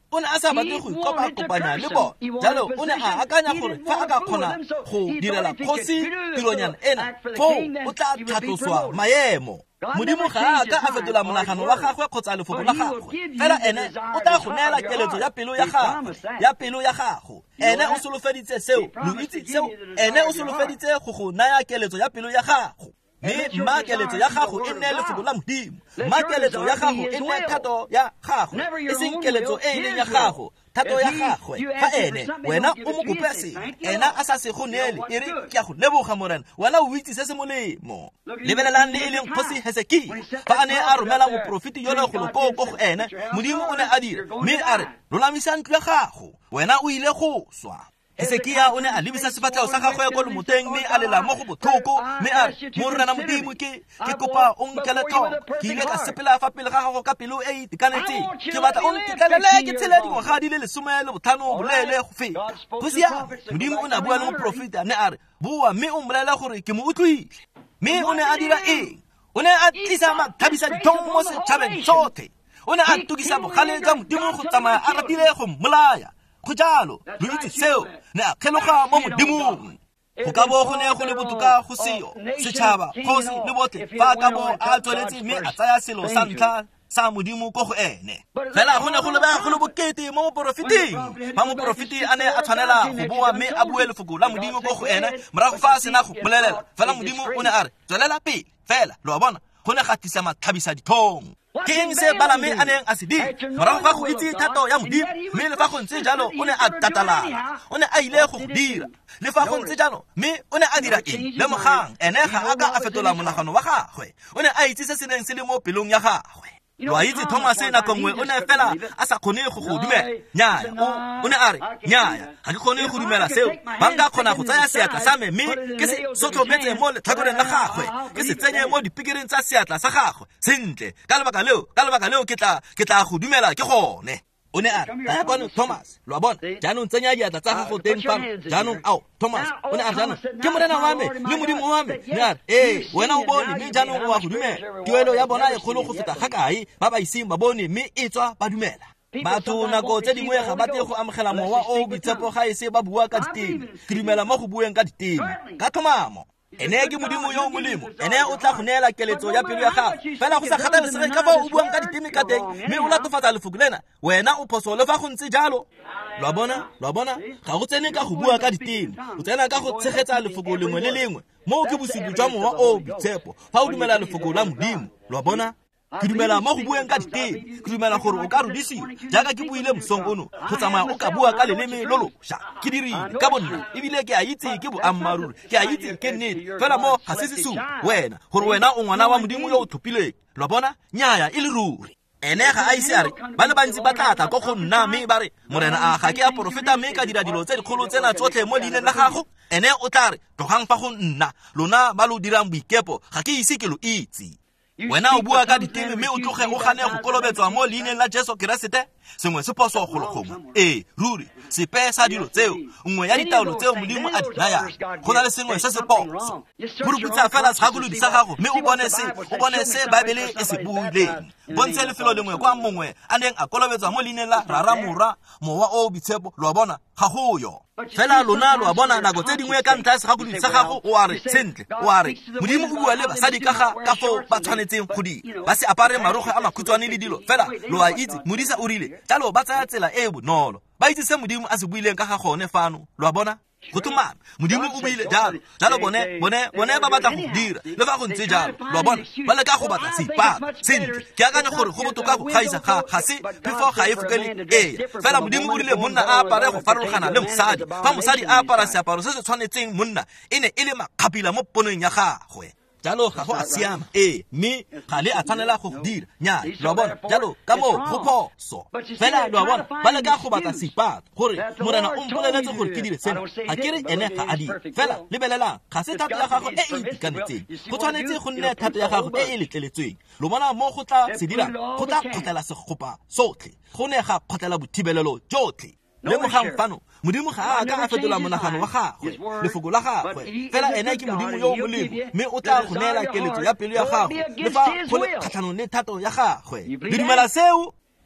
o ne a sa batle go ikopa-kopanya le bona jalo o ne a akanya gore fa a ka kgona go direla kgosi tironyana ena foo o tla tlhatloswa maemo. Modimo ga a ka a fetola monagano wa gagwe kgotsa lefoko la gagwe fela ene o tla go neela keletso ya pelo ya gago ya pelo ya gago ene o solofeditse seo lo itse seo ene o solofeditse go go naya keletso ya pelo ya gago mme mma keletso ya gago e nne lefoko la Modimo mma keletso ya gago e nne thato ya gago e seng keletso e leng ya gago thato ya gagwe fa ene wena o mo kope sengwe ena a sa se go neele e re ke a go leboga morena wena o itse se se molemo. Lebelelang le e leng kgosi Hesekia fa a ne a romela moprofeti yo legolo ko go ene Modimo o ne a dira mme a re lolamisa ntlo ya gago wena o ile go swa. Hesekia o ne a lebisa sefatlhego sa gagwe ko lomoteng mme a lela mo go botlhoko mme a re morena Modimo ke ke kopa o nkele tlhoko ke ile ka sepela fa pele ga gago ka pelo e itekanetseng ke batla o ntetlelele ke tshele dingwaga di le lesome le botlhano boleele go feta. Go siame Modimo o ne a bua le moprofeti a ne a re bua mme o mmolelela gore ke mo utlwile mme o ne a dira eng o ne a tlisa mathabisa dithong mo setšhabeng sotlhe o ne a tukisa bogale jwa Modimo go tsamaya a ratile go mmolaya go jalo lo itse seo ne a kgeloga mo Modimong go ka bo go ne go le botoka go seo setšhaba kgosi le botlhe fa ka bo a tsweletse mme a tsaya selo sa ntlha sa Modimo ko go ene fela go ne go le ba go le bokete mo moprofeting fa moprofeti a ne a tshwanela go bua mme a bue lefoko la Modimo ko go ene morago fa a sena go bolelela fela Modimo o ne a re tswelela pele fela lo bona go ne ga tlisa mathabisa dithong ke eng se Balame a neng a se dira morago ga go itse thato ya Modimo mme le fa go ntse jalo o ne a tatalala o ne a ile go dira le fa go ntse jalo mme o ne a dira eng le mogang ene ga a ka a fetola monagano wa gagwe o ne a itse se se neng se le mo pelong ya gagwe. Wa itse Thomas ena kongwe o ne fela a sa kgone go go dumela nyaaya o ne a re nyaaya ga ke kgone go dumela seo ba nka kgona go tsaya seatla sa me mme ke se sotlhometse mo letlhakoreng la gagwe ke se tsenye mo dipikireng tsa seatla sa gagwe sentle ka lebaka leo ka lebaka leo ke tla ke tla go dumela ke gone. O ne a re a bona Thomas lo bona jaanong tsenya diatla tsa gago teng fano jaanong ao Thomas o ne a jaanong ke morena wa me le Modimo wa me ne a re ee wena o bone mme jaanong o a go dumela tuelo ya bona e kgolo go feta ga kae ba ba iseng ba bone mme e tswa ba dumela. Batho nako tse dingwe ga ba tle go amogela mowa o boitshepo ga e se ba bua ka diteng ke dumela mo go bueng ka diteng ka tlhomamo ene ke Modimo yo molemo ene o tla go neela keletso ya pelo ya gago fela go sa kgathalesege ka fa o buang ka diteme ka teng mme o latofatsa lefoko lena wena o phoso le fa go ntse jalo. Lwa bona lwa bona ga go tsene ka go bua ka diteme o tsena ka go tshegetsa lefoko lengwe le lengwe mo ke bosupi jwa mowa o boitshepo fa o dumela lefoko la Modimo. Lwa bona ke dumela mo go bueng ka diteng ke dumela gore o ka rudisiwa jaaka ke buile mosong ono go tsamaya o ka bua ka leleme lo loša ke dirile ka bonna ebile ke a itse ke boammaruri ke a itse ke nnete fela mo ga se sesupo wena gore wena o ngwana wa Modimo yo o tlhophileng. Lwa bona nyaaya e le ruri ene ga a ise a re ba le bantsi ba tlatla ko go nna mme ba re morena a ga ke a porofeta mme ka dira dilo tse dikgolo tsena tsotlhe mo leineng la gago ene o tla re tlogang fa go nna lona ba lo dirang boikepo ga ke ise ke lo itse. Wena o bua ka diteme mme o tloge o gane go kolobetswa mo leineng la Jesu Keresete sengwe se poso go logongwe ee ruri sepe sa dilo tseo nngwe ya ditaolo tseo Modimo a di nayang go na le sengwe se se poso boruputsa fela tshakolodi sa gago mme o bone se o bone se Baebele e se buileng bontshe lefelo lengwe kwa mongwe a neng a kolobetswa mo leineng la Raramora mowa o boitshepo. Lwa bona ga goyo fela lona lwa bona nako tse dingwe ka ntlha ya segakolodi sa gago o a re sentle o a re Modimo o bua le basadi ka ga ka fo ba tshwanetseng go dira ba se apare maroge a makhutshwane le dilo fela lo a itse Modisa o rile jalo ba tsaya tsela e bonolo ba itse se Modimo a se buileng ka ga gone fano. Lwa bona go tumana Modimo o buile jalo jalo bone bone bone ba batla go dira le fa go ntse jalo. Lwa bona ba le ka go batla seipaka sentle ke akanya gore go botoka go gaisa ga ga se before ga e fokele ee fela Modimo o rile monna a apare go farologana le mosadi fa mosadi a apara seaparo se se tshwanetseng monna e ne e le makgapila mo ponong ya gagwe jalo ga go a siama ee mme ga le a tshwanela go dira nya. Lwa bona jalo ka mo go phoso fela lwa bona ba le ka go batla seipaka gore morena o mpoleletse gore ke dire seno ga ke re ene ga a dire fela lebelelang ga se thato ya gago e e itekanetseng go tshwanetse go nne thato ya gago e e letleletsweng. Lo bona mo go tla se dira go tla kgotlela sekgopa sotlhe go ne ga kgotlela bothibelelo jotlhe le mogang fano Modimo ga a ka a fetola monagano wa gagwe lefoko la gagwe fela ene ke Modimo yo molemo mme o tla go neela keletso ya pelo ya gago le fa go le kgatlhanong le thato ya gagwe. Le dumela seo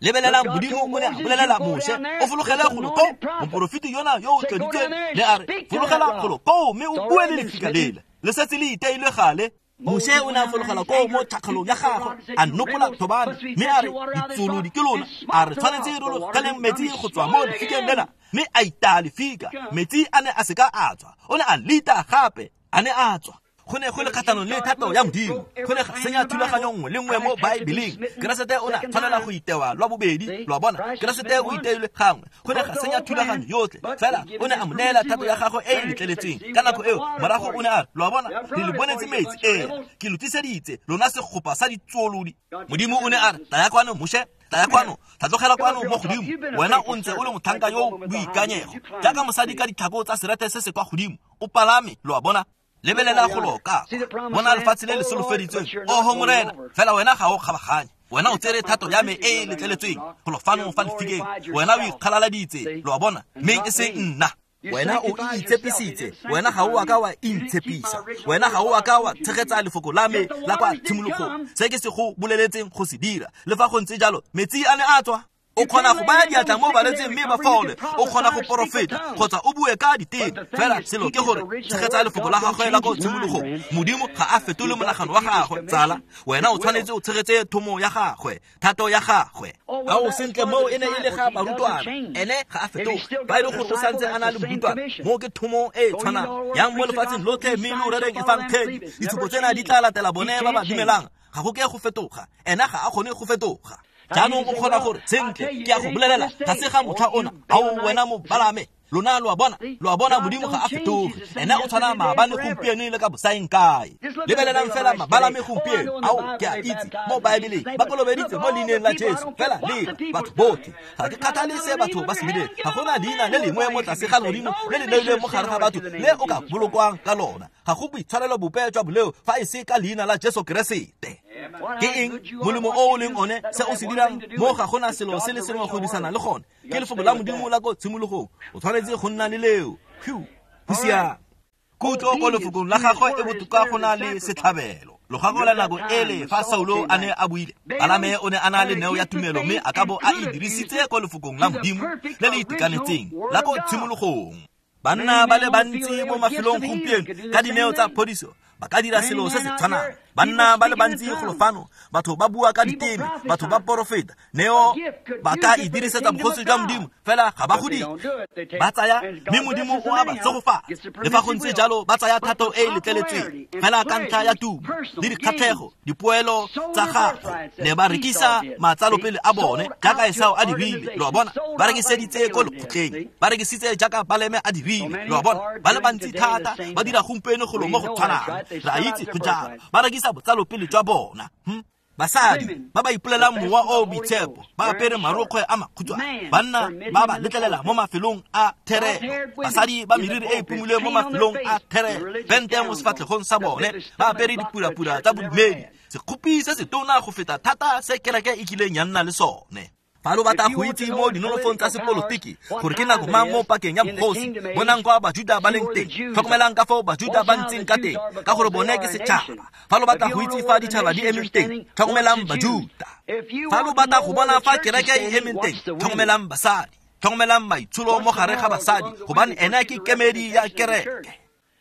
lebelela modimo o ne a bolelela Mose o fologele golo ko moprofeti yona yo o tloditsweng le a re fologela golo ko mme o bue le lefika lele le setse le iteilwe gale. Mose o ne a fologela ko mo thakgalong ya gagwe a nopola thobane mme a re ditsolo di ke lona a re tshwanetse re lokeleng metsi go tswa mo lefikeng lena mme a ita lefika metsi a ne a seka a tswa o ne a lita gape a ne a tswa. Go ne go le kgatlhanong le thato ya modimo go ne ga senya thulaganyo nngwe le nngwe mo baebeleng. Keresete o ne a tshwanela go itewa lwa bobedi lwa bona keresete o iteilwe gangwe go ne ga senya thulaganyo yotlhe fela o ne a mo neela thato ya gagwe e e letleletsweng ka nako eo morago o ne a lwa bona le le bonetse metsi ee ke lo tliseditse lona sekgopa sa ditsolodi. Modimo o ne a re taya kwano Mose taya kwano tlhatlogela kwano mo godimo wena o ntse o le motlhanka yo boikanyego jaaka mosadi ka ditlhako tsa serete se se kwa godimo o palame lwa bona lebelela go loka bona lefatshe le le solofeditsweng o ho morena fela wena ga o kgabaganye wena o tsere thato ya me e letleletsweng go lo fano fa lefikeng wena o ikgalaladitse lo bona mme e se nna wena o itshepisitse wena ga o aka wa intshepisa wena ga o aka wa tshegetsa lefoko la me la kwa tshimologong se ke se go boleletseng go se dira le fa go ntse jalo metsi a ne a tswa. O khona go baya diatla mo baletseng mme ba fole o khona go profeta kgotsa o bue ka diteng fela selo ke gore tshegetsa lefoko la gagwe la go tshimologong modimo ga a fetole monagano wa gagwe tsala wena o tshwanetse o tshegetse thomo ya gagwe thato ya gagwe a o sentle mo ene ile ga barutwana ene ga a fetole ba ile go go santse ana le barutwana mo ke thomo e tshwana ya mo lefatsheng lotlhe mme lo rereng e fang khedi dithupo tsena di tla latela bone ba ba dimelang ga go ke go fetoga ena ga a kgone go fetoga. Jaanong o kgona gore sentle ke a go bolelela ga se ga motho ona a o wena mo balame lona lo a bona lo a bona modimo ga a fetoge ena o tshwana maabane gompieno le ka bosaeng kae lebelelang fela mabalame gompieno ao ke a itse mo baebeleng ba kolobeditse mo leineng la Jesu fela le batho botlhe ga ke kgathalese batho ba sedile ga gona leina le lengwe mo tlase ga modimo le le neilweng mo gare ga batho le o ka bolokwang ka lona ga go boitshwarelo bope jwa boleo fa e se ka leina la Jesu Keresete. Ke eng molemo o leng one se o se dirang mo ga gona selo se le sengwe go disana le gone ke lefoko la modimo la go tshimologong o tshwanetse go nna le leo phew busia kutlo go lefoko la gagwe e botoka go na le setlhabelo lo gago la nako ele fa Saulo a ne a buile Balame o ne a na le neo ya tumelo mme a ka bo a e dirisitse go lefokong la modimo le le itekanetseng la go tshimologong. Banna ba le bantsi mo mafelong gompieno ka dineo tsa phodiso ba ka dira selo se se tshwanang banna ba le bantsi go lofano batho ba bua ka ditemi batho ba profeta neo ba ka e dirisetsa bogotsi jwa modimo fela ga ba godi ba tsaya mme modimo o a ba tsogofa le fa go ntse jalo ba tsaya thato e e letleletsweng fela ka ntlha ya tumo le dikgatlhego dipoelo tsa gagwe ne ba rekisa matsalopele a bone jaaka Esau a dirile lo bona ba rekiseditse ko lekgotleng ba rekisitse jaaka Balame a dirile lo bona ba le bantsi thata ba dira gompieno go lo mo go tshwanang ra itse go jalo ba rekisa botsalopele jwa bona hm basadi ba ba ipolelang mowa o boitshepo ba apere marokgwe a makhutshwane banna ba ba letlelela mo mafelong a thereo basadi ba meriri e ipumuleng mo mafelong a thereo bente mo sefatlhegong sa bone ba apere dipurapura tsa bodumedi sekgopi se se tona go feta thata se kereke e kileng ya nna le sone. Fa lo batla go itse mo dinonofong tsa sepolotiki gore ke nako mang mo pakeng ya bogosi bonang kwa bajuda ba leng teng tlhokomelang ka fao bajuda ba ntseng ka teng ka gore bone ke setšhaba fa lo batla go itse fa ditšhaba di emeng teng tlhokomelang bajuda fa lo batla go bona fa kereke e emeng teng tlhokomelang basadi tlhokomelang maitsholo mo gare ga basadi gobane ena ke kemedi ya kereke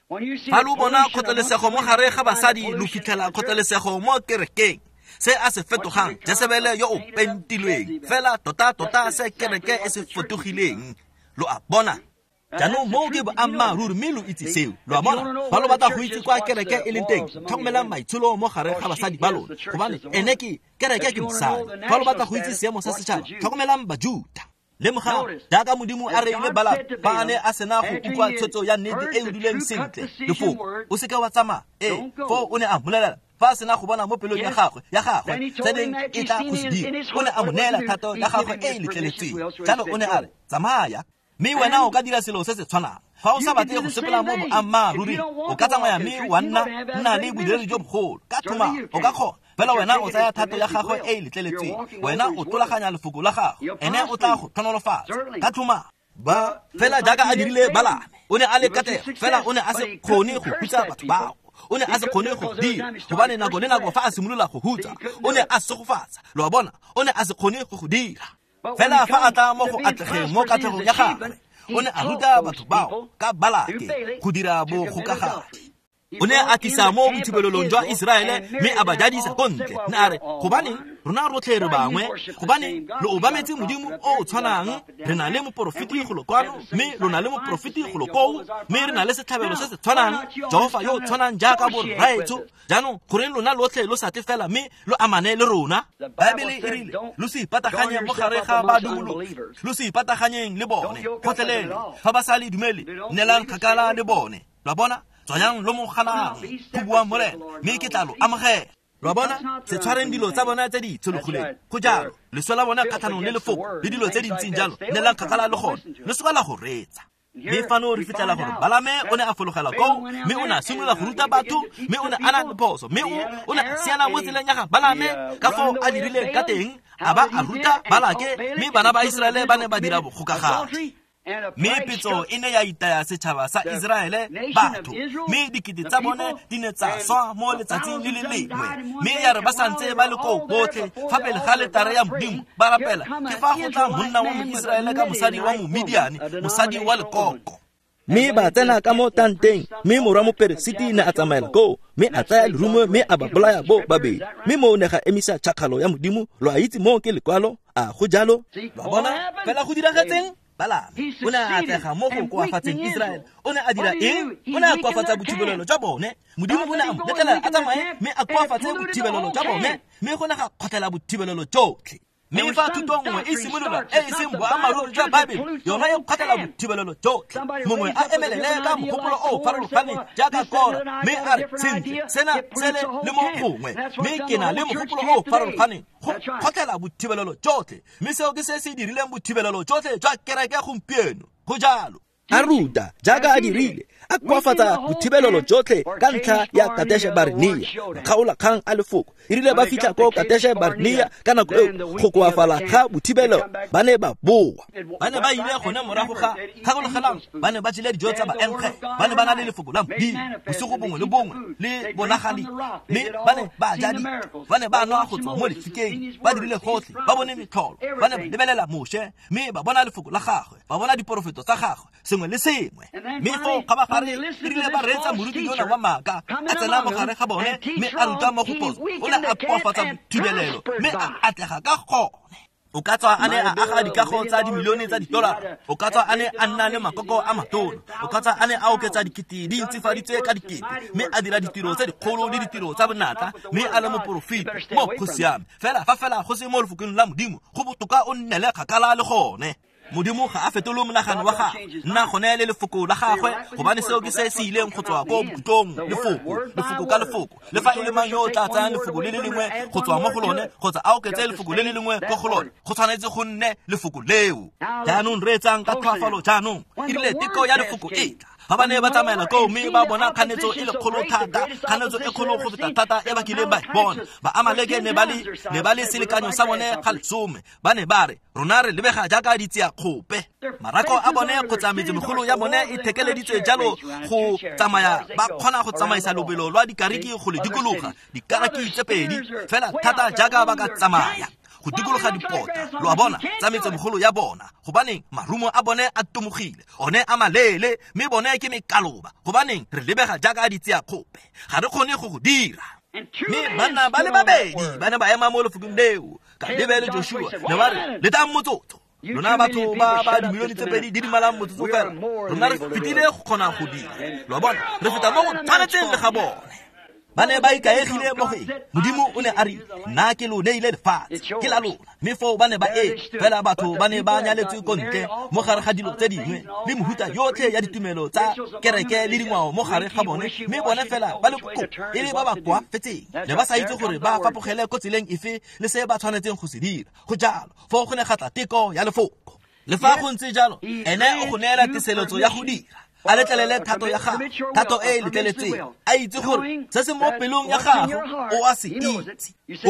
fa lo bona kgotlelesego mo gare ga basadi lo fitlhela kgotlelesego mo kerekeng se a se fetogang Jezebele yo o pentilweng fela tota tota se kereke e se fotogileng lo a bona jaanong mo ke ba amma ruri mme lo itse seo lo a bona fa lo batla go itse kwa kereke e leng teng tlhokomela maitsholo mo gare ga basadi ba lona gobane ene ke kereke ke mosadi fa lo batla go itse seemo sa setšhaba tlhokomelang bajuda le moga jaaka modimo a reile Balaam fa a ne a sena go utlwa tshwetso ya nnete e udileng sentle lefoko o seke wa tsamaya ee fo o ne a mmolelela fa sena go bona mo pelong ya gagwe ya gagwe tse ding e tla go se dira o ne a mo neela thato ya gagwe e e letleletsweng jalo o ne a re tsamaya mme wena o ka dira selo se se tshwanang fa o sa batle go sepela mo boammaaruri o ka tsamaya mme wa nna nna le bodiredi jo bogolo ka thoma o ka kgona fela wena o tsaya thato ya gagwe e e letleletsweng wena o tlolaganya lefoko la gagwe ene o tla go tlhonolofatsa ka thoma ba fela jaaka a dirile Balame o ne a le katego fela o ne a se kgone go khutsa batho bao o ne a se kgone go dira gobane nako le nako fa a simolola go hutsa o ne a se go fatsa lo bona o ne a se kgone go go dira fela fa a tla mo go atlegeng mo katlhegong ya gagwe o ne a ruta batho bao ka Balake go dira bo kgokagadi o ne a tlisa mo bothibelelong jwa Iseraele mme a ba jadisa ko ntle ne a re gobane rona rotlhe re bangwe gobane lo obametse modimo o tshwanang re na le moprofeti go lokwano mme lo na le moprofeti go lokwo mme re na le setlhabelo se se tshwanang Jehova yo tshwanang jaaka bo raetso jaanong gore lona lotlhe lo sa tefela mme lo amane le rona Bibele e rile lo se ipataganye mo gare ga badumolo lo se ipataganyeng le bone kgotlelele fa ba sa le dumele nelang kgakala le bone la bona tswayang lo mo ganang go bua morena mme ke tlalo amogela lo bona se tshwareng dilo tsa bona tse di tshologileng go jalo le sola bona kgathanong le lefoko le dilo tse di ntseng jalo ne la kgakala le gone le soka la go retsa mme fano re fitlela gore Balame o ne a fologela ko mme o ne a simolola go ruta batho mme o ne a na le phoso mme o ne a siana mo tseleng ya ga Balame ka fo a dirileng ka teng a ba a ruta Balake mme bana ba Iseraele ba ne ba dira bokgokagadi mme petso e ne ya itaya setšhaba sa Iseraele batho mme dikete tsa bone di ne tsa swa mo letsatsing le le lengwe mme ya re ba santse ba le ko botlhe fa pele ga letare ya modimo ba rapela ke fa go tla monna wa Moiseraele ka mosadi wa Momidiane mosadi wa lekoko mme ba tsena ka mo tanteng mme morwa moperesiti ne a tsamaela ko mme a tsaya lerumo mme a ba bolaya bo babedi mme mo ne ga emisa tšhakgalo ya modimo lo a itse mo ke lekwalo a go jalo ba bona fela go diragetseng Balame o ne a tlega mo go koafatseng Iseraele o ne a dira eng o ne a koafatsa bothibelelo jwa bone modimo o ne a mo letlelela a tsamaye mme a koafatse bothibelelo jwa bone mme go ne ga kgotlhela bothibelelo jotlhe mme fa thuto nngwe e simolola e e seng boammaaruri jwa Babele yona e kgotlhela bothibelelo jotlhe mongwe a emelele ka mogopolo o farologaneng jaaka Kora mme a re sentle sena sele le mo gongwe mme ke na le mogopolo o farologaneng go kgotlhela bothibelelo jotlhe mme seo ke se se dirileng bothibelelo jotlhe jwa kereke gompieno go jalo a ruta jaaka a dirile a koafatsa bothibelelo jotlhe ka ntlha ya Kadesha Barnea makgaola kgang a lefoko e rile ba fitlha ko Kadesha Barnea ka nako eo go koafala ga bothibelo ba ne ba boa ba ne ba ile gone morago ga kgagologelang ba ne ba jile dijo tsa baenkge ba ne ba na le lefoko la modimo bosigo bongwe le bongwe le bonagadi mme ba ne ba jadi ba ne ba nwa go tswa mo lefikeng ba dirile gotlhe ba bone metlholo ba ne ba lebelela moshe mme ba bona lefoko la gagwe ba bona diporofeto tsa gagwe sengwe le sengwe mme go ga ba gare rile ba retsa moruti yona wa maaka a tsena mo gare ga bone mme a ruta mo go poso o ne a koafatsa bothibelelo mme a atlega ka gone o ka tswa a ne a aga dikago tsa dimilione tsa didolara o ka tswa a ne a nna le makoko a matona o ka tswa a ne a oketsa dikete di ntsifaditswe ka dikete mme a dira ditiro tse dikgolo le ditiro tsa bonatla mme a le moporofeti mo go siame fela fa fela go se mo lefokeng la modimo go botoka o nne le kgakala le gone modimo ga a fetolo monagano wa gagwe nna gone le lefoko la gagwe gobane seo ke se se ileng go tswa ko bokutong lefoko lefoko ka lefoko le fa e le mang yo o tla tsayang lefoko le le lengwe go tswa mo go lone kgotsa a oketse lefoko le le lengwe ko go lone go tshwanetse go nne lefoko leo jaanong re etsang ka tlhoafalo jaanong e rile teko ya lefoko e tla ba ba ne ba tsamaela ko mme ba bona kganetso e le kgolo thata kganetso e kgolo go feta thata e ba kileng ba bona ba Amaleke ne ba le ne ba le selekanyo sa bone ga lesome ba ne ba re rona re lebega jaaka ditsia kgope marako a bone kgotsa metsemegolo ya bone e thekeleditswe jalo go tsamaya ba kgona go tsamaisa lobelo lwa dikariki go le dikologa dikaraki tse pedi fela thata jaaka ba ka tsamaya go dikologa dipota lo a bona tsa metsemegolo ya bona gobaneng marumo a bone a tumogile one a malele mme bone ke mekaloba gobaneng re lebega jaaka ditsia kgope ga re kgone go go dira mme bana ba le babedi ba ne ba ema mo lefokeng leo ka lebele Joshua ne ba re le tang motsotso lona batho ba ba dimilione tse pedi di di malang motsotso fela rona re fetile go kgona go dira lo a bona re feta mo go tshwanetseng le ga bone ba ne ba ikaegile mo go eng modimo o ne a re nna ke lo neile lefatshe ke la lona mme foo ba ne ba e fela batho ba ne ba nyaletswe ko ntle mo gare ga dilo tse dingwe le mohuta yotlhe ya ditumelo tsa kereke le dingwao mo gare ga bone mme bone fela ba le koko e le ba ba kwa fetseng le ba sa itse gore ba fapogele ko tseleng efe le se ba tshwanetseng go se dira go jalo foo go ne gatla teko ya lefoko le fa go ntse jalo ene o go neela teseletso ya go dira a letlelele thato ya gago thato e letleletseng a itse gore se se mo pelong ya gago o a se itse gore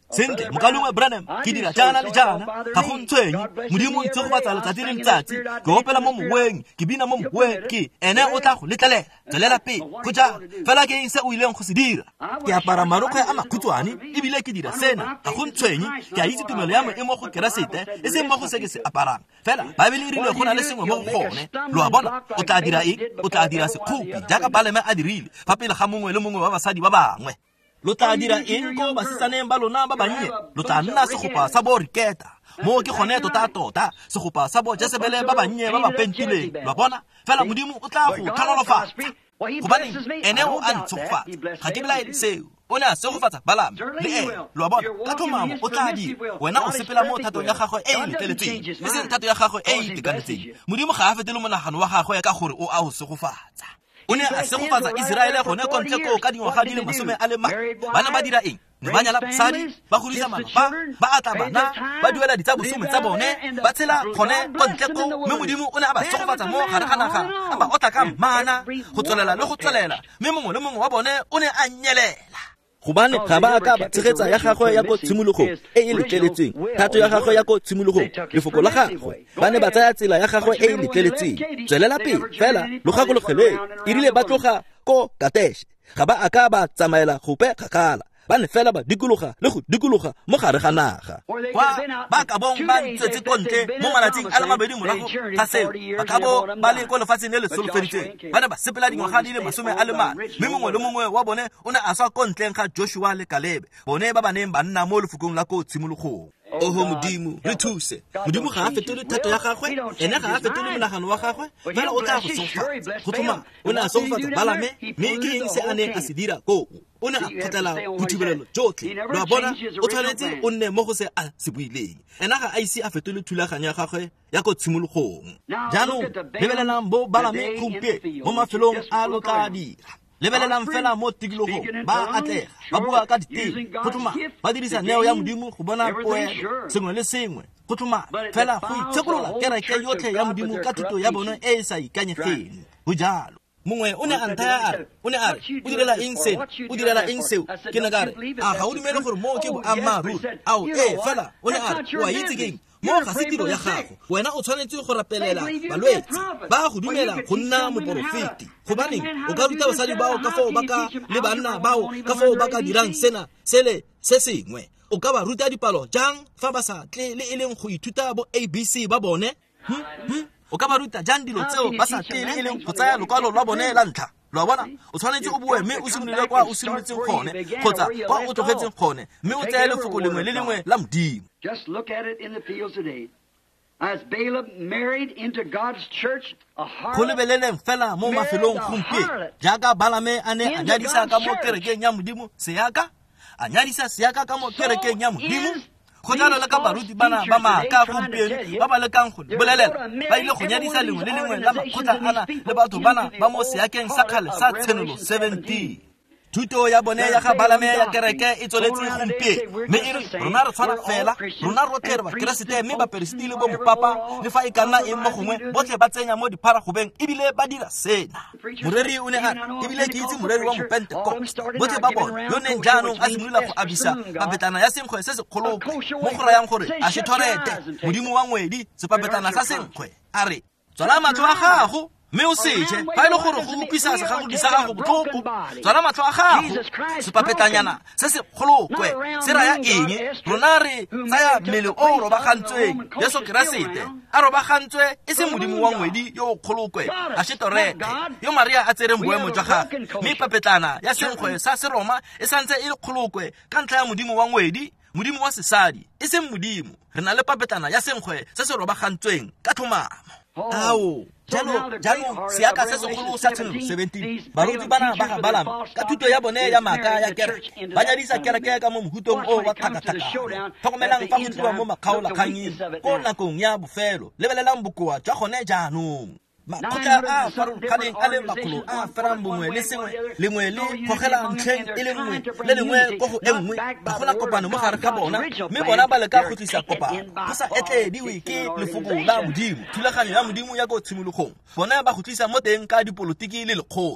sentle mokalongwe Branham ke dira jana le jana ga go ntshwenye modimo ntse go batla letsatsi le letsatsi ke opela mo moweng ke bina mo moweng ke ene o tla go letlelela tswelela pele go jalo fela ke se o ileng go se dira ke apara marokgwe a makhutswane ebile ke dira sena ga go ntshwenye ke a itse tumelo ya mo e mo go keresete e seng mo go se ke se aparang fela Bible e rile go na le sengwe mo go gone lo a bona o tla dira eng o tla dira sekhupi jaaka Balame a dirile fa pele ga mongwe le mongwe wa basadi ba bangwe lo tla dira eng ko basisaneng ba lona ba bannye lo tla nna segopa sa bo Riketa mo ke gone tota tota segopa sa bo Jezebele ba bannye ba ba pentileng lo bona fela modimo o tla go tlhonolofatsa gobane ene o a ntshogofatsa ga ke belaele seo o ne a segofatsa Balame le ene lo bona ka thomamo o tla di wena o sepela mo thatong ya gagwe e e letleletseng e seng thato ya gagwe e e itekanetseng modimo ga a fetele monagano wa gagwe ka gore o a o segofatsa o ne a segofatsa Israele gone kontle ko ka dingwaga di le masome a le ma bana ba dira eng ne ba nyala basadi ba godisa malapa ba atla bana ba duela ditsa bosome tsa bone ba tshela gone kontle ko mme modimo o ne a ba segofatsa mo gare ga naga a ba otla ka mana go tswelela le go tswelela mme mongwe le mongwe wa bone o ne a nyelela gobane ga ba ka ba tshegetsa ya gagwe ya go tshimologong e e letleletseng thato ya gagwe ya go tshimologong lefoko la gagwe ba ne ba tsaya tsela ya gagwe e e letleletseng tswelela pele fela lo gakologeleng e rile ba tloga ko Kadesh ga ba a ka ba tsamaela gope kgakala ba ne fela ba dikologa le go dikologa mo gare ga naga kwa ba ka bong ba ntsetse kontle mo malatsing a le mabedi morago ga seo ba ka bo ba le ko lefatsheng le le solofeditseng ba ne ba sepela dingwaga di le masome a le mane mme mongwe le mongwe wa bone o ne a swa kontleng ga Joshua le Caleb bone ba ba neng ba nna mo lefokong la ko tshimologong oho modimo re thuse modimo ga a fetole thato ya gagwe ene ga a fetole monagano wa gagwe fela o tla go sofatsa go thoma o ne a sofatsa Balame mme ke eng se a neng a se dira koo o ne a kgotlela bothibelelo jotlhe lo a bona o tshwanetse o nne mo go se a se buileng ena ga a ise a fetole thulaganyo ya gagwe ya ko tshimologong jaanong lebelelang bo Balame gompieno mo mafelong a lo tla dira lebelelang fela mo tikologong ba atlega ba bua ka diteng go thoma ba dirisa neo ya modimo go bona poelo sengwe le sengwe go thoma fela go itshekolola kereke yotlhe ya modimo ka thuto ya bone e e sa ikanyegeng go jalo mongwe o ne a nthaya a re o ne a re o direla eng seno o direla eng seo ke ne ka re a ga o dumele gore mo ke boammaaruri ao ee fela o ne a re o a itse keng mo ga se tiro ya gago wena o tshwanetse go rapelela balwetse ba go dumela go nna moporofeti gobaneng o ka ruta basadi bao ka fao ba ka le banna bao ka fao ba ka dirang sena sele se sengwe o ka ba ruta dipalo jang fa ba sa tle le e leng go ithuta bo A B C ba bone hmm? Hmm? o ka ba ruta jang dilo tseo ba sa tle le e leng go tsaya lokwalo lwa bone la ntlha lo bona o tshwanetse o bue mme o simolole kwa o simoletseng gone kgotsa kwa o tlogetseng gone mme o tsaya lefoko lengwe le lengwe la modimo. Just look at it in the fields today. As Balaam married into God's church a harlot. Go lebeleleng fela mo mafelong gompieno jaaka Balame a ne a nyadisa ka mo kerekeng ya modimo seaka a nyadisa seaka ka mo kerekeng ya modimo go jalo le ka baruti bana ba maaka gompieno ba ba lekang go bolelela ba ile go nyadisa lengwe le lengwe la makgotla ana le batho bana ba mo seakeng sa kgale sa Tshenolo seventeen. Thuto ya bone ya ga Balame ya kereke e tsweletse gompieno mme e re rona re tshwana fela rona rotlhe re ba keresete mme ba peristile bo mopapa le fa e ka nna eng mo gongwe botlhe ba tsenya mo dipharagobeng ebile ba dira sena moreri o ne a ebile ke itse moreri wa mopentekoste botlhe ba bone yo neng jaanong a simolola go abisa papetana ya senkgwe se se kgolokwe mo go rayang gore a se thorete modimo wa ngwedi sepapetana sa senkgwe a re tswala matlho a gago mme o seje fa ile gore go utlwisa se gago di sa gago botlhoko tswala matlho a gago sepapetanyana se se kgolokwe se raya eng rona re tsaya mmele o robagantsweng Yesu Keresete a robagantswe e se modimo wa ngwedi yo o kgolokwe a se torete yo Maria a tsereng boemo jwa gagwe mme papetlana ya senkgwe sa seroma e santse e le kgolokwe ka ntlha ya modimo wa ngwedi modimo wa sesadi e se modimo re na le papetlana ya senkgwe se se robagantsweng ka thomamo ao jalo jalo seaka se segolo sa Tshenolo seventeen baruti bana ba ga Balame ka thuto ya bone ya maaka ya kereke ba nyadisa kereke ka mo mohutong o wa thakathaka tlhokomelang fa go tliwa mo makgaolakganyeng ko nakong ya bofelo lebelelang bokoa jwa gone jaanong makgotla a farologaneng a le makgolo a ferang bongwe le sengwe lengwe le gogela ntlheng e le nngwe le lengwe ko go e nngwe ba gona kopano mo gare ga bona mme bona ba leka go tlisa kopano go sa etlediwe ke lefoko la modimo thulaganyo ya modimo ya ko tshimologong bona ba go tlisa mo teng ka dipolotiki le lekgotla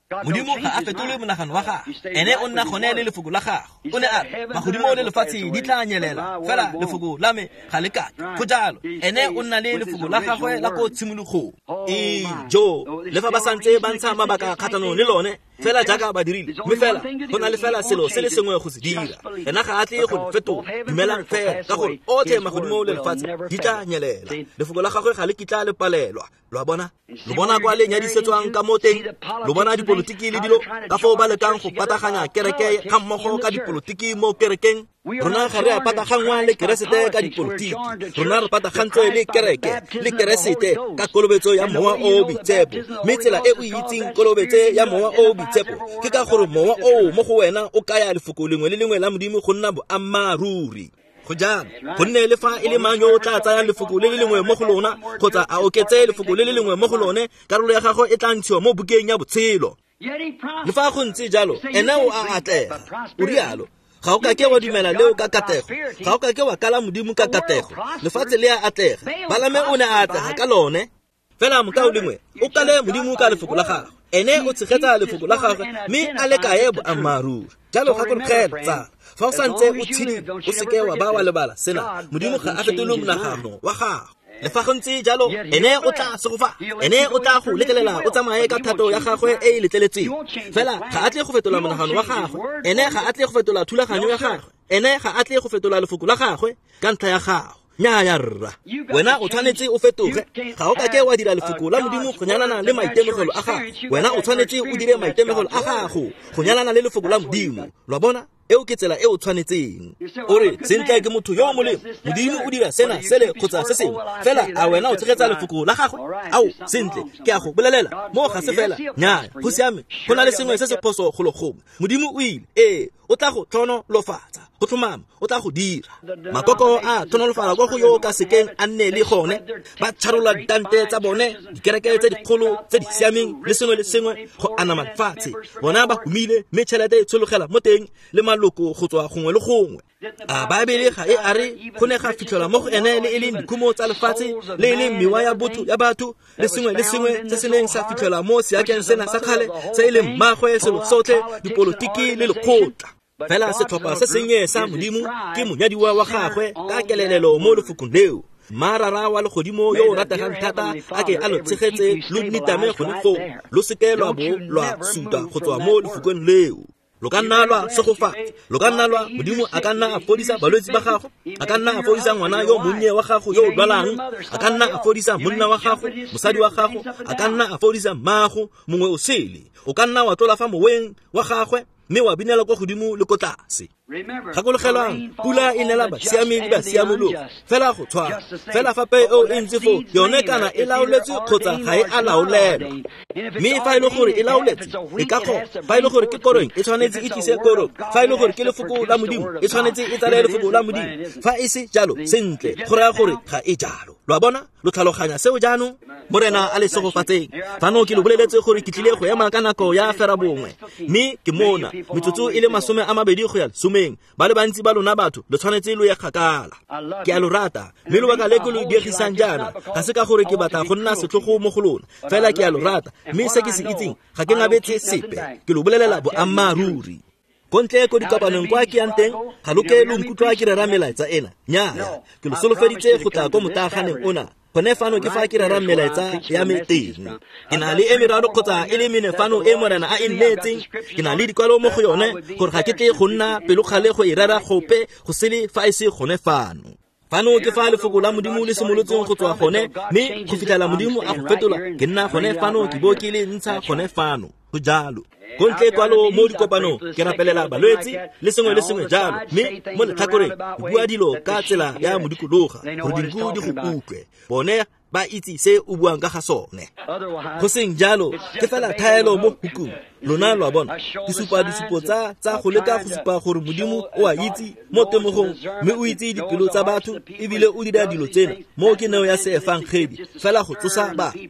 modimo ga a fetole monagano wa gago, ene o nna gone le lefoko la gago. O ne a re magodimo le lefatshe di tla nyelela fela lefoko la me ga le kake. Go jalo ene o nna le lefoko la gagwe la ko tshimologong. e jo le fa ba santse ba ntsha mabaka kgatlhanong le lone fela jaaka ba dirile, mme fela go na le fela selo se le sengwe go se dira. Ena ga a tle go fetola, dumelang fela ka gore otlhe magodimo le lefatshe di tla nyelela. Lefoko la gagwe ga le kitla le palelwa. Lo bona lo bona kwa le nyadisetswang ka mo teng, lo bona dipolotiki le dilo ka fo ba lekang go pataganya kereke ga mmogo ka dipolotiki mo kerekeng. Rona ga re a patagangwa le keresete ka dipolotiki, rona re patagantse le kereke le keresete ka kolobetso ya mowa o bitsepo. Mme tsela e o itseng kolobetse ya mowa o bitsepo ke ka gore mowa o mo go wena o kaya lefoko lengwe le lengwe la modimo go nna boammaruri. Go jalo gonne le fa e le mang yo o tla tsaya lefoko le le lengwe mo go lona kgotsa a oketse lefoko le le lengwe mo go lone, karolo ya gago e tla ntshiwa mo bukeng ya botshelo. Le fa go ntse jalo ene o a atlega, o rialo. Ga o ka ke wa dumela leo ka katego, ga o ka ke wa kala modimo ka katego, lefatshe le a atlega. Balame o ne a atlega ka lone. Fela mokao lengwe o kale modimo ka lefoko la gago, ene o tshegetsa lefoko la gagwe mme a le kae boammaruri. Jalo ga go kgela tsa fa o santse o tshidi o seke wa ba wa lebala sena, modimo ga a fetole monagano wa gago. Le fa go ntse jalo ene o tla segofa, ene o tla go letlelela o tsamaye ka thato ya gagwe e e letleletseng. Fela ga a tle go fetola monagano wa gagwe, ene ga a tle go fetola thulaganyo ya gagwe, ene ga a tle go fetola lefoko la gagwe ka ntlha ya gago. Nya ya rra, wena o tshwanetse o fetoge. Ga o ka ke wa dira lefoko la modimo go nyalana le maitemogelo a gago, wena o tshwanetse o dire maitemogelo a gago go nyalana le lefoko la modimo. Lo bona eo ke tsela e o tshwanetseng. O re sentle ke motho yo o molemo, modimo o dira sena sele kgotsa se sengwe, fela a wena o tshegetsa lefoko la gagwe. Ao sentle ke a go bolelela mo ga se fela nya go siame, go na le sengwe se se phoso go lo gongwe. Modimo o ile e o tla go tlhonolofatsa, go tlhomama o tla go dira. Makoko a tlhonolofala go go yo ka sekeng a nne le gone, ba tsharola ditante tsa bone, dikereke tse dikgolo tse di siameng le sengwe le sengwe go anama fatshe. Bona ba humile mme tšhelete e tshologela mo teng le maloko go tswa gongwe le gongwe. A Baebele ga e are go ne ga fitlhelwa mo go ene le e leng dikhumo tsa lefatshe le e leng mewa ya botho ya batho le sengwe le sengwe se se neng sa fitlhelwa mo seakeng sena sa kgale se e leng mmagwe selo sotlhe, dipolotiki le lekgotla. Fela setlhopha se sennye sa modimo ke monyadiwa wa gagwe ka kelelelo mo lefokong leo. Marara wa legodimo yo o rategang thata a ke a lo tshegetse lo nnitame gone foo, lo seke lwa bo lwa suta go tswa mo lefokong leo. Lo ka nna lwa segofatsa, lo ka nna lwa modimo a ka nna a fodisa balwetse ba gago, a ka nna a fodisa ngwana yo monnye wa gago yo o lwalang, a ka nna a fodisa monna wa gago, mosadi wa gago, a ka nna a fodisa mmago mongwe o sele. O ka nna wa tlola fa moweng wa gagwe mme wa binela kwa godimo le ko tlase. Gakologelwang pula e nela ba siameng le ba siamolo fela go tshwara, fela fa peo e ntse fo yone kana e laoletse kgotsa ga e a laolelwa. Mme fa e le gore e laoletse e ka kgona, fa e le gore ke korong e tshwanetse e tlise korong, fa e le gore ke lefoko la modimo e tshwanetse e tsale lefoko la modimo. Fa e se jalo sentle go raya gore ga e jalo. Lo bona lo tlhaloganya seo jaanong? Morena a le segofatseng fano ke lo boleletse gore ke tlile go ema ka nako ya fera bongwe, mme ke mona metsotso e le masome a mabedi go ya lesomeng. Ba le bantsi ba lona batho le tshwanetse lo ya kgakala. Ke a lo rata mme lo baka le ke lo diegisang jaana ga se ka gore ke batla go nna setlhogo mo go lona, fela ke a lo rata mme se ke se itseng ga ke ngabetse sepe, ke lo bolelela boammaruri. Kontle ko dikapanong kwa ke yang teng ga lo ke lo nkutlwa ke rera melaetsa ena, nnyaa ke lo solofeditse go tla ko motaganeng ona. Gone fano ke fa ke rera melaetsa ya me teng. Ke na le e meraro kgotsa e le mene fano e morena a e nnetseng, ke na le dikwalo mo go yone gore ga ke tle go nna pelo kgale go e rera gope go sele fa e se gone fano. Fano ke fa lefoko la modimo le simolotseng go tswa gone mme go fitlhela modimo a go fetola ke nna gone fano ke bo ke le ntsha gone fano. Go jalo kontle kwalo mo dikopano ke rapelela balwetsi le sengwe le sengwe jalo, mme mo letlhakoreng bua dilo ka tsela ya modikologa gore dinku di go utlwe, bone ba itse se o buang ka ga sone. Go seng jalo ke fela thaelo mo hukung. Lona lwa bona disupa disupo tsa tsa go leka go supa gore modimo o a itse mo temogong mme o itse dipelo tsa batho ebile o dira dilo tsena mo ke neo ya se efang kgedi fela go tsosa batho.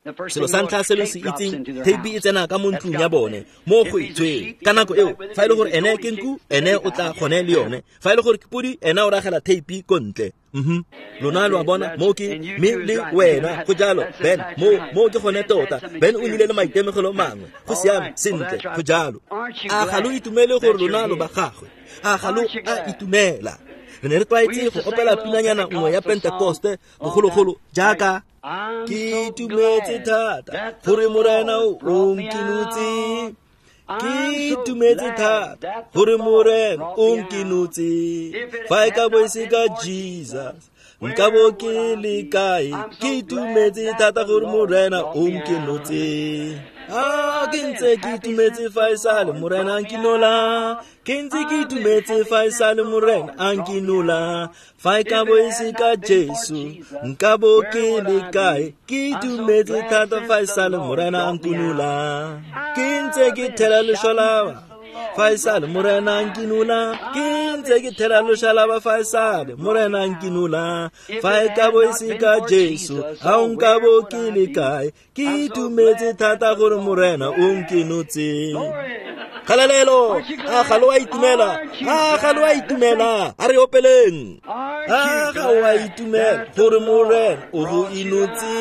selo sa ntlha se le se itseng theipi e tsena ka mo ntlong ya bone mo go itsweng ka nako eo fa e le gore ene ke nku ene o tla kgone le yone fa e le gore ke podi ena o ragela theipi ko ntle mhm lona lo bona mo ke me le wena go jalo ben mo mo ke gone tota ben o nile le maitemegelo mangwe go siame sentle go jalo a ga lo itumele gore lona lo ba gagwe a ga lo a itumela re ne re twaetse go opela pinanyana nngwe ya Pentecoste bogologolo jaaka ke itumetse thata gore morena o nkinotse ke itumetse thata gore morena o nkinotse fa e ka bo e se ka Jesus nka bo ke le kae ke itumetse thata gore morena o nkinotse ah ke ntse ke itumetse fa e sale morena a nkinola ke ntse ke itumetse fa e sale morena a nkinola fa e ka bo e se ka Jesu nka bo ke le kae ke itumetse thata fa e sale morena a nkinola ke ntse ke thela leshala fa e sale morena a nkinola ke ntse ke thela leshala ba fa e sale morena a nkinola fa e ka bo e se ka Jesu a nka bo ke le kae ke itumetse thata gore morena o nkinotse Kalalelo, ah galo a itumela, ah galo a itumela, a re opeleng. Ah galo a itumela, gore morena o go inotse.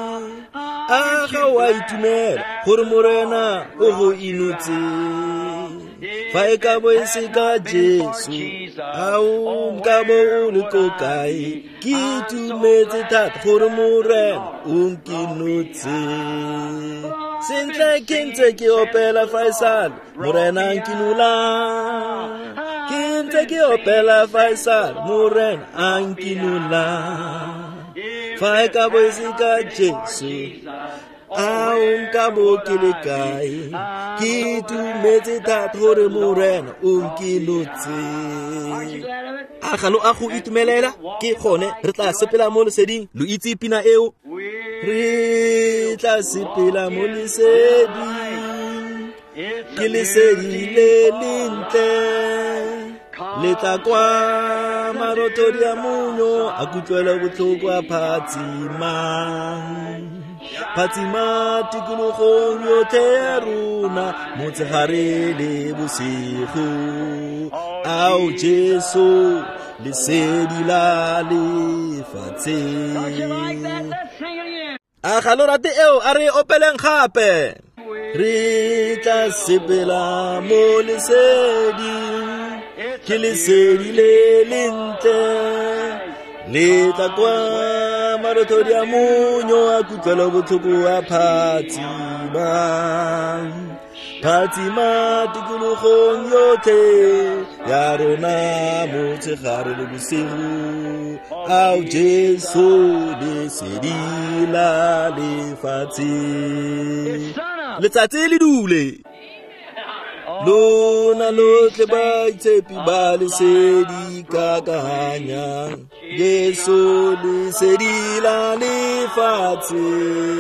Ah galo a itumela, gore morena o go inotse. Fa e ka bo e se ka Jesu, a o ka bo o le ko kae, ke itumetse thata gore morena o nkinotse. Sentle ke ntse ke opela fa e sale morena a nkinula, ke ntse ke opela fa e sale morena a nkinula. Fa e ka bo e se ka Jesu, a o nka bo ke le kae, ke itumetse thata gore morena o nkinotse. A galo a go itumelela ke gone re tla sepela mo leseding lo itse pina eo. Re tla sepela mo leseding, ke lesedi le lentle, le tla kwa marothodi a monyo a kutlwela botlhoko a phatsima. Phatsima tikologong yotlhe ya rona, motshegare le bosigo. Ao Jesu lesedi la lefatshe. A galo rate eo a re opeleng gape. Re tla sepela mo leseding, ke lesedi le lentle, le tla kwa marothodi a monyo a kutlwela botlhoko a phatsima. Phatsima tikologong yotlhe ya rona, motshegare le bosigo. Ao Jesu lesedi la lefatshe. Letsatsi le dule, lona lotlhe baitshepi ba lesedi ka kahanya. Jesu lesedi la lefatshe.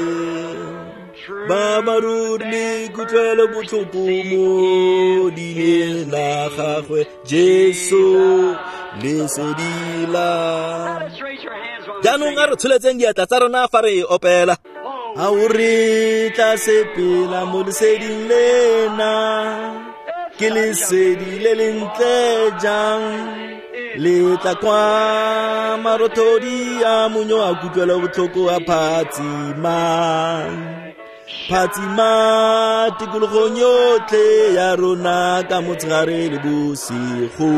Ba baruri le kutlwela botlhoko mo dineng la gagwe. Jesu lesedi la. Jaanong a re tsholetseng diatla tsa rona fa re opela. A o re tla sepela mo leseding lena, ke lesedi le lentle jang, le tla kwa marothodi a monyo a kutlwela botlhoko a phatsima. Phatsima tikologong yotlhe ya rona ka motshegare le bosigo.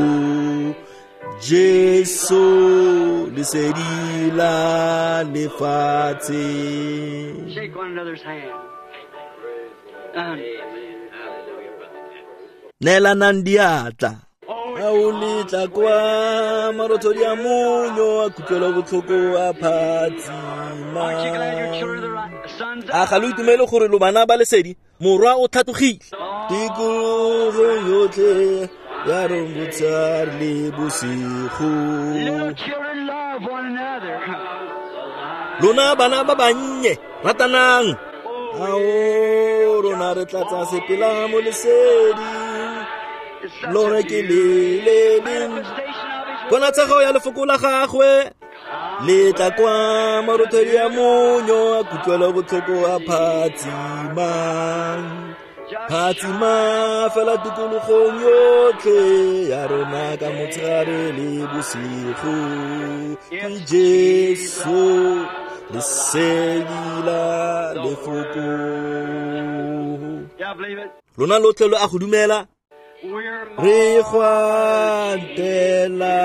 Jesu lesedi la lefatshe. Shake one another's hand. Um, Neelanang diatla. A o letla kwa marothodi a monyo a kutlwela botlhoko a phatsima. aren't you glad your children are the right sons A of ga lo itumele gore lo bana ba lesedi morwa o thatogile. Tikologong yotlhe ya rona motshegare le bosigo. little children love one another. Lona bana ba bannye ratanang. Ao rona re tla tsa sepela mo lesedi, It's such lona a ke le le le manifestation of His bona tshego ya lefoko la gagwe. le tla kwa marothodi a monyo a kutlwela botlhoko a phatsima phatsima fela tikologong yotlhe ya rona ka motshegare le bosigo ke Jesu lesedi la lefoko. Lona lotlhe lo a go dumela re gwantela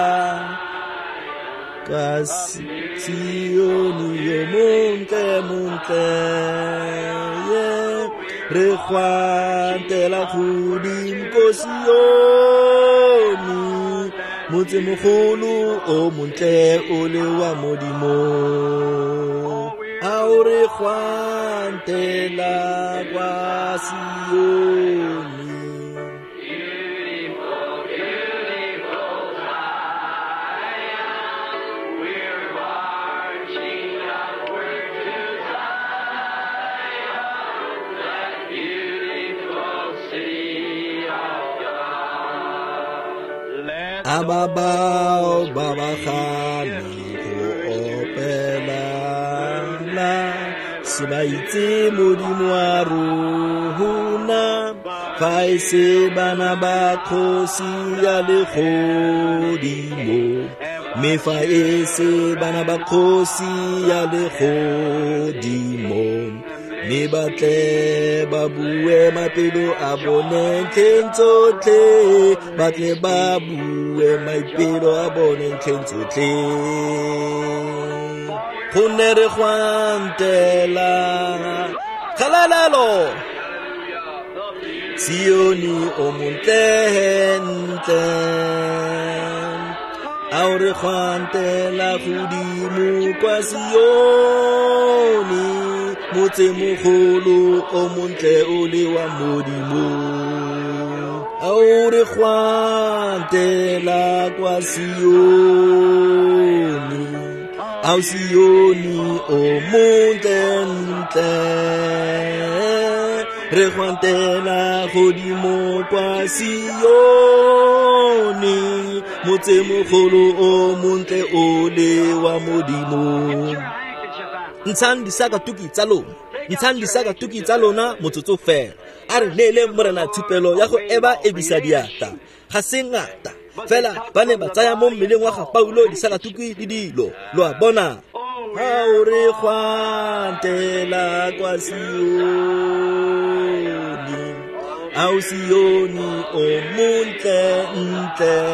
ka Sioni yo montle montle ye re gwantela godimo ko Sioni motse mogolo o montle o le wa modimo a o re gwantela kwa Sioni. Ababao babagane go opela la sibaitse modimo wa rona fa ise bana ba kgosi ya le godimo me fa ise bana ba kgosi ya le godimo me batle ba bue mapelo a bone tsotlhe batle ba bue mapelo a bone tsotlhe go ne re gwantela khalalelo Sioni o montle a o re gwantela godimo kwa Sioni motse mogolo o montle o le wa modimo a o re gwantela kwa Sioni a o Sioni o montle re gwantela godimo kwa Sioni motse mogolo o montle o le wa modimo. Ntshang disaka tuki tsa lona ntshang disaka tuki tsa lona motsotso fela a re lele morena thupelo ya go eba ebisa diata ga se ngata fela ba ne ba tsaya mo mmeleng wa ga Paulo disaka tuki di dilo lo a bona ha o re gwantela kwa Sioni a o Sioni o montle ntle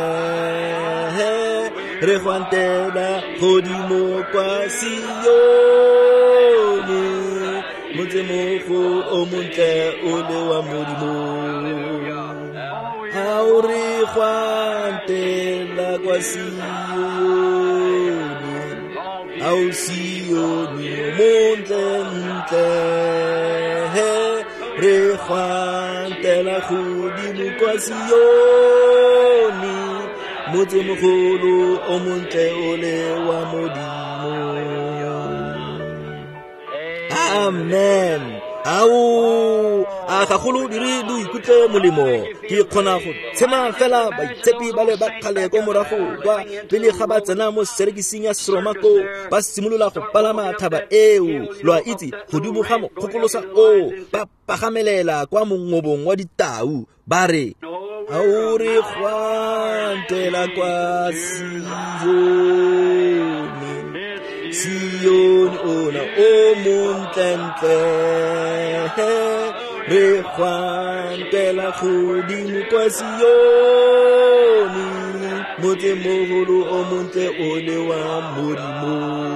re gwantela godimo kwa Sioni motse mogo o montle o le wa modimo a o re gwantela kwa Sioni a o Sioni o montle ntle re gwantela godimo kwa Sioni motse mogolo o montle o le wa modimo. Amen. Ao a gagolo dire lo ikutle molemo ke kgona go tsema fela ba itsepi ba le ba khale ko morago kwa pele ga ba tsena mo serekising ya Seromako ba simolola go palama thaba eo lo a itse go diboga mo khokolosa o ba pagamelela kwa mongobong wa ditau ba re a o re gwantela kwa Sioni Sioni ona o montle re gwantela godimo kwa Sioni motse mogolo o montle o le wa modimo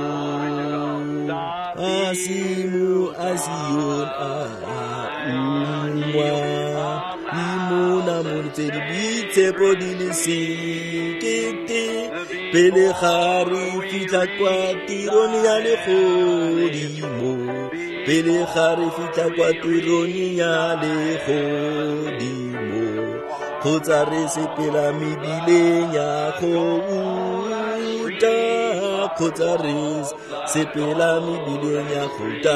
asimu asiyon a umwa imona monte di bitsepo di le sekete pele gare fitla kwa tironi ya le godimo pele gare fitla kwa tironi ya le godimo kgotsa re sepela mebileng ya go uta kgotsa re sepela mebileng ya go uta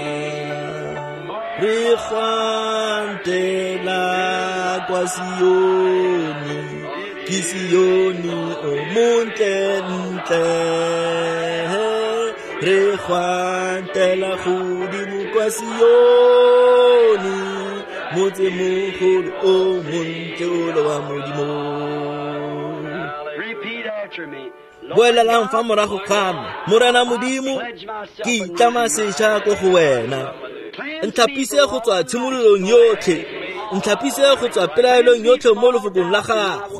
re gwantela kwa Sioni ke Sioni o montle ntle gwantela godimo kwa Sioni motse mogolo o montle o le wa modimo. Repeat after me. Boelelang fa morago kgama, Morena Modimo, ke itlama sešha ko go wena. Ntlhapise go tswa tshimololong yotlhe, ntlhapise go tswa pelaelong yotlhe mo lefokong la gago.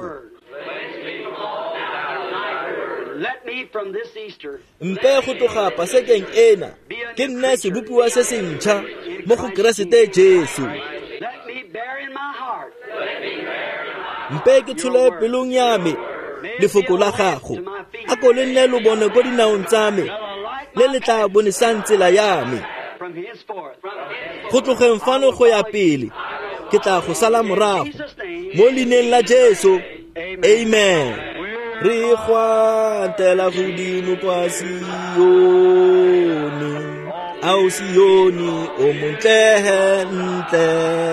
Let me from this Easter Mpe go tloga pasekeng ena, ke nne sebopiwa se se ntšha mo go Keresete Jesu. let me bear in my heart Mpe ke tshole pelong ya me lefoko la gago. A ko le nne lo bone ko dinaong tsa me, le le tla bonesang tsela ya me. from henceforth. Go tlogeng fano go ya pele, ke tla go sala morago. Jesus' name. Mo leineng la Jesu. Amen. Re gwantela godimo kwa Sioni, ao Sioni o montle ntle.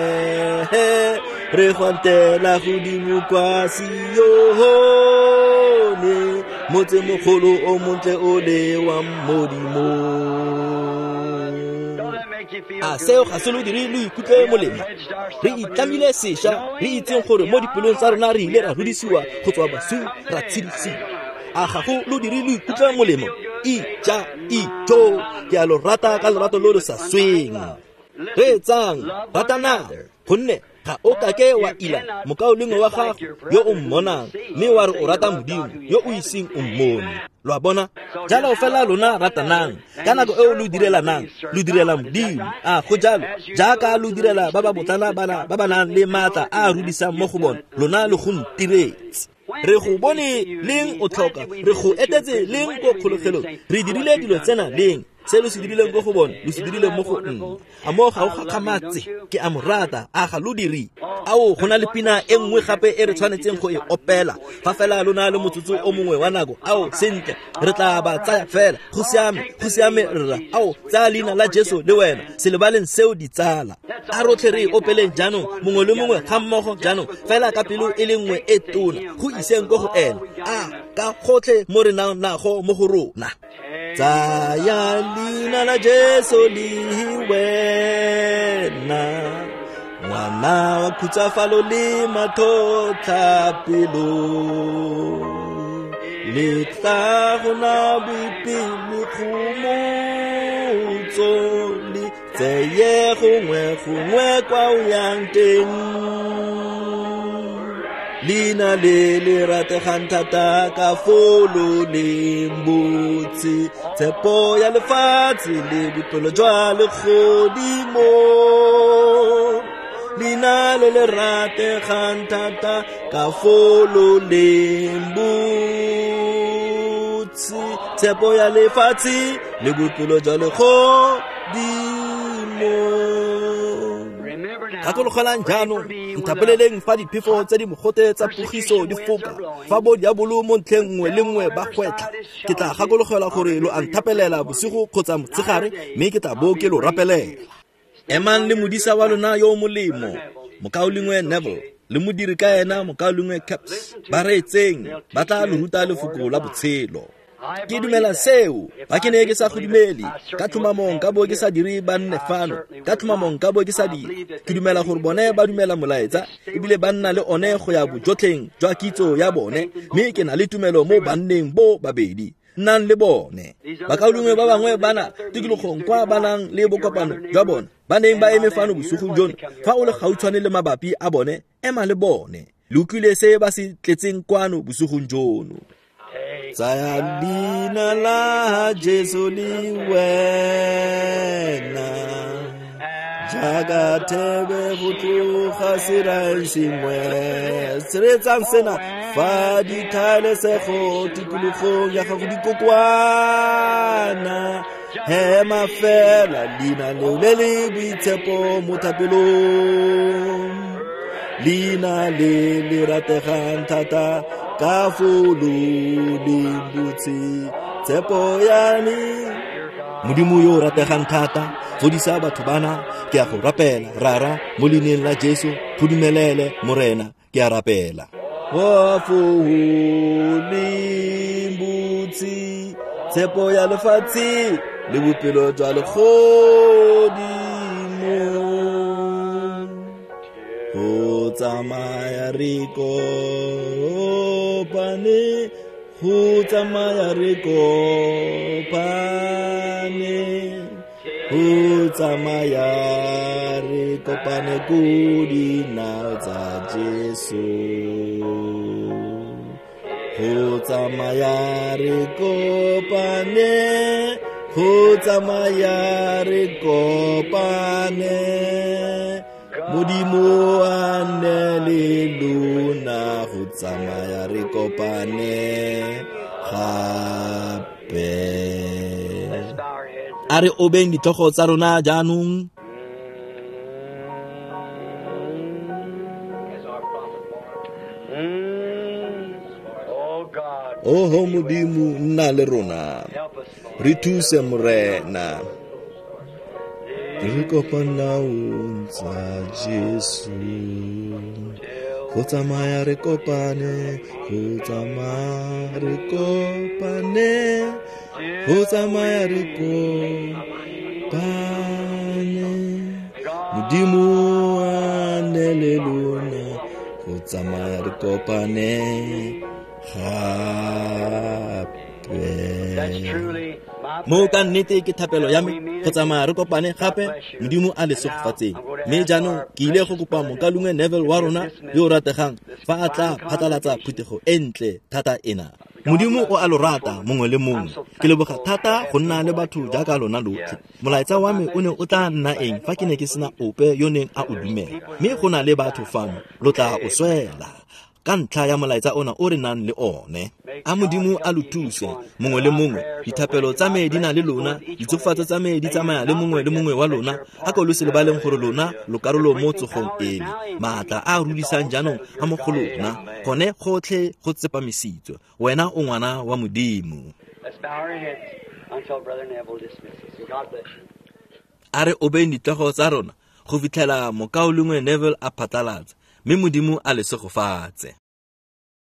Re gwantela godimo kwa Sioni, motse mogolo o montle o le wa modimo. Don't that make you feel A good? seo ga se lo dire lo ikutlwe molemo. Re itlamile sešha, re itseng gore mo dipelong tsa rona re ile ra rudisiwa go tswa basung ra tshedisiwa. A ga go lo dire lo ikutlwe molemo. Ija ijo ke a lo rata ka lorato lo lo sa sweng. Re tsang ratana gonne ga o ka ke wa ila mokaolengwe wa gago yo o mmonang mme wa re o rata Modimo yo o iseng o mmone. Lo a bona jalo o fela lona ratanang ka nako e o lo direlanang lo direla Modimo. A go jalo jaaka lo direla ba ba botlana bana ba ba nang le maatla a rudisang mo go bona, lona le go ntiretse. Re go bone leng o tlhoka, re go etetse leng ko kgologelong, re dirile dilo tsena leng se lo se dirileng go go bona lo se dirile mo go nna. A mo ga o gakgamatse ke a morata a ga lo diri. Ao go na le pina e nngwe gape e re tshwanetseng go e opela fa fela lona le motsotso o mongwe wa nako. Ao sentle re tla ba tsaya fela go siame go siame rra. Ao tsa leina la Jesu le wena se le baleng seo di tsala a rotlhe re opeleng jaanong mongwe le mongwe ga mmogo jaanong fela ka pelo e le nngwe e tona go iseng go go ena a ka gotlhe mo re nang nago mo go rona. Tsaya leina la Jesu le wena, ngwana wa khutsafalo le mathotla pelo, le tla go na boipelo kgomotso le tseye gongwe gongwe kwa o yang teng. Lina le le rategang thata ka folo le mbotse, tshepo ya lefatshe le boipelo jwa legodimo. Lina le le rategang thata ka folo le mbotse, tshepo ya lefatshe le boipelo jwa legodimo. Ka tlogelang jaanong ntapeleleng fa diphefo tse di mogote tsa pogiso di foka fa bo diabolo mo ntlheng nngwe le nngwe ba gwetla. Ke tla gakologelwa gore lo a nthapelela bosigo kgotsa motshegare mme ke tla bo ke lo rapelela. Emang le modisa wa lona yo molemo mokaolengwe Neville le modiri ka ena mokaolengwe Caps ba reetseng ba tla lo ruta lefoko la botshelo. Ke dumela seo ba ke ne ke sa go dumele ka tlhomamong ka bo ke sa dire ba nne fano ka tlhomamong ka bo ke sa dire. Ke dumela gore bone ba dumela molaetsa ebile ba nna le one go ya bojotlheng jwa kitso ya bone mme ke na le tumelo mo banneng bo babedi nnang le bone. Bakaolengwe ba bangwe bana tikologong kwa ba nang le bokopano jwa bone ba neng ba eme fano bosigo jono fa o le gautshwane le mabapi a bone ema le bone le utlwile se ba se tletseng kwano bosigo jono. Tsaya leina la Jesu le wena, jaaka thebe go tloga serang sengwe se re tsang sena fa dithalesego tikologong ya gago di kokwana. Hema fela leina leo le le boitshepo mo thapelong, leina le le rategang thata ka folo le mbotse, tshepo ya me. Modimo yo rategang thata fodisa batho bana ke a go rapela rara mo leineng la Jesu go dumelele Morena ke a rapela. Wa folo le mbotse, tshepo ya lefatshe le bophelo jwa legodimo go tsamaya re kopane go tsamaya re kopane go tsamaya re kopane go dinao tsa Jesu go tsamaya re kopane go tsamaya re kopane Modimo ane le luna go tsamaya re kopane gape a re obeng ditlhogo tsa rona jaanong oho Modimo nna le rona re thuse morena re kopana tsa Jesu go tsamaya re kopane go tsamaya re kopane go tsamaya re kopane Modimo ane le luna go tsamaya re kopane gape mo ka nnete ke thapelo ya me go tsamaya re kopane gape Modimo a le segofatseng mme jaanong ke ile go kopa Mokalungwe Neville wa rona yo rategang fa a tla phatlalatsa phuthego entle thata ena Modimo o a lorata mongwe le mongwe ke leboga thata go nna le batho jaaka lona lotlhe molaetsa wa me o ne o tla nna eng fa ke ne ke sena ope yo neng a o dumela mme go na le batho fano lo tla o swela ka ntlha ya molaetsa ona o re nang le one a Modimo a lo thuse mongwe le mongwe dithapelo tsa me di na le lona ditsofatso tsa me di tsamaya le mongwe le mongwe wa lona a ka lo se le baleng gore lona lo karolo mo tsogong eno maatla a rudisang jaanong a mo go lona gone gotlhe go tsepamisitswe wena o ngwana wa Modimo a re obeng ditlhogo tsa rona go fitlhela Mokalungwe Neville a phatlalatsa mme Modimo a le segofatse